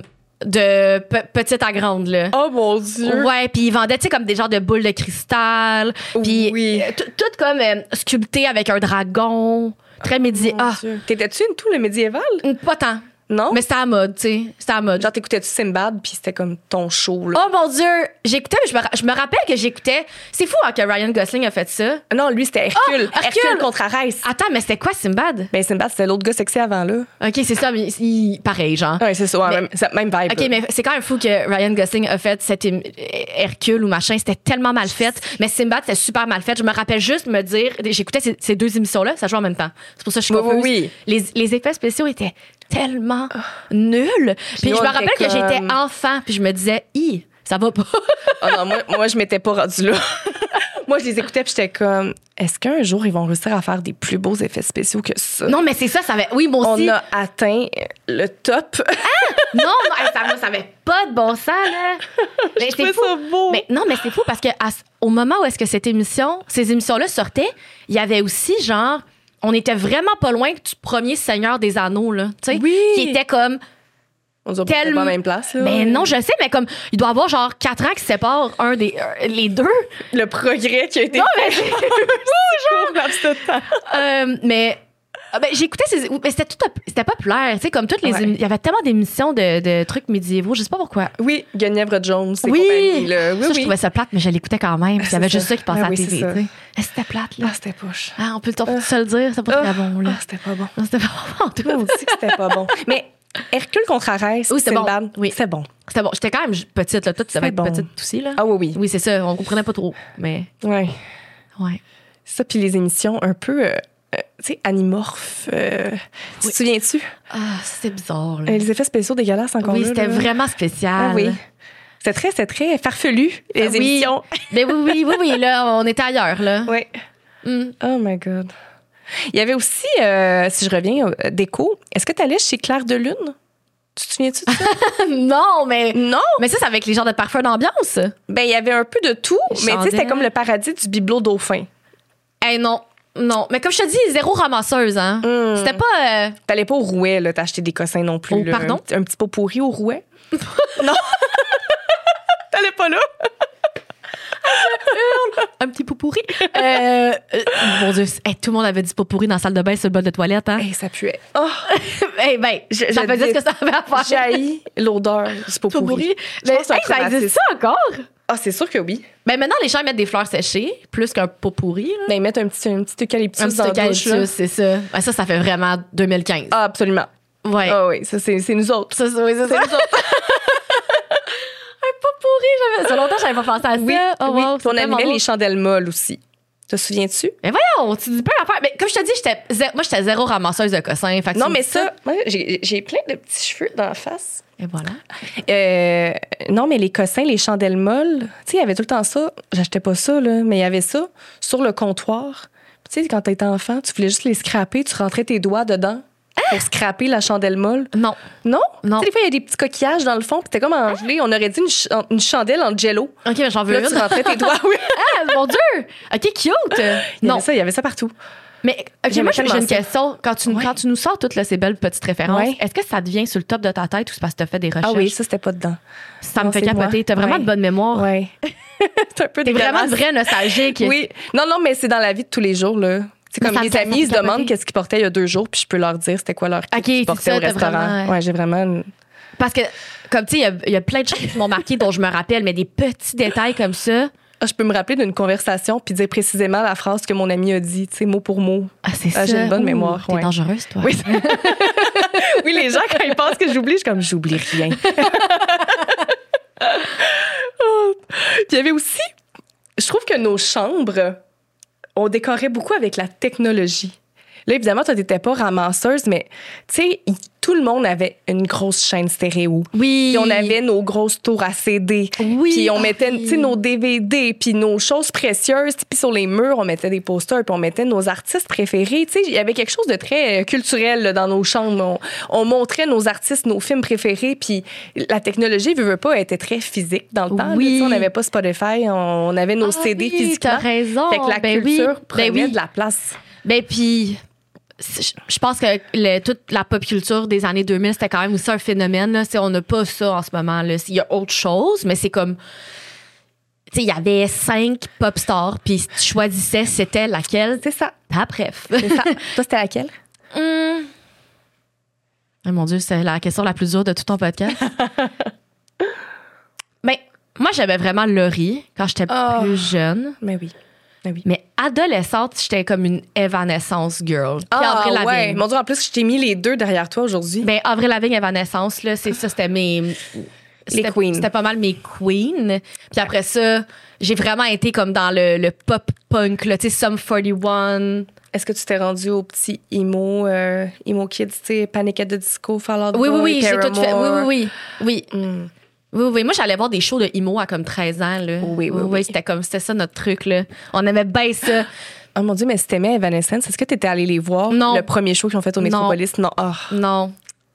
S4: de petite à grande, là.
S3: Oh mon Dieu.
S4: Ouais, puis ils vendaient, tu sais, comme des genres de boules de cristal. Puis
S3: Oui.
S4: tout comme sculpté avec un dragon. Très médiéval.
S3: Mon
S4: Ah,
S3: Dieu. T'étais-tu une tout le médiéval?
S4: pas tant.
S3: Non?
S4: Mais c'était à la mode, tu sais. C'était à la mode.
S3: Genre, t'écoutais-tu Sinbad, puis c'était comme ton show, là?
S4: Oh mon Dieu! J'écoutais, mais je me rappelle que j'écoutais. C'est fou hein, que Ryan Gosling a fait ça.
S3: Non, lui, c'était Hercule.
S4: Ah, Hercule!
S3: Hercule contre Arès.
S4: Attends, mais c'était quoi Sinbad?
S3: Ben, Sinbad, c'était l'autre gars sexy avant, là.
S4: OK, c'est ça, mais pareil, genre.
S3: Ouais, c'est ça. Ouais, même vibe.
S4: OK,
S3: là.
S4: mais c'est quand même fou que Ryan Gosling a fait cet Hercule ou machin. C'était tellement mal fait. Mais Sinbad, c'était super mal fait. Je me rappelle juste me dire... J'écoutais ces 2 émissions-là, ça joue en même temps. C'est pour ça que je suis confuse.
S3: Oui.
S4: Les effets spéciaux étaient tellement nuls. Puis
S3: nous,
S4: je me
S3: on
S4: rappelle
S3: était
S4: que j'étais
S3: comme-
S4: enfant, puis je me disais, ça va pas.
S3: Oh non, moi, je m'étais pas rendue là. Moi, je les écoutais, puis j'étais comme, est-ce qu'un jour, ils vont réussir à faire des plus beaux effets spéciaux que ça?
S4: Non, mais c'est ça, ça avait. Oui, moi aussi.
S3: On a atteint le top.
S4: Non, ça avait pas de bon sens, là. Mais c'est
S3: trouvais
S4: fou.
S3: ça beau.
S4: Mais non, mais c'est fou parce que au moment où est-ce que ces émissions-là sortaient, il y avait aussi genre, on était vraiment pas loin du premier Seigneur des Anneaux, là. Tu sais,
S3: Oui.
S4: qui était comme.
S3: On dirait pas
S4: Tellement-
S3: à la même place. Là.
S4: Mais non, je sais, mais comme il doit y avoir genre 4 ans qui séparent les deux.
S3: Le progrès qui a été
S4: Non, mais
S3: fait. Bonjour, laps de temps.
S4: mais j'écoutais mais c'était populaire, tu sais, comme toutes les
S3: Ouais.
S4: il y avait tellement d'émissions de trucs médiévaux, je sais pas pourquoi.
S3: Oui, Guenièvre Jones, c'est
S4: Oui,
S3: compagnie, là. Oui,
S4: ça, je
S3: oui.
S4: trouvais ça plate, mais je l'écoutais quand même. Il y avait
S3: c'est
S4: juste
S3: ça.
S4: ça qui passait
S3: Ah
S4: à
S3: oui,
S4: la
S3: c'est
S4: TV,
S3: ça.
S4: tu sais. Mais c'était plate, là.
S3: Ah, c'était poche.
S4: Ah, on peut se le dire, c'était pas très bon, là.
S3: Ah, c'était pas bon.
S4: Non, c'était pas bon. tout.
S3: On dit que c'était pas bon. Mais Hercule contre Arès,
S4: Oui, c'était bon.
S3: Sinbad,
S4: Oui.
S3: c'est bon.
S4: C'était bon. J'étais quand même petite, là. Toi, tu devais être
S3: bon.
S4: petite aussi, là.
S3: Ah oui, oui.
S4: Oui, c'est ça. On comprenait pas trop. Mais,
S3: Ouais.
S4: ouais.
S3: Ça, puis les émissions un peu, tu sais, animorphes. Tu te souviens-tu?
S4: Ah, c'était bizarre, là.
S3: Les effets spéciaux dégueulasses encore
S4: Oui,
S3: là,
S4: c'était
S3: là.
S4: vraiment spécial.
S3: Ah oui. C'était très farfelu, les
S4: Oui.
S3: émissions.
S4: Mais oui, là, on était ailleurs, là.
S3: Oui.
S4: Mm.
S3: Oh my God. Il y avait aussi, si je reviens, déco. Est-ce que tu allais chez Claire de Lune? Tu te souviens-tu de ça?
S4: Non, mais.
S3: Non.
S4: Mais ça, c'est avec les genres de parfums d'ambiance.
S3: Ben, il y avait un peu de tout, mais tu sais, c'était
S4: chandelles.
S3: comme le paradis du bibelot dauphin.
S4: Non. Non. Mais comme je te dis, zéro ramasseuse, hein. C'était pas.
S3: T'allais pas au Rouet, là, t'acheter des cossins non plus.
S4: Oh,
S3: là.
S4: pardon?
S3: Un petit pot pourri au Rouet? Non. T'allais pas là?
S4: Un petit pot pourri. Mon Dieu, tout le monde avait du pot pourri dans la salle de bain sur le bol de toilette, hein.
S3: Hey, ça puait. Oh,
S4: Ça faisait ce que ça avait à faire.
S3: j'haïs l'odeur du pot pourri. Je
S4: Mais,
S3: pense que c'est un
S4: ça existe
S3: traumatisme.
S4: ça encore?
S3: Ah, c'est sûr que oui.
S4: Ben maintenant, les gens ils mettent des fleurs séchées plus qu'un pot pourri. Là.
S3: Ben, ils mettent un petit eucalyptus
S4: Un petit
S3: dans la douche.
S4: eucalyptus,
S3: Là.
S4: c'est ça. Ben, ça fait vraiment 2015.
S3: Ah, absolument.
S4: Ouais.
S3: Ah oui, ça, c'est nous autres.
S4: Ça, oui, c'est ça. Un pot pourri, ça longtemps, j'avais pas pensé à ça.
S3: Oui,
S4: Oh,
S3: oui.
S4: wow,
S3: Puis on
S4: c'est tellement
S3: allumait
S4: beau.
S3: les chandelles molles aussi. Te souviens-tu?
S4: Mais voyons, tu dis pas l'affaire. Mais comme je te dis, moi, j'étais zéro ramasseuse de cossins. Fait que
S3: Non,
S4: tu me
S3: mais
S4: dis
S3: ça, moi, j'ai plein de petits cheveux dans la face.
S4: Et voilà.
S3: Non, mais les cossins, les chandelles molles, tu sais, il y avait tout le temps ça. J'achetais pas ça, là, mais il y avait ça sur le comptoir. Tu sais, quand t'étais enfant, tu voulais juste les scraper, tu rentrais tes doigts dedans pour scraper la chandelle molle.
S4: Non.
S3: Non?
S4: Non.
S3: Tu sais, des fois, il y a des petits coquillages dans le fond, puis t'es comme en gelée. On aurait dit une chandelle en jello.
S4: OK, mais j'en veux
S3: Puis là,
S4: une.
S3: tu rentrais tes doigts, oui.
S4: Ah, mon Dieu! OK, cute!
S3: Non. Il y avait ça partout.
S4: Mais OK,
S3: J'aimais
S4: moi, j'ai
S3: tellement
S4: une
S3: ça.
S4: question. Quand tu nous sors toutes là, ces belles petites références,
S3: Ouais.
S4: est-ce que ça te vient sur le top de ta tête ou c'est parce que t'as fait des recherches?
S3: Ah oui, ça, c'était pas dedans.
S4: Ça
S3: Non,
S4: me fait
S3: c'est
S4: capoter.
S3: moi.
S4: T'as vraiment
S3: Ouais.
S4: de bonne mémoire.
S3: Ouais. C'est un peu
S4: T'es vraiment
S3: dégueulasse.
S4: une vraie nostalgique.
S3: Oui. Non, mais c'est dans la vie de tous les jours, là. C'est
S4: Mais
S3: comme
S4: ça
S3: mes
S4: me fait-
S3: amis,
S4: ça
S3: ils
S4: fait
S3: se demandent
S4: capoter.
S3: qu'est-ce qu'ils portaient il y a 2 jours, puis je peux leur dire c'était quoi leur kit
S4: OK,
S3: qu'ils
S4: c'est
S3: portaient
S4: ça,
S3: au
S4: t'as
S3: restaurant.
S4: vraiment-
S3: Ouais, j'ai vraiment...
S4: Parce que, comme tu sais, il y a plein de choses qui m'ont marqué dont je me rappelle, mais des petits détails comme ça.
S3: Ah, je peux me rappeler d'une conversation puis dire précisément la phrase que mon ami a dit, tu sais, mot pour mot.
S4: Ah, c'est
S3: Ah,
S4: ça.
S3: j'ai une bonne
S4: Ouh,
S3: mémoire,
S4: T'es
S3: ouais.
S4: dangereuse, toi.
S3: Oui. Oui, les gens, quand ils pensent que j'oublie, je suis comme, j'oublie rien. Oh. Puis il y avait aussi, je trouve que nos chambres, on décorait beaucoup avec la technologie. Là, évidemment, toi, t'étais pas ramasseuse, mais tu sais, tout le monde avait une grosse chaîne stéréo.
S4: Oui.
S3: Puis on avait nos grosses tours à CD.
S4: Oui.
S3: Puis on mettait,
S4: oui.
S3: tu sais, nos DVD, puis nos choses précieuses. Puis sur les murs, on mettait des posters, puis on mettait nos artistes préférés. Tu sais, il y avait quelque chose de très culturel là, dans nos chambres. On montrait nos artistes, nos films préférés. Puis la technologie, veut pas, était très physique dans le temps. là.
S4: Oui.
S3: Tu sais, on n'avait pas Spotify, on avait nos CD
S4: oui,
S3: physiquement.
S4: t'as raison.
S3: Fait que la
S4: Ben oui.
S3: culture prenait
S4: Ben oui.
S3: de la place.
S4: Ben puis, je pense que toute la pop culture des années 2000, c'était quand même aussi un phénomène. Là. On n'a pas ça en ce moment. Là. Il y a autre chose, mais c'est comme... Tu sais, il y avait 5 pop stars, puis si tu choisissais c'était laquelle.
S3: C'est ça.
S4: Ah, bref.
S3: C'est ça. Toi, c'était laquelle?
S4: Oh, mon Dieu, c'est la question la plus dure de tout ton podcast. Ben, moi, j'aimais vraiment Laurie quand j'étais plus jeune.
S3: Mais oui. Mais oui.
S4: Mais adolescente, j'étais comme une Evanescence girl. Puis Avril Lavigne.
S3: ouais. Mon Dieu, en plus, je t'ai mis les deux derrière toi aujourd'hui.
S4: Ben, Avril Lavigne, Evanescence, là, c'est ça, c'était mes... C'était-
S3: queens.
S4: C'était pas mal mes queens. Puis après ça, j'ai vraiment été comme dans le pop-punk, là, tu sais, Sum 41.
S3: Est-ce que tu t'es rendu au petit emo kids, tu sais, Panic at the Disco, Fall Out
S4: Oui,
S3: Boy,
S4: oui, j'ai tout fait.
S3: Paramore?
S4: Oui. Oui,
S3: Mm.
S4: oui. Moi, j'allais voir des shows de emo à comme 13 ans, là.
S3: Oui.
S4: C'était ça notre truc, là. On aimait bien ça.
S3: Oh mon Dieu, mais si t'aimais Evanescence, est-ce que t'étais allé les voir?
S4: Non.
S3: Le premier show qu'ils ont fait au Métropolis? Non. Ah.
S4: Non.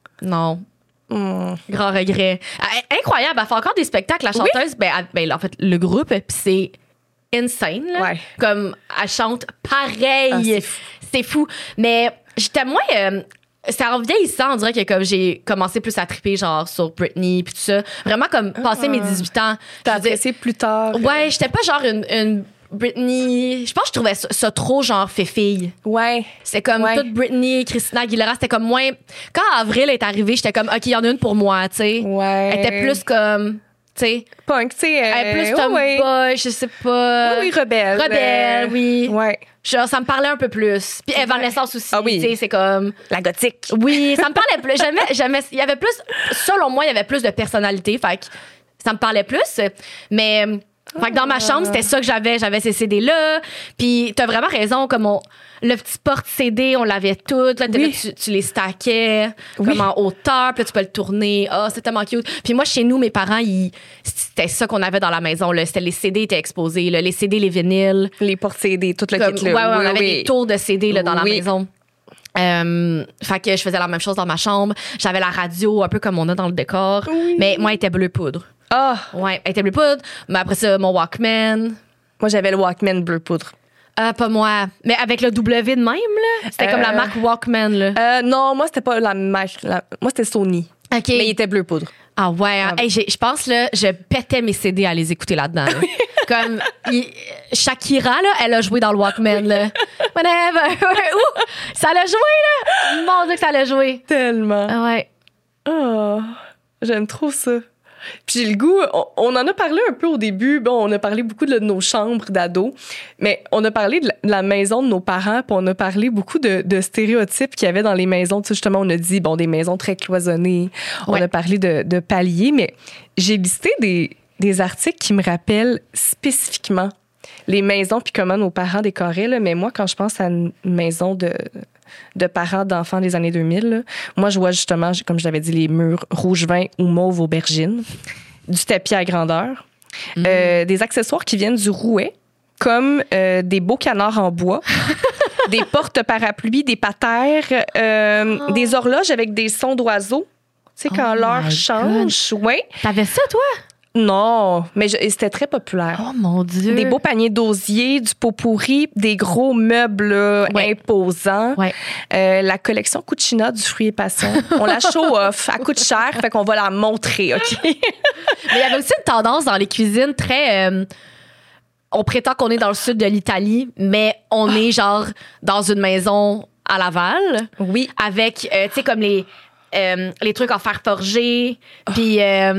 S4: Grand regret. Incroyable, elle fait encore des spectacles, la chanteuse. En fait, le groupe, puis c'est insane. Là.
S3: Ouais.
S4: Comme elle chante pareil.
S3: Ah, c'est fou.
S4: C'est fou. Mais j'étais moins. C'est en vieillissant, on dirait que comme j'ai commencé plus à triper genre sur Britney puis tout ça. Vraiment comme passer mes 18 ans.
S3: T'as
S4: je veux dire,
S3: apprécié plus tard?
S4: Ouais, j'étais pas genre une Britney. Je pense que je trouvais ça trop genre fille.
S3: Ouais.
S4: C'était comme
S3: Ouais.
S4: toute Britney, Christina Aguilera, c'était comme moins. Quand Avril est arrivée, j'étais comme, OK, il y en a une pour moi, tu sais.
S3: Ouais.
S4: Elle était plus comme, tu sais,
S3: Punk, tu sais.
S4: elle est plus
S3: ouais,
S4: tomboy,
S3: ouais.
S4: je sais pas.
S3: Oui, rebelle.
S4: Rebelle, oui.
S3: Ouais.
S4: Genre, ça me parlait un peu plus. Puis Evanescence aussi,
S3: Ah oui.
S4: tu sais, c'est comme.
S3: La gothique.
S4: Oui, ça me parlait plus. Jamais. Il y avait plus. Selon moi, il y avait plus de personnalité. Fait que ça me parlait plus. Mais Fait que dans ma chambre, c'était ça que j'avais. J'avais ces CD-là. Puis t'as vraiment raison, comme le petit porte-CD, on l'avait tout. Là, tu les stackais comme en hauteur. Puis là, tu peux le tourner. C'est tellement cute. Puis moi, chez nous, mes parents, c'était ça qu'on avait dans la maison. Là. C'était les CD étaient exposés. Là. Les CD, les vinyles.
S3: Les porte-CD, tout le kit.
S4: Ouais, on avait des tours de CD là, dans la maison. Fait que je faisais la même chose dans ma chambre. J'avais la radio, un peu comme on a dans le décor. Mais moi, elle était bleu poudre. Ouais, elle était bleu poudre. Mais après ça, mon Walkman.
S3: Moi, j'avais le Walkman bleu poudre.
S4: Pas moi. Mais avec le W de même, là. C'était comme la marque Walkman, là.
S3: Non, moi, c'était pas la marque. Moi, c'était Sony.
S4: OK.
S3: Mais il était bleu poudre.
S4: Ah ouais. Hey, je pense, là, je pétais mes CD à les écouter là-dedans. Là. Comme Shakira, là, elle a joué dans le Walkman, là. Whatever. Ça l'a joué, là. Mon Dieu que ça l'a joué.
S3: Tellement.
S4: Ah ouais.
S3: Oh, j'aime trop ça. Puis j'ai le goût, on en a parlé un peu au début. Bon, on a parlé beaucoup de nos chambres d'ados, mais on a parlé de la maison de nos parents, puis on a parlé beaucoup de stéréotypes qu'il y avait dans les maisons. Tu sais, justement, on a dit, des maisons très cloisonnées. On a parlé de paliers, mais j'ai listé des articles qui me rappellent spécifiquement les maisons puis comment nos parents décoraient. Là. Mais moi, quand je pense à une maison de parents d'enfants des années 2000, là, moi, je vois justement, comme je l'avais dit, les murs rouge vin ou mauve aubergine, du tapis à grandeur, des accessoires qui viennent du Rouet, comme des beaux canards en bois, des porte-parapluies, des patères, des horloges avec des sons d'oiseaux. Tu sais, quand l'heure change. Ouais.
S4: T'avais ça, toi?
S3: Non, mais c'était très populaire.
S4: Oh mon Dieu.
S3: Des beaux paniers d'osier, du pot pourri, des gros meubles imposants.
S4: Ouais.
S3: La collection Cucina du fruit et passion. On la show off. Elle coûte cher, fait qu'on va la montrer, OK?
S4: Mais il y avait aussi une tendance dans les cuisines très... on prétend qu'on est dans le sud de l'Italie, mais on est genre dans une maison à Laval.
S3: Oui.
S4: Avec, tu sais, comme les trucs en fer forgé, puis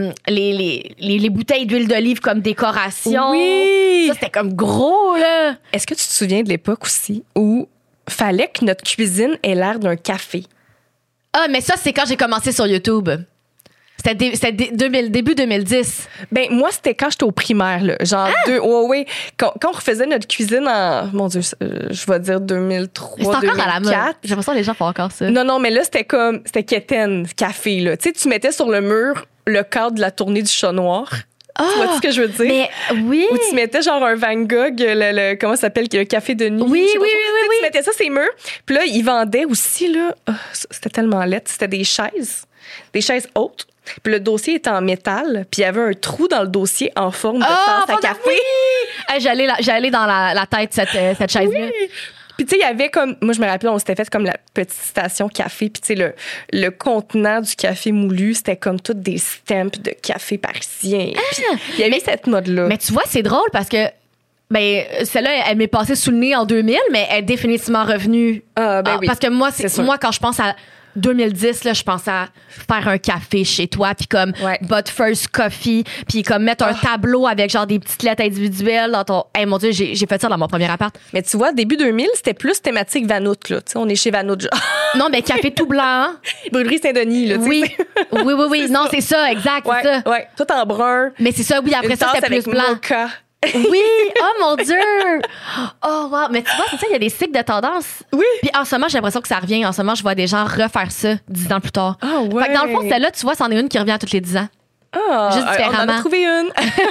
S4: les bouteilles d'huile d'olive comme décoration.
S3: Oui!
S4: Ça, c'était comme gros, là.
S3: Est-ce que tu te souviens de l'époque aussi où fallait que notre cuisine ait l'air d'un café?
S4: Ah, mais ça, c'est quand j'ai commencé sur YouTube. C'était début 2010.
S3: Ben moi, c'était quand j'étais au primaire, là. Genre, Quand on refaisait notre cuisine en, mon Dieu, je vais dire 2003,
S4: c'est encore
S3: 2004.
S4: à la mode. J'ai l'impression que les gens font encore ça.
S3: Non, mais là, c'était quétaine, café, là. Tu sais, tu mettais sur le mur le cadre de la tournée du chat noir. Tu vois ce que je veux dire?
S4: Mais oui.
S3: Où tu mettais genre un Van Gogh, comment ça s'appelle, le café de nuit.
S4: Oui.
S3: Tu mettais ça, ces murs. Puis là, ils vendaient aussi, là, c'était tellement laid. C'était des chaises hautes. Puis le dossier était en métal, puis il y avait un trou dans le dossier en forme de tasse à café.
S4: Oui! Hey, j'allais dans la tête cette chaise-là.
S3: Oui. Puis tu sais, il y avait comme... Moi, je me rappelle, on s'était fait comme la petite station café. Puis tu sais, le contenant du café moulu, c'était comme toutes des stamps de café parisien. Il y avait cette mode-là.
S4: Mais tu vois, c'est drôle parce que celle-là, elle m'est passée sous le nez en 2000, mais elle est définitivement revenue.
S3: Oui.
S4: Parce que moi, quand je pense à 2010, là, je pense à faire un café chez toi, puis comme But First Coffee, puis comme mettre un tableau avec genre des petites lettres individuelles dans ton... Hey, mon Dieu, j'ai fait ça dans mon premier appart.
S3: Mais tu vois, début 2000, c'était plus thématique Vanout, là. Tu sais, on est chez Vanout.
S4: Non, mais café tout blanc.
S3: Brûlerie Saint-Denis, là.
S4: Oui. Oui. Non, c'est ça, exact.
S3: Ouais,
S4: c'est ça.
S3: Ouais, tout en brun.
S4: Mais c'est ça, oui. Après ça, c'était plus blanc.
S3: Mocha.
S4: Oui! Oh mon Dieu! Oh wow! Mais tu vois, c'est ça, il y a des cycles de tendance.
S3: Oui!
S4: Puis en ce moment, j'ai l'impression que ça revient. En ce moment, je vois des gens refaire ça 10 ans plus tard.
S3: Ah ouais!
S4: Fait que dans le fond, celle-là, tu vois, c'en est une qui revient à tous les 10 ans. Juste différemment.
S3: On en a trouvé une.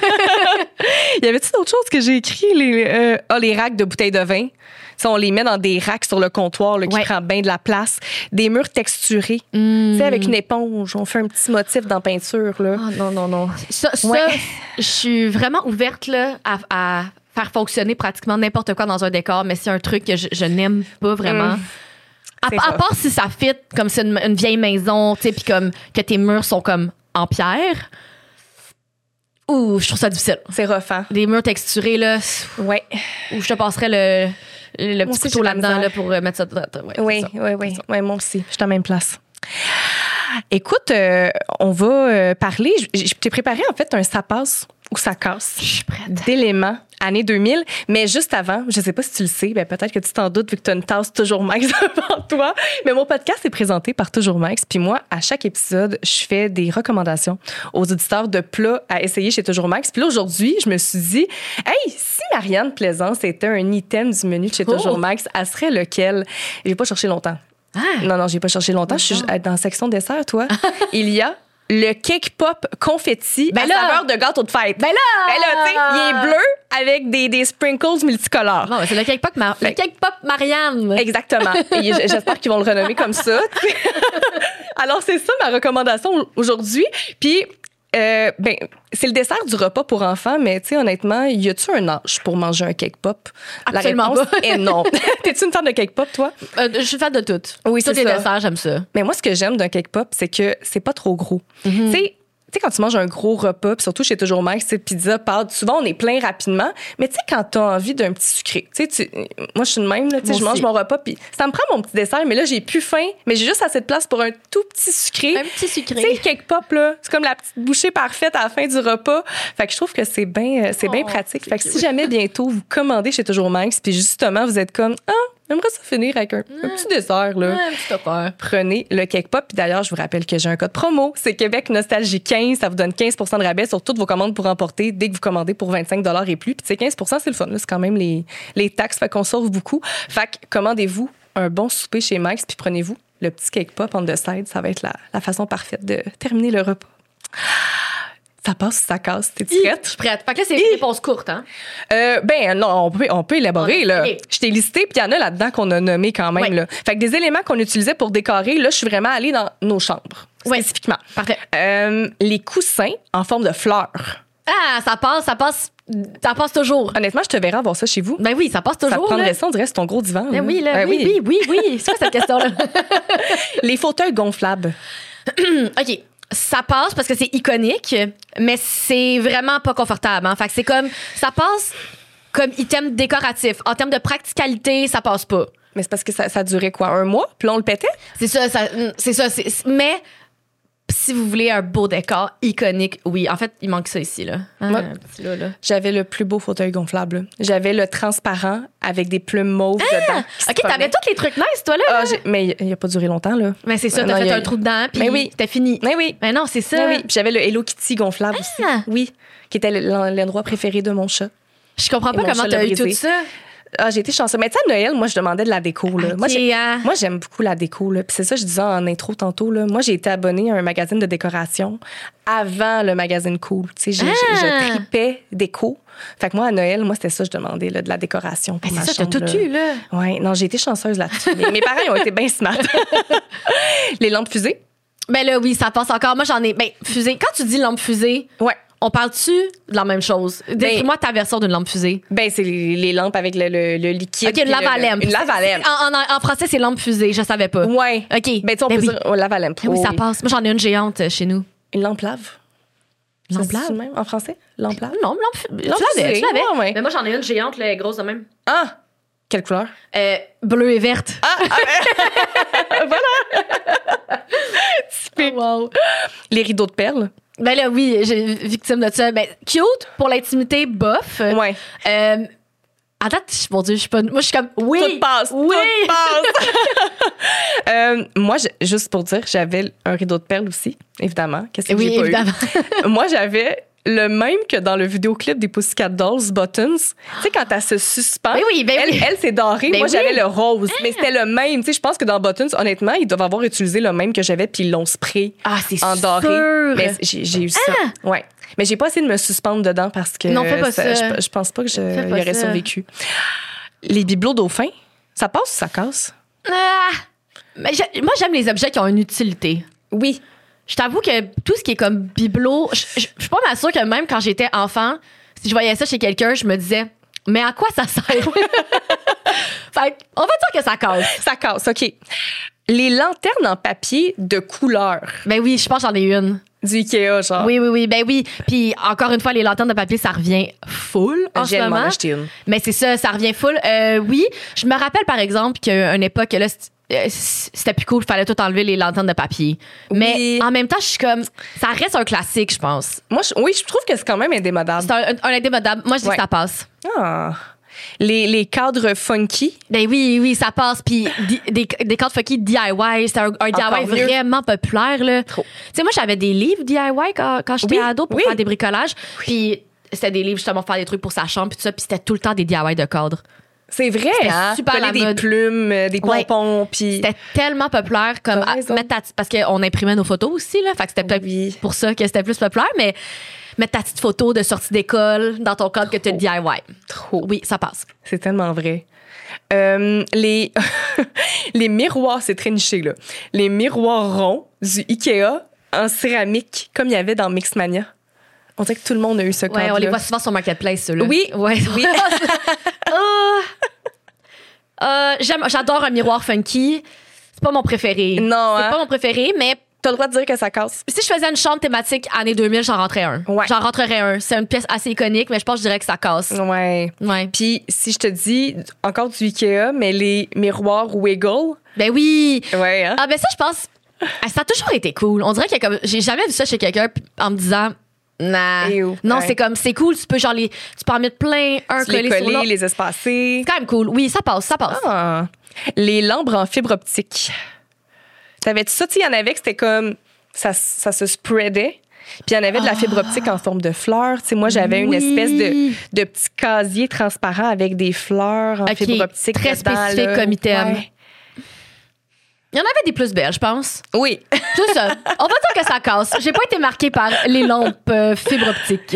S3: Y avait-tu d'autres choses que j'ai écrit? Les racks de bouteilles de vin. Ça, on les met dans des racks sur le comptoir là, qui prend bien de la place. Des murs texturés. Tu sais, avec une éponge. On fait un petit motif dans la peinture. Là.
S4: Oh, non. Ça, je suis vraiment ouverte là, à faire fonctionner pratiquement n'importe quoi dans un décor, mais c'est un truc que je n'aime pas vraiment. À part si ça fit, comme c'est une vieille maison, tu sais, puis comme que tes murs sont comme en pierre. Ouh, je trouve ça difficile.
S3: C'est rough, hein?
S4: Des murs texturés, là.
S3: Ouais.
S4: Où je te passerais le petit couteau là-dedans là, pour mettre ça dedans.
S3: Oui. Moi aussi. Je suis à la même place. Écoute, on va parler. Je t'ai préparé, en fait, un ça passe ou ça casse
S4: Je suis prête.
S3: d'éléments année 2000. Mais juste avant, je sais pas si tu le sais, ben peut-être que tu t'en doutes vu que tu as une tasse Toujours Max devant toi. Mais mon podcast est présenté par Toujours Max. Puis moi, à chaque épisode, je fais des recommandations aux auditeurs de plats à essayer chez Toujours Max. Puis là, aujourd'hui, je me suis dit, hey, si Marianne Plaisance était un item du menu de chez Toujours Max, elle serait lequel? J'ai pas cherché longtemps.
S4: Ah.
S3: Non, j'ai pas cherché longtemps. Je suis dans la section dessert, toi. Il y a le cake pop confetti à saveur de gâteau de fête.
S4: Ben là,
S3: tu sais, il est bleu avec des sprinkles multicolores.
S4: Bon, c'est le cake pop, le cake pop Marianne.
S3: Exactement. Et j'espère qu'ils vont le renommer comme ça. Alors, c'est ça ma recommandation aujourd'hui. Puis, c'est le dessert du repas pour enfants, mais tu sais, honnêtement, y a-tu un âge pour manger un cake pop?
S4: Absolument
S3: La réponse
S4: pas.
S3: est non. T'es-tu une fan de cake pop, toi?
S4: Je suis fan de tout.
S3: Oui,
S4: tous
S3: c'est
S4: les
S3: ça.
S4: desserts, j'aime ça.
S3: Mais moi, ce que j'aime d'un cake pop, c'est que c'est pas trop gros. Tu sais, quand tu manges un gros repas, puis surtout chez Toujours Max, c'est pizza, pâtes, souvent on est plein rapidement. Mais tu sais, quand t'as envie d'un petit sucré, tu sais, moi je suis de même, là, tu sais, je mange mon repas, puis ça me prend mon petit dessert, mais là j'ai plus faim, mais j'ai juste assez de place pour un tout petit sucré.
S4: Un petit sucré.
S3: Tu sais, le cake pop, là, c'est comme la petite bouchée parfaite à la fin du repas. Fait que je trouve que c'est bien pratique. Fait que si jamais bientôt vous commandez chez Toujours Max, puis justement vous êtes comme, j'aimerais ça finir avec un petit dessert, là.
S4: Un petit affaire.
S3: Prenez le cake pop. Puis d'ailleurs, je vous rappelle que j'ai un code promo. C'est Québec Nostalgie 15. Ça vous donne 15 de rabais sur toutes vos commandes pour emporter dès que vous commandez pour 25 $ et plus. Puis c'est 15 c'est le fun. Là. C'est quand même les taxes. Fait qu'on sauve beaucoup. Fait que commandez-vous un bon souper chez Max. Puis prenez-vous le petit cake pop on the side. Ça va être la façon parfaite de terminer le repas. Ça passe ou ça casse? T'es-tu prête?
S4: Je suis prête. Fait que là, c'est une réponse courte, hein?
S3: Non, on peut élaborer, là.
S4: Okay.
S3: Je t'ai listé, puis il y en a là-dedans qu'on a nommé quand même,
S4: Oui.
S3: là. Fait que des éléments qu'on utilisait pour décorer, là, je suis vraiment allée dans nos chambres, spécifiquement.
S4: Parfait.
S3: Les coussins en forme de fleurs.
S4: Ah, ça passe toujours.
S3: Honnêtement, je te verrai avoir ça chez vous.
S4: Ben oui, ça passe
S3: Ça te
S4: toujours.
S3: prendrait
S4: là.
S3: ça, on dirait, c'est ton gros divan.
S4: Ben
S3: là.
S4: oui, là, oui. C'est quoi cette question-là?
S3: Les fauteuils gonflables.
S4: OK. Ça passe parce que c'est iconique, mais c'est vraiment pas confortable. Hein? Fait que c'est comme... Ça passe comme item décoratif. En termes de practicalité, ça passe pas.
S3: Mais c'est parce que ça durait quoi, 1 mois? Puis là, on le pétait?
S4: C'est ça. Mais si vous voulez un beau décor iconique, oui. En fait, il manque ça ici, là.
S3: Ouais.
S4: Un petit là.
S3: J'avais le plus beau fauteuil gonflable. Là. J'avais le transparent avec des plumes mauves dedans. qui se
S4: OK, t'avais
S3: prenaient.
S4: tous les trucs nice, toi, là.
S3: Mais il a pas duré longtemps, là.
S4: Mais c'est ça,
S3: Non,
S4: t'as
S3: il y
S4: fait
S3: a-
S4: un trou dedans, puis
S3: Mais oui.
S4: c'était fini.
S3: Mais oui.
S4: Mais non, c'est ça.
S3: Oui, oui. Puis j'avais le Hello Kitty gonflable aussi. Oui. Qui était l'endroit préféré de mon chat.
S4: Je comprends
S3: Et
S4: pas
S3: mon
S4: comment
S3: chat
S4: t'as
S3: l'a
S4: eu tout
S3: brisé.
S4: ça.
S3: J'ai été chanceuse. Mais tu sais, à Noël, moi, je demandais de la déco. Là. Moi,
S4: hein.
S3: moi, j'aime beaucoup la déco. Là. Puis c'est ça, je disais en intro tantôt. Là. Moi, j'ai été abonnée à un magazine de décoration avant le magazine Cool. Tu sais, je tripais déco. Fait que moi, à Noël, c'était ça, je demandais, là, de la décoration pour ma
S4: C'est ça,
S3: chambre.
S4: t'as tout eu, là.
S3: Oui, non, j'ai été chanceuse là-dessus. Mais mes parents, ils ont été bien smart. Les lampes fusées?
S4: Ben là, oui, ça passe encore. Moi, j'en ai. Ben, fusée. Quand tu dis lampe fusée,
S3: Ouais.
S4: on parle-tu de la même chose? Décris-moi ta version d'une lampe fusée.
S3: Ben, c'est les lampes avec le liquide.
S4: OK, une
S3: puis
S4: lave à lampe.
S3: Une lave à lampe.
S4: En français, c'est lampe fusée. Je savais pas.
S3: Ouais.
S4: OK.
S3: Ben, tu sais, on peut
S4: oui.
S3: dire lave à lampe.
S4: Ben oui, ça passe. Moi, j'en ai une géante chez nous.
S3: Une lampe lave.
S4: Lampe
S3: Ça se dit
S4: lave?
S3: même en français? Lampe lave?
S4: Non, tu
S3: fusée,
S4: l'avais.
S3: ouais.
S4: Mais moi, j'en ai une géante, là, grosse de même.
S3: Ah! Quelle couleur?
S4: Bleue et verte.
S3: Typique.
S4: Oh, wow.
S3: Les rideaux de perles?
S4: Ben là, oui, j'ai victime de ça. Ben, cute pour l'intimité, bof.
S3: Ouais.
S4: À date, mon Dieu, je suis pas. Moi, je suis comme. Oui!
S3: Tout passe.
S4: Oui!
S3: Tout passe. Moi, juste pour dire, j'avais un rideau de perles aussi, évidemment. Qu'est-ce que
S4: Oui,
S3: j'ai pas
S4: évidemment.
S3: eu? Moi, j'avais le même que dans le vidéoclip des Pussycat Dolls, Buttons. Tu sais, quand elle se suspend,
S4: Ben oui, ben oui.
S3: elle c'est doré.
S4: Ben
S3: Moi,
S4: oui.
S3: j'avais le rose. Mais c'était le même. Tu sais, je pense que dans Buttons, honnêtement, ils doivent avoir utilisé le même que j'avais, puis ils l'ont spray
S4: Ah, c'est
S3: en doré.
S4: sûr.
S3: Mais j'ai eu ça. Ouais. Mais j'ai pas essayé de me suspendre dedans parce que
S4: Non, fais pas ça.
S3: Je pense pas que
S4: Fais pas
S3: y aurait
S4: ça.
S3: survécu. Les bibelots dauphins, ça passe ou ça casse?
S4: Ah! Mais moi, j'aime les objets qui ont une utilité.
S3: Oui.
S4: Je t'avoue que tout ce qui est comme bibelot, je suis pas mal sûre que même quand j'étais enfant, si je voyais ça chez quelqu'un, je me disais, mais à quoi ça sert? Fait on va dire que ça casse.
S3: Ça casse, OK. Les lanternes en papier de couleur.
S4: Ben oui, je pense que j'en ai une.
S3: Du Ikea, genre.
S4: Oui. Ben oui. Puis encore une fois, les lanternes de papier, ça revient full en ce
S3: J'ai
S4: moment.
S3: acheté une.
S4: Mais c'est ça revient full. Oui, je me rappelle par exemple qu'à une époque, là, c'était plus cool, il fallait tout enlever les lanternes de papier. Mais
S3: Oui.
S4: en même temps, je suis comme, ça reste un classique, je pense.
S3: Moi, je trouve que c'est quand même indémodable.
S4: C'est un indémodable. Moi, je dis
S3: Ouais.
S4: que ça passe.
S3: Ah. Les cadres funky.
S4: Ben oui, ça passe. Puis des cartes funky DIY, c'était un DIY
S3: Encore mieux.
S4: vraiment populaire. Là. Tu
S3: Trop.
S4: sais, moi, j'avais des livres DIY quand j'étais
S3: Oui,
S4: ado pour
S3: oui.
S4: faire des bricolages. Puis c'était des livres justement pour faire des trucs pour sa chambre, puis tout ça. Puis c'était tout le temps des DIY de cadre.
S3: C'est vrai,
S4: C'était
S3: hein?
S4: super
S3: Coller
S4: la
S3: des
S4: mode.
S3: plumes, des
S4: Ouais.
S3: pompons, puis...
S4: C'était tellement populaire comme
S3: T'as raison.
S4: parce qu'on imprimait nos photos aussi. Là, fait que c'était peut-être
S3: Oui.
S4: pour ça que c'était plus populaire. Mais mettre ta petite photo de sortie d'école dans ton cadre que tu as DIY.
S3: Trop.
S4: Oui, ça passe.
S3: C'est tellement vrai. Les miroirs, c'est très niché, là. Les miroirs ronds du Ikea en céramique, comme il y avait dans Mixmania. On dirait que tout le monde a eu ce cadre-là.
S4: Ouais, on les voit souvent sur Marketplace, ceux-là.
S3: Oui.
S4: Ouais.
S3: Oui.
S4: J'adore un miroir funky. C'est pas mon préféré.
S3: Non,
S4: C'est
S3: hein?
S4: pas mon préféré, mais
S3: T'as le droit de dire que ça casse.
S4: si je faisais une chambre thématique années 2000, j'en rentrais un.
S3: Ouais.
S4: J'en rentrerais un. C'est une pièce assez iconique, mais je pense que je dirais que ça casse.
S3: Ouais.
S4: Ouais.
S3: Puis si je te dis, encore du Ikea, mais les miroirs Wiggle.
S4: Ben oui.
S3: Ouais, hein?
S4: Ah ben ça, je pense, ça a toujours été cool. On dirait que comme j'ai jamais vu ça chez quelqu'un en me disant nah.
S3: Ew.
S4: Non,
S3: Ouais.
S4: c'est comme c'est cool, tu peux genre tu peux en mettre plein, un
S3: Tu les
S4: collé sur
S3: coller,
S4: l'autre.
S3: les espacer.
S4: C'est quand même cool. Oui, ça passe.
S3: Ah. Les lampes en fibre optique. T'avais-tu ça? Tu sais, il y en avait que c'était comme... Ça se spreadait. Puis il y en avait de la fibre optique en forme de fleurs. Tu sais, moi, j'avais une
S4: Oui.
S3: espèce de petit casier transparent avec des fleurs en
S4: Ok,
S3: fibre optique
S4: très
S3: dedans,
S4: spécifique
S3: là.
S4: comme item.
S3: Ouais.
S4: Il y en avait des plus belles, je pense.
S3: Oui.
S4: C'est ça. On va dire que ça casse. J'ai pas été marquée par les lampes fibre optique.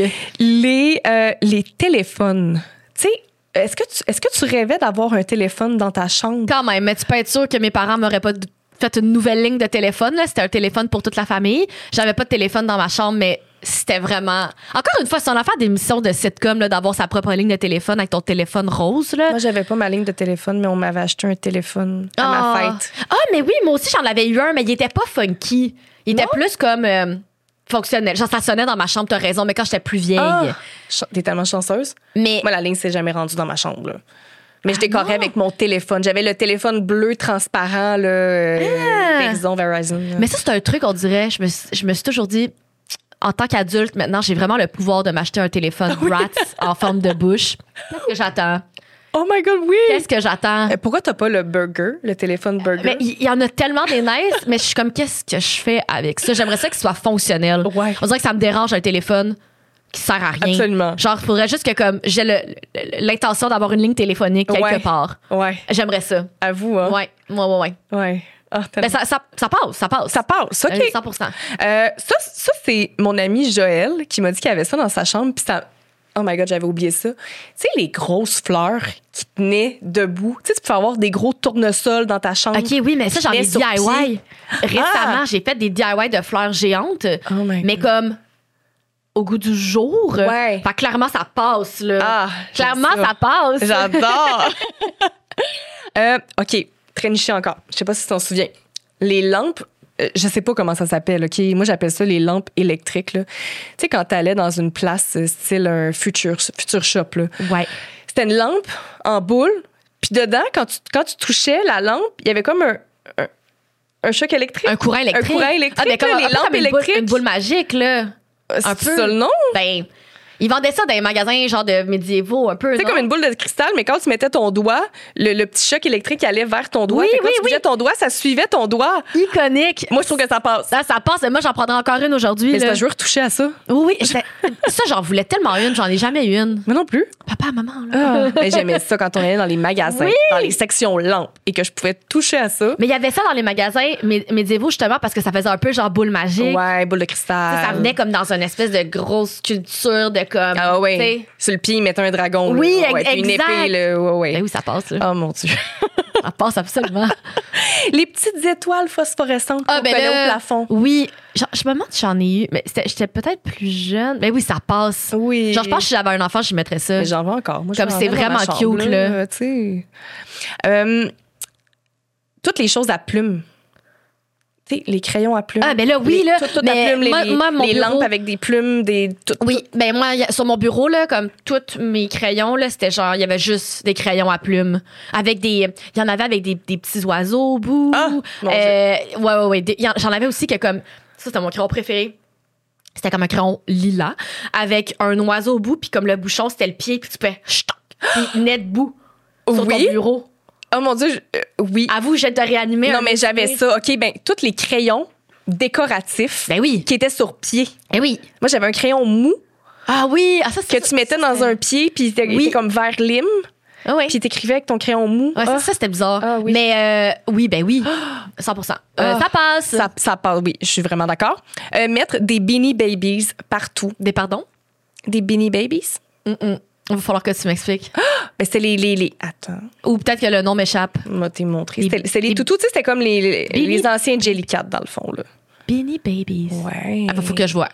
S3: Les téléphones. Tu sais, est-ce que tu rêvais d'avoir un téléphone dans ta chambre?
S4: Quand même, mais tu peux être sûr que mes parents m'auraient pas fait une nouvelle ligne de téléphone. Là. C'était un téléphone pour toute la famille. J'avais pas de téléphone dans ma chambre, mais c'était vraiment... Encore une fois, c'est une affaire d'émission de sitcom là, d'avoir sa propre ligne de téléphone avec ton téléphone rose. Là.
S3: Moi, j'avais pas ma ligne de téléphone, mais on m'avait acheté un téléphone à ma fête.
S4: Ah, mais oui, moi aussi, j'en avais eu un, mais il était pas funky. Il était plus comme fonctionnel. Genre, ça sonnait dans ma chambre, t'as raison, mais quand j'étais plus vieille.
S3: Ah, t'es tellement chanceuse.
S4: Mais
S3: Moi, la ligne s'est jamais rendue dans ma chambre. Là. Mais je décorais avec mon téléphone. J'avais le téléphone bleu transparent, là, Verizon. Là.
S4: Mais ça, c'est un truc, on dirait. Je me suis toujours dit, en tant qu'adulte, maintenant, j'ai vraiment le pouvoir de m'acheter un téléphone Bratz en forme de bouche. Qu'est-ce que j'attends?
S3: Oh my God, oui!
S4: Qu'est-ce que j'attends?
S3: Pourquoi t'as pas le burger, le téléphone burger?
S4: Mais il y en a tellement des nice, mais je suis comme, qu'est-ce que je fais avec ça? J'aimerais ça qu'il soit fonctionnel.
S3: Ouais.
S4: On dirait que ça me dérange un téléphone qui sert à rien.
S3: Absolument.
S4: Genre, il faudrait juste que comme j'ai l'intention d'avoir une ligne téléphonique quelque
S3: Ouais.
S4: part.
S3: Ouais,
S4: J'aimerais ça.
S3: à vous, hein?
S4: Ouais.
S3: Ouais. Ah,
S4: Ben, ça passe.
S3: ça passe, OK.
S4: 100%.
S3: Ça c'est mon ami Joël qui m'a dit qu'il avait ça dans sa chambre. Puis ça... Oh my God, j'avais oublié ça. Tu sais, les grosses fleurs qui tenaient debout. Tu sais, tu peux avoir des gros tournesols dans ta chambre.
S4: OK, oui, mais ça, j'en ai
S3: Mais sur
S4: DIY.
S3: pied.
S4: Récemment, j'ai fait des DIY de fleurs géantes,
S3: Oh my
S4: mais
S3: God.
S4: comme au goût du jour.
S3: Ouais.
S4: Fait que clairement, ça passe, là.
S3: Ah, j'aime
S4: clairement, ça passe.
S3: J'adore. OK, très niché encore. Je sais pas si tu t'en souviens. Les lampes, je sais pas comment ça s'appelle, OK? Moi, j'appelle ça les lampes électriques, là. Tu sais, quand t'allais dans une place style un futur shop, là.
S4: Ouais.
S3: C'était une lampe en boule, puis dedans, quand tu touchais la lampe, il y avait comme un choc électrique.
S4: Un courant électrique.
S3: Un courant électrique,
S4: ben, comme,
S3: là, les
S4: un peu
S3: lampes
S4: comme
S3: électriques.
S4: Une boule magique, là.
S3: C'est
S4: un peu.
S3: ça le nom?
S4: Ben, ils vendaient ça dans les magasins genre de médiévaux, un peu.
S3: C'est
S4: non?
S3: comme une boule de cristal, mais quand tu mettais ton doigt, le petit choc électrique allait vers ton doigt.
S4: Oui,
S3: Fait que quand
S4: oui,
S3: tu bougeais ton doigt, ça suivait ton doigt.
S4: Iconique.
S3: Moi, je trouve que ça passe.
S4: Ça passe. Moi, j'en prendrais encore une aujourd'hui.
S3: Mais c'est
S4: là.
S3: parce que je veux retoucher à ça.
S4: Oui, ça, j'en voulais tellement une. J'en ai jamais eu une.
S3: Moi non plus.
S4: Papa, maman, là.
S3: Mais j'aimais ça quand on allait dans les magasins,
S4: Oui.
S3: dans les sections lampes, et que je pouvais toucher à ça.
S4: Mais il y avait ça dans les magasins médiévaux, justement, parce que ça faisait un peu genre boule magique.
S3: Ouais, boule de cristal.
S4: Ça venait comme dans une espèce de grosse sculpture de comme.
S3: Ah ouais.
S4: tu sais.
S3: Sur le pied, ils mettaient un dragon. là.
S4: Oui,
S3: Ouais, puis une
S4: exact.
S3: épée. Là. Ouais,
S4: Ben
S3: ouais.
S4: oui, ça passe. Là.
S3: Oh mon Dieu.
S4: Ça passe absolument.
S3: Les petites étoiles phosphorescentes qu'on collait au plafond.
S4: Oui, je me demande si j'en ai eu, mais j'étais peut-être plus jeune. Mais oui, ça passe.
S3: Oui.
S4: Genre, je pense que si j'avais un enfant, je mettrais ça.
S3: Mais j'en veux encore. Moi,
S4: Comme
S3: j'en
S4: c'est
S3: ai dans ma
S4: vraiment
S3: chambre,
S4: cute, là.
S3: Tu sais. Toutes les choses à plumes. Tu sais, les crayons à plumes.
S4: Ah, ben là, oui, là.
S3: Tout
S4: mais
S3: à plumes,
S4: moi, mon
S3: les
S4: bureau-
S3: lampes avec des plumes,
S4: Oui, ben moi, sur mon bureau, là, comme tous mes crayons, là, c'était genre, il y avait juste des crayons à plumes. Avec il y en avait avec des petits oiseaux au bout.
S3: Ah, mon
S4: ouais. J'en avais aussi que comme, ça, c'était mon crayon préféré. C'était comme un crayon lilas, avec un oiseau au bout, puis comme le bouchon, c'était le pied, puis tu peux, puis net bout sur ton bureau.
S3: Oh mon Dieu, oui.
S4: Avoue, je vais te réanimer.
S3: Non, mais j'avais ça. OK, ben, tous les crayons décoratifs
S4: Ben oui.
S3: qui étaient sur pied.
S4: Ben oui.
S3: Moi, j'avais un crayon mou
S4: Ah oui. Ah, ça,
S3: que tu mettais dans un pied, puis il était comme vert lime,
S4: Ah oui.
S3: puis t'écrivais avec ton crayon mou.
S4: Ouais, ça, c'était bizarre.
S3: Ah oui.
S4: Mais oui, ben oui. 100%. Ça passe.
S3: Ça passe, oui, je suis vraiment d'accord. Mettre des Beanie Babies partout.
S4: Des pardons?
S3: Des Beanie Babies?
S4: Il va falloir que tu m'expliques.
S3: Ben, c'est les... Attends,
S4: Ou peut-être que le nom m'échappe.
S3: moi, t'ai montré.
S4: Les-
S3: C'est les
S4: les-
S3: toutous, tu sais, c'était comme les
S4: Beanie-
S3: anciens Jellycat, dans le fond, là.
S4: Beanie Babies.
S3: Ouais.
S4: Ah, faut que je vois.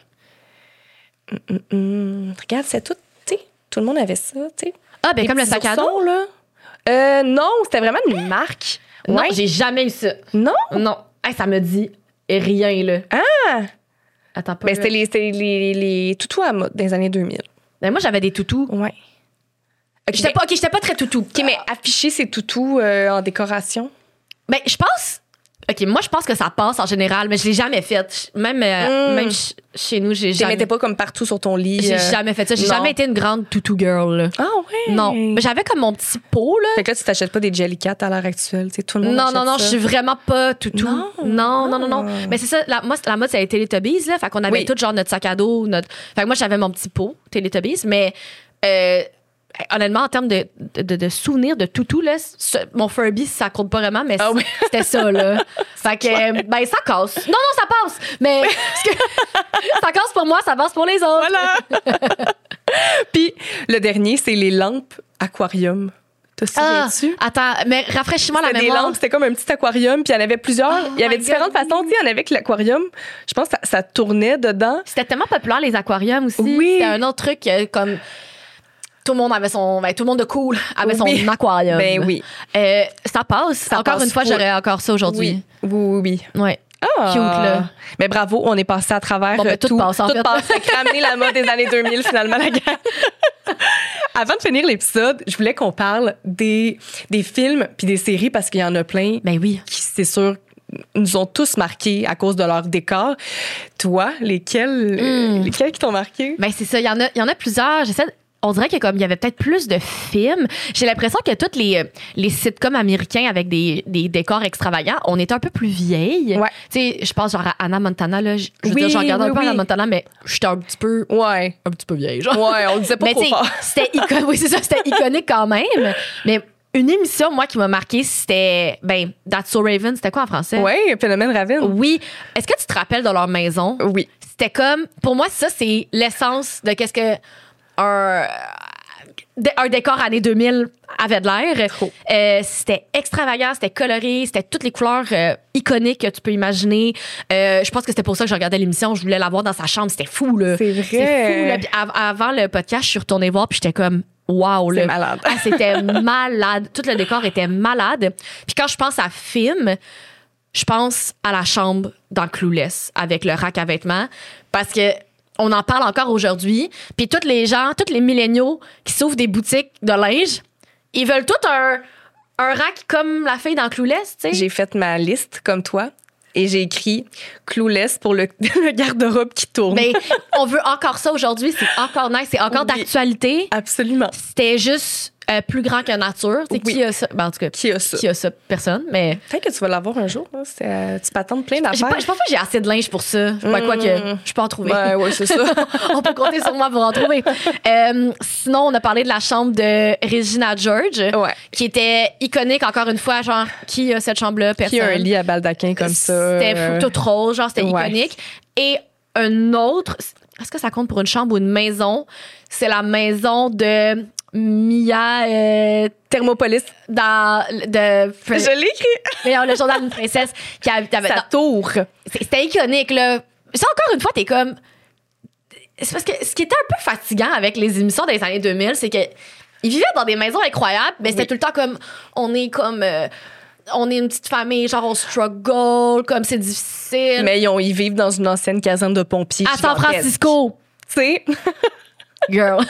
S3: Regarde, c'est tout, tu sais, tout le monde avait ça, tu sais.
S4: Ah, ben
S3: Des
S4: comme le
S3: petits
S4: sac à dos.
S3: oursons, là. Non, c'était vraiment une marque.
S4: Non,
S3: Ouais.
S4: j'ai jamais eu ça.
S3: Non?
S4: Non. Hey, ça me dit rien, là.
S3: Ah!
S4: Attends pas.
S3: Ben,
S4: là.
S3: c'était les toutous à mode des années 2000.
S4: Ben, moi, j'avais des toutous.
S3: Ouais.
S4: J'étais pas très toutou.
S3: OK, mais afficher ces toutous en décoration.
S4: Ben, je pense. OK, moi, je pense que ça passe en général, mais je l'ai jamais fait. Même chez nous, j'ai
S3: Tu les
S4: jamais.
S3: mettais pas comme partout sur ton lit.
S4: J'ai jamais fait ça. J'ai
S3: non.
S4: jamais été une grande toutou girl, là.
S3: Ah ouais?
S4: Non. Mais j'avais comme mon petit pot, là.
S3: Fait que là, tu t'achètes pas des Jellycat à l'heure actuelle. Tu sais, tout le monde
S4: Non,
S3: achète
S4: non,
S3: ça.
S4: je suis vraiment pas toutou.
S3: Non.
S4: Non. Mais c'est ça, la mode, c'est les Teletubbies, là. Fait qu'on avait
S3: Oui.
S4: tout genre notre sac à dos. Fait que moi, j'avais mon petit pot, Teletubbies, mais honnêtement, en termes de souvenirs de toutou, là, mon Furby, ça compte pas vraiment, mais
S3: Ah oui.
S4: c'était ça, là. Fait que, ben, ça casse. Non, ça passe. Mais ça casse pour moi, ça passe pour les autres.
S3: Voilà! Puis le dernier, c'est les lampes aquarium. Te souviens-tu?
S4: Attends, mais rafraîchis-moi la
S3: C'était des
S4: mémoire.
S3: lampes, c'était comme un petit aquarium, puis il y en avait plusieurs.
S4: Oh
S3: Il y avait
S4: my
S3: différentes
S4: God,
S3: façons. Tu sais, il y en avait que l'aquarium, je pense que ça tournait dedans.
S4: C'était tellement populaire, les aquariums aussi.
S3: Oui.
S4: C'était un autre truc comme. Tout le monde avait tout le monde de cool avait son
S3: Oui.
S4: aquarium.
S3: Ben oui.
S4: Ça passe.
S3: Ça
S4: encore
S3: passe
S4: une fois,
S3: full.
S4: j'aurais encore ça aujourd'hui.
S3: Oui.
S4: Ouais.
S3: Ah.
S4: Cute, là.
S3: Mais bravo, on est passé à travers
S4: Bon, ben, tout passe, en fait.
S3: Fait que ramener la mode des années 2000, finalement, la guerre. Avant de finir l'épisode, je voulais qu'on parle des films puis des séries parce qu'il y en a plein
S4: Ben oui.
S3: qui, c'est sûr, nous ont tous marqués à cause de leur décor. Toi, lesquels qui t'ont marqué?
S4: Ben c'est ça. Il y en a plusieurs. On dirait que comme il y avait peut-être plus de films, j'ai l'impression que toutes les sitcoms américains avec des décors extravagants, on est un peu plus vieilles.
S3: Ouais.
S4: Tu sais, je pense genre à Hannah Montana là, je veux
S3: Oui,
S4: dire, je regardais un peu
S3: oui.
S4: Hannah Montana, mais j'étais un petit peu vieille, genre.
S3: Ouais, on le disait pas
S4: Mais
S3: trop
S4: tu sais,
S3: fort.
S4: oui, c'est ça, c'était iconique quand même. Mais une émission, moi, qui m'a marqué, c'était, That's So Raven. C'était quoi en français?
S3: Ouais, Phénomène Raven.
S4: Oui. Est-ce que tu te rappelles de leur maison?
S3: Oui.
S4: C'était comme, pour moi, ça, c'est l'essence de qu'est-ce que un décor années 2000 avait de l'air.
S3: Trop.
S4: C'était extravagant, c'était coloré, c'était toutes les couleurs iconiques que tu peux imaginer. Je pense que c'était pour ça que je regardais l'émission. Je voulais la voir dans sa chambre. C'était fou, là.
S3: C'est vrai.
S4: C'était fou, là. Puis avant le podcast, je suis retournée voir, puis j'étais comme, wow,
S3: C'est
S4: là.
S3: malade.
S4: Ah, c'était malade. Tout le décor était malade. Puis quand je pense à film, je pense à la chambre dans Clueless avec le rack à vêtements parce que on en parle encore aujourd'hui. Puis tous les milléniaux qui s'ouvrent des boutiques de linge, ils veulent tout un rack comme la fille dans Clueless, tu sais.
S3: J'ai fait ma liste comme toi et j'ai écrit Clueless pour le garde-robe qui tourne.
S4: Mais on veut encore ça aujourd'hui. C'est encore nice. C'est encore
S3: Oui.
S4: d'actualité.
S3: Absolument.
S4: C'était juste plus grand que nature. Tu sais,
S3: Oui.
S4: Qui a ça? Ben, en tout cas,
S3: Qui a ça?
S4: qui a ça? Personne. Mais
S3: Peut-être que tu vas l'avoir un jour. Hein. Tu t'attends plein
S4: je
S3: d'affaires.
S4: pense pas que j'ai assez de linge pour ça. Quoi que je peux en trouver.
S3: Ouais, c'est ça.
S4: On peut compter sur moi pour en trouver. Sinon, on a parlé de la chambre de Regina George,
S3: Ouais.
S4: qui était iconique, encore une fois. Genre, qui a cette chambre-là? Personne.
S3: Qui a un lit à baldaquin comme ça?
S4: C'était fou, tout rose, genre, c'était
S3: Ouais.
S4: iconique. Et un autre, est-ce que ça compte pour une chambre ou une maison? C'est la maison de Mia
S3: Thermopolis. Je l'ai écrit.
S4: le journal d'une princesse qui avait
S3: Sa tour.
S4: C'était iconique, là. Ça, encore une fois, t'es comme. C'est parce que ce qui était un peu fatigant avec les émissions des années 2000, c'est que ils vivaient dans des maisons incroyables, mais c'était
S3: Oui.
S4: tout le temps comme. On est comme. on est une petite famille, genre on struggle, comme c'est difficile.
S3: Mais ils vivent dans une ancienne caserne de pompiers.
S4: À San Francisco.
S3: Tu sais?
S4: Girl.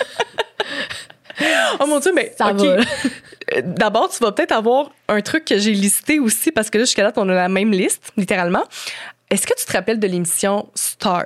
S3: Oh mon Dieu, mais
S4: Ça
S3: OK.
S4: va.
S3: D'abord, tu vas peut-être avoir un truc que j'ai listé aussi, parce que là, jusqu'à là, on a la même liste, littéralement. Est-ce que tu te rappelles de l'émission Stars?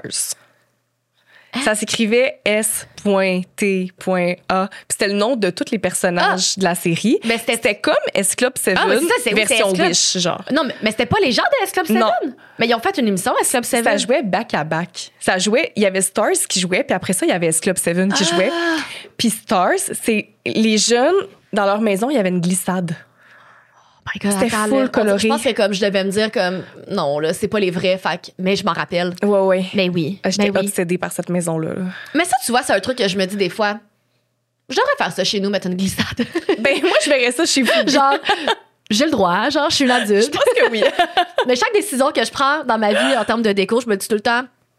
S3: Ça s'écrivait S.T.A. Puis c'était le nom de tous les personnages de la série.
S4: Ben,
S3: c'était comme S Club 7
S4: Ah, mais c'est ça, c'est
S3: version
S4: S Club.
S3: Wish, genre.
S4: Non, mais c'était pas les gens de S Club 7?
S3: Non.
S4: Mais ils ont fait une émission S Club 7.
S3: Ça jouait back à back. Ça jouait, il y avait Stars qui jouait, puis après ça, il y avait S Club 7 qui jouait. Puis Stars, c'est les jeunes, dans leur maison, il y avait une glissade.
S4: My God,
S3: C'était
S4: attends,
S3: full
S4: là,
S3: coloré.
S4: Je pense que comme je devais me dire comme non là, c'est pas les vrais, mais je m'en rappelle.
S3: Ouais.
S4: Mais oui.
S3: J'étais
S4: Ben oui.
S3: obsédée par cette maison-là.
S4: Mais ça, tu vois, c'est un truc que je me dis des fois. Je devrais faire ça chez nous, mettre une glissade.
S3: Ben, moi, je verrais ça chez vous.
S4: Genre, j'ai le droit, genre, je suis une
S3: Je
S4: adulte.
S3: pense que oui.
S4: Mais chaque décision que je prends dans ma vie en termes de déco, je me dis tout le temps,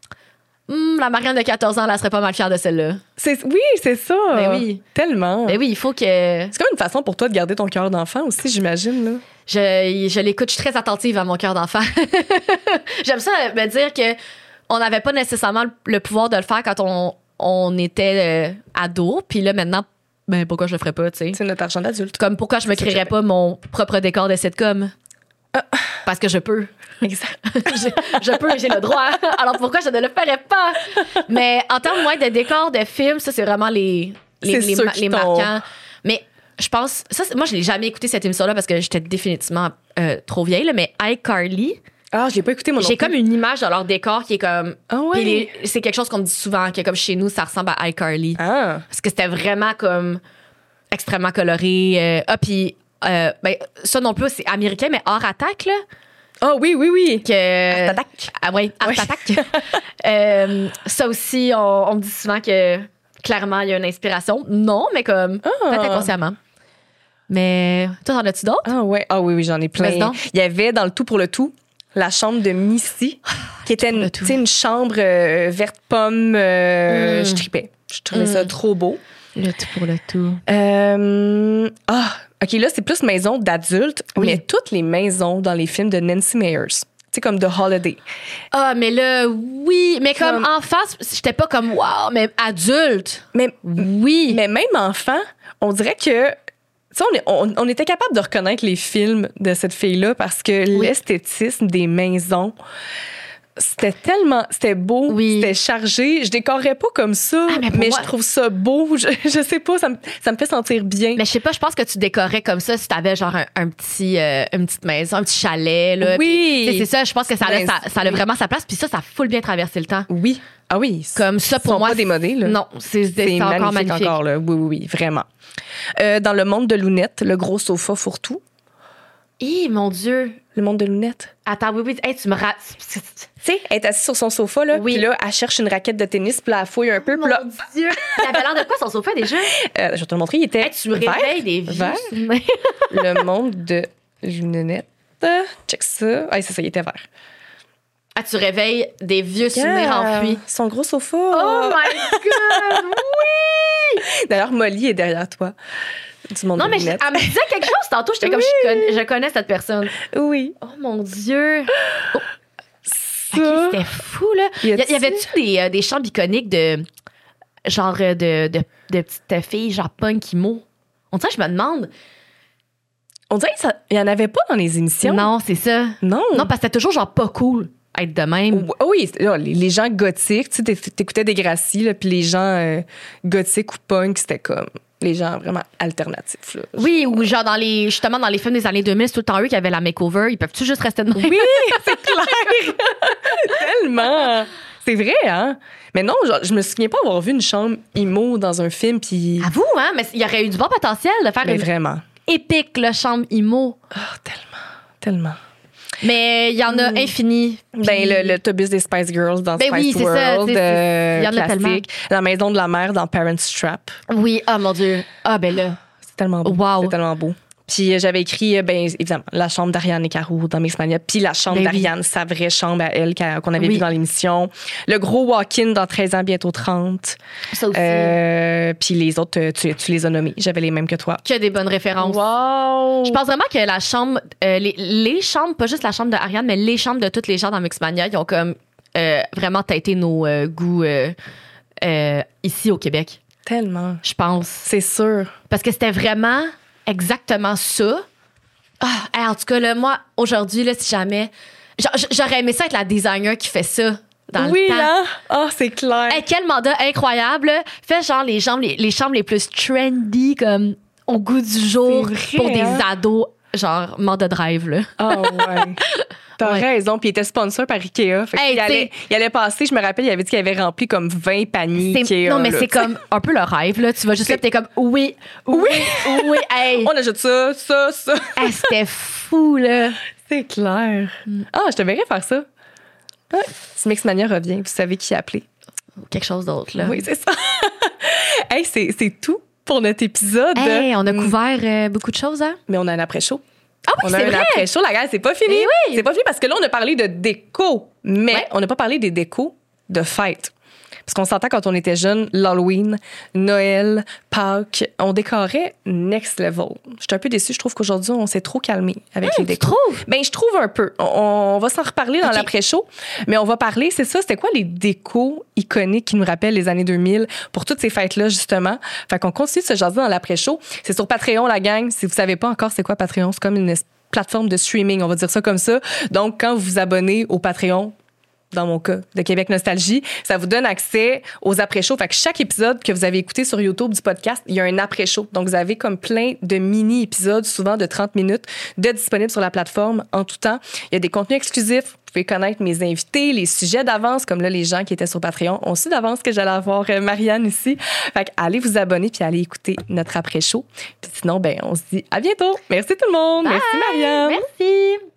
S4: la Marianne de 14 ans, elle serait pas mal fière de celle-là.
S3: Oui, c'est ça.
S4: Ben oui.
S3: Tellement.
S4: Mais oui, il faut que
S3: C'est comme une façon pour toi de garder ton cœur d'enfant aussi, j'imagine. Là.
S4: je l'écoute. Je suis très attentive à mon cœur d'enfant. J'aime ça me dire que on n'avait pas nécessairement le pouvoir de le faire quand on était ado. Puis là, maintenant, ben pourquoi je le ferais pas, tu sais?
S3: C'est notre argent d'adulte.
S4: Comme pourquoi je me
S3: C'est ça que
S4: créerais pas mon propre décor de sitcom? Parce que je peux.
S3: Exact.
S4: je peux, j'ai le droit. Alors pourquoi je ne le ferais pas? Mais en termes de décor de film, ça, c'est vraiment les
S3: ceux qui t'ont-
S4: marquants. Mais je pense... moi, je l'ai jamais écouté, cette émission-là, parce que j'étais définitivement trop vieille. Là, mais iCarly,
S3: Ah, je l'ai pas écouté, moi non
S4: j'ai
S3: plus.
S4: comme une image de leur décor qui est comme...
S3: Ah ouais?
S4: Puis c'est quelque chose qu'on me dit souvent, que comme chez nous, ça ressemble à iCarly.
S3: Ah.
S4: Parce que c'était vraiment comme extrêmement coloré. Puis ben, ça non plus, c'est américain, mais Art Attack, là.
S3: Ah oui.
S4: Que,
S3: Art Attack.
S4: Ah oui, Art
S3: Ouais.
S4: Attack. Ça aussi, on me dit souvent que clairement, il y a une inspiration. Non, mais comme peut-être inconsciemment. Mais toi, t'en as-tu d'autres?
S3: Ah ouais. Ah oui, j'en ai plein.
S4: Vas-y donc.
S3: Il y avait dans le Tout pour le Tout la chambre de Missy, qui était
S4: pour le
S3: une,
S4: tout.
S3: tu sais, une chambre verte pomme. Je tripais. Je trouvais ça trop beau.
S4: Le tout pour le tout.
S3: OK, là, c'est plus maison d'adultes,
S4: Oui.
S3: mais toutes les maisons dans les films de Nancy Meyers. Tu sais, comme The Holiday.
S4: Ah, mais là, oui. Mais comme enfant, j'étais pas comme wow, mais adulte.
S3: Mais,
S4: Oui.
S3: mais même enfant, on dirait que... Tu sais, on était capable de reconnaître les films de cette fille-là parce que l'esthétisme des maisons, c'était beau,
S4: Oui.
S3: c'était chargé. Je décorerais pas comme ça,
S4: Ah, mais pour
S3: mais
S4: moi-
S3: je trouve ça beau. Je sais pas, ça me fait sentir bien.
S4: Mais je sais pas, je pense que tu décorais comme ça si t'avais genre une petite maison, un petit chalet. Là,
S3: Oui.
S4: Puis, tu sais, c'est ça, je pense que ça
S3: Ben,
S4: a vraiment sa place. Puis ça full bien traversé le temps.
S3: Oui. Ah oui.
S4: Comme ça, pour
S3: sont
S4: moi.
S3: pas démodés, là.
S4: Non, c'est encore magnifique.
S3: encore, là. Oui, vraiment. Dans le monde de Lounette, le gros sofa fourre-tout.
S4: Hé, mon Dieu.
S3: Le monde de Lounette.
S4: Attends, oui. Hey, tu me rates.
S3: Tu sais, elle est assise sur son sofa, là.
S4: Oui.
S3: Puis là, elle cherche une raquette de tennis, puis là, elle fouille un peu. Puis là,
S4: Mon Dieu. Il avait l'air de quoi son sofa déjà?
S3: je vais te le montrer, il était
S4: Hey, tu me
S3: vert.
S4: réveilles des vieux
S3: Vert.
S4: souvenirs.
S3: Le monde de Lounette. Check ça. Ah, c'est ça, il était vert.
S4: Ah, tu réveilles des vieux souvenirs
S3: Yeah.
S4: enfouis.
S3: Son gros sofa.
S4: Oh my God! Oui!
S3: D'ailleurs, Molly est derrière toi. Du monde
S4: Non,
S3: de
S4: mais
S3: Lounette.
S4: elle me disait quelque chose tantôt. J'étais comme, je connais cette personne.
S3: Oui.
S4: Oh mon Dieu!
S3: Ça.
S4: OK, c'était fou, là.
S3: Y a-t-il-
S4: Y avait-tu des chambres iconiques de genre de petites filles, genre punk emo? On dirait que je me demande.
S3: On dirait qu'il n'y en avait pas dans les émissions.
S4: Non, c'est ça.
S3: Non.
S4: Non, parce que c'était toujours genre pas cool être de même.
S3: Oui, là, les gens gothiques, tu sais, t'écoutais Degrassi, là, puis les gens gothiques ou punk, c'était comme les gens vraiment alternatifs. Là.
S4: Oui, ou genre justement dans les films des années 2000, c'est tout le temps eux qui avaient la makeover. Ils peuvent-tu juste rester de même?
S3: Oui, c'est clair. Tellement. C'est vrai, hein? Mais non, genre, je me souviens pas avoir vu une chambre emo dans un film, puis...
S4: À vous, hein? Mais il y aurait eu du bon potentiel de faire
S3: Mais
S4: une
S3: vraiment.
S4: épique, là, chambre emo.
S3: Oh, tellement.
S4: Mais il y en a infini.
S3: Ben, l'autobus des Spice Girls dans
S4: Ben oui,
S3: Spice
S4: c'est ça,
S3: World,
S4: il y en a
S3: classique. La maison de la mère dans Parents Trap.
S4: Oui, oh mon Dieu. Ah, ben là.
S3: C'est tellement beau.
S4: Wow.
S3: C'est tellement beau. Puis j'avais écrit, ben évidemment, la chambre d'Ariane et Caro dans Mixmania, puis la chambre d'Ariane, sa vraie chambre à elle qu'on avait vue dans l'émission. Le gros walk-in dans 13 ans, bientôt 30.
S4: Ça aussi.
S3: Puis les autres, tu les as nommés. J'avais les mêmes que toi.
S4: Qui a des bonnes références.
S3: Wow!
S4: Je pense vraiment que la chambre, les chambres, pas juste la chambre d'Ariane, mais les chambres de toutes les gens dans Mixmania, ils ont comme vraiment tâté nos goûts ici au Québec.
S3: Tellement.
S4: Je pense.
S3: C'est sûr.
S4: Parce que c'était vraiment exactement ça. En tout cas, là, moi, aujourd'hui, là, si jamais... J'aurais aimé ça être la designer qui fait ça dans le temps.
S3: Oui, hein? Ah, c'est clair.
S4: Hey, quel mandat incroyable. Là. Fais genre les chambres les plus trendy, comme au goût du jour,
S3: C'est vrai,
S4: pour des
S3: hein?
S4: ados, genre mandat de rêve. Là.
S3: Ah ouais. T'as raison. Puis il était sponsor par Ikea. Fait il allait passer, je me rappelle, il avait dit qu'il avait rempli comme 20 paniers Ikea.
S4: Non, mais
S3: là,
S4: c'est comme un peu le rêve. Là. Tu vas juste là, t'es comme oui. Hey.
S3: On ajoute ça.
S4: Hey, c'était fou, là.
S3: C'est clair. Ah, je te verrais faire ça. Ouais. Si Mixmania revient, vous savez qui appeler.
S4: Quelque chose d'autre, là.
S3: Oui, c'est ça. Hey, c'est tout pour notre épisode.
S4: Hey, on a couvert beaucoup de choses, hein?
S3: Mais on a un après-show.
S4: Ah oui,
S3: On a
S4: c'est
S3: un
S4: vrai!
S3: après-show, la gueule, c'est pas fini.
S4: Eh oui!
S3: C'est pas fini parce que là, on a parlé de déco, mais on n'a pas parlé des décos de fête. Parce qu'on s'entend quand on était jeune, l'Halloween, Noël, Pâques, on décorait next level. Je suis un peu déçue. Je trouve qu'aujourd'hui, on s'est trop calmé avec les décos.
S4: Tu trouves?
S3: Ben, je trouve un peu. On va s'en reparler dans
S4: OK.
S3: l'après-show, mais on va parler, c'est ça, c'était quoi les décos iconiques qui nous rappellent les années 2000 pour toutes ces fêtes-là, justement. Fait qu'on continue de se jaser dans l'après-show. C'est sur Patreon, la gang. Si vous savez pas encore c'est quoi Patreon, c'est comme une plateforme de streaming, on va dire ça comme ça. Donc, quand vous vous abonnez au Patreon, dans mon cas, de Québec Nostalgie, ça vous donne accès aux après-shows. Fait que chaque épisode que vous avez écouté sur YouTube du podcast, il y a un après-show. Donc, vous avez comme plein de mini-épisodes, souvent de 30 minutes, de disponibles sur la plateforme en tout temps. Il y a des contenus exclusifs. Vous pouvez connaître mes invités, les sujets d'avance, comme là, les gens qui étaient sur Patreon ont su d'avance que j'allais avoir Marianne ici. Fait que allez vous abonner puis allez écouter notre après-show. Puis sinon, ben, on se dit à bientôt. Merci tout le monde.
S4: Bye.
S3: Merci Marianne.
S4: Merci!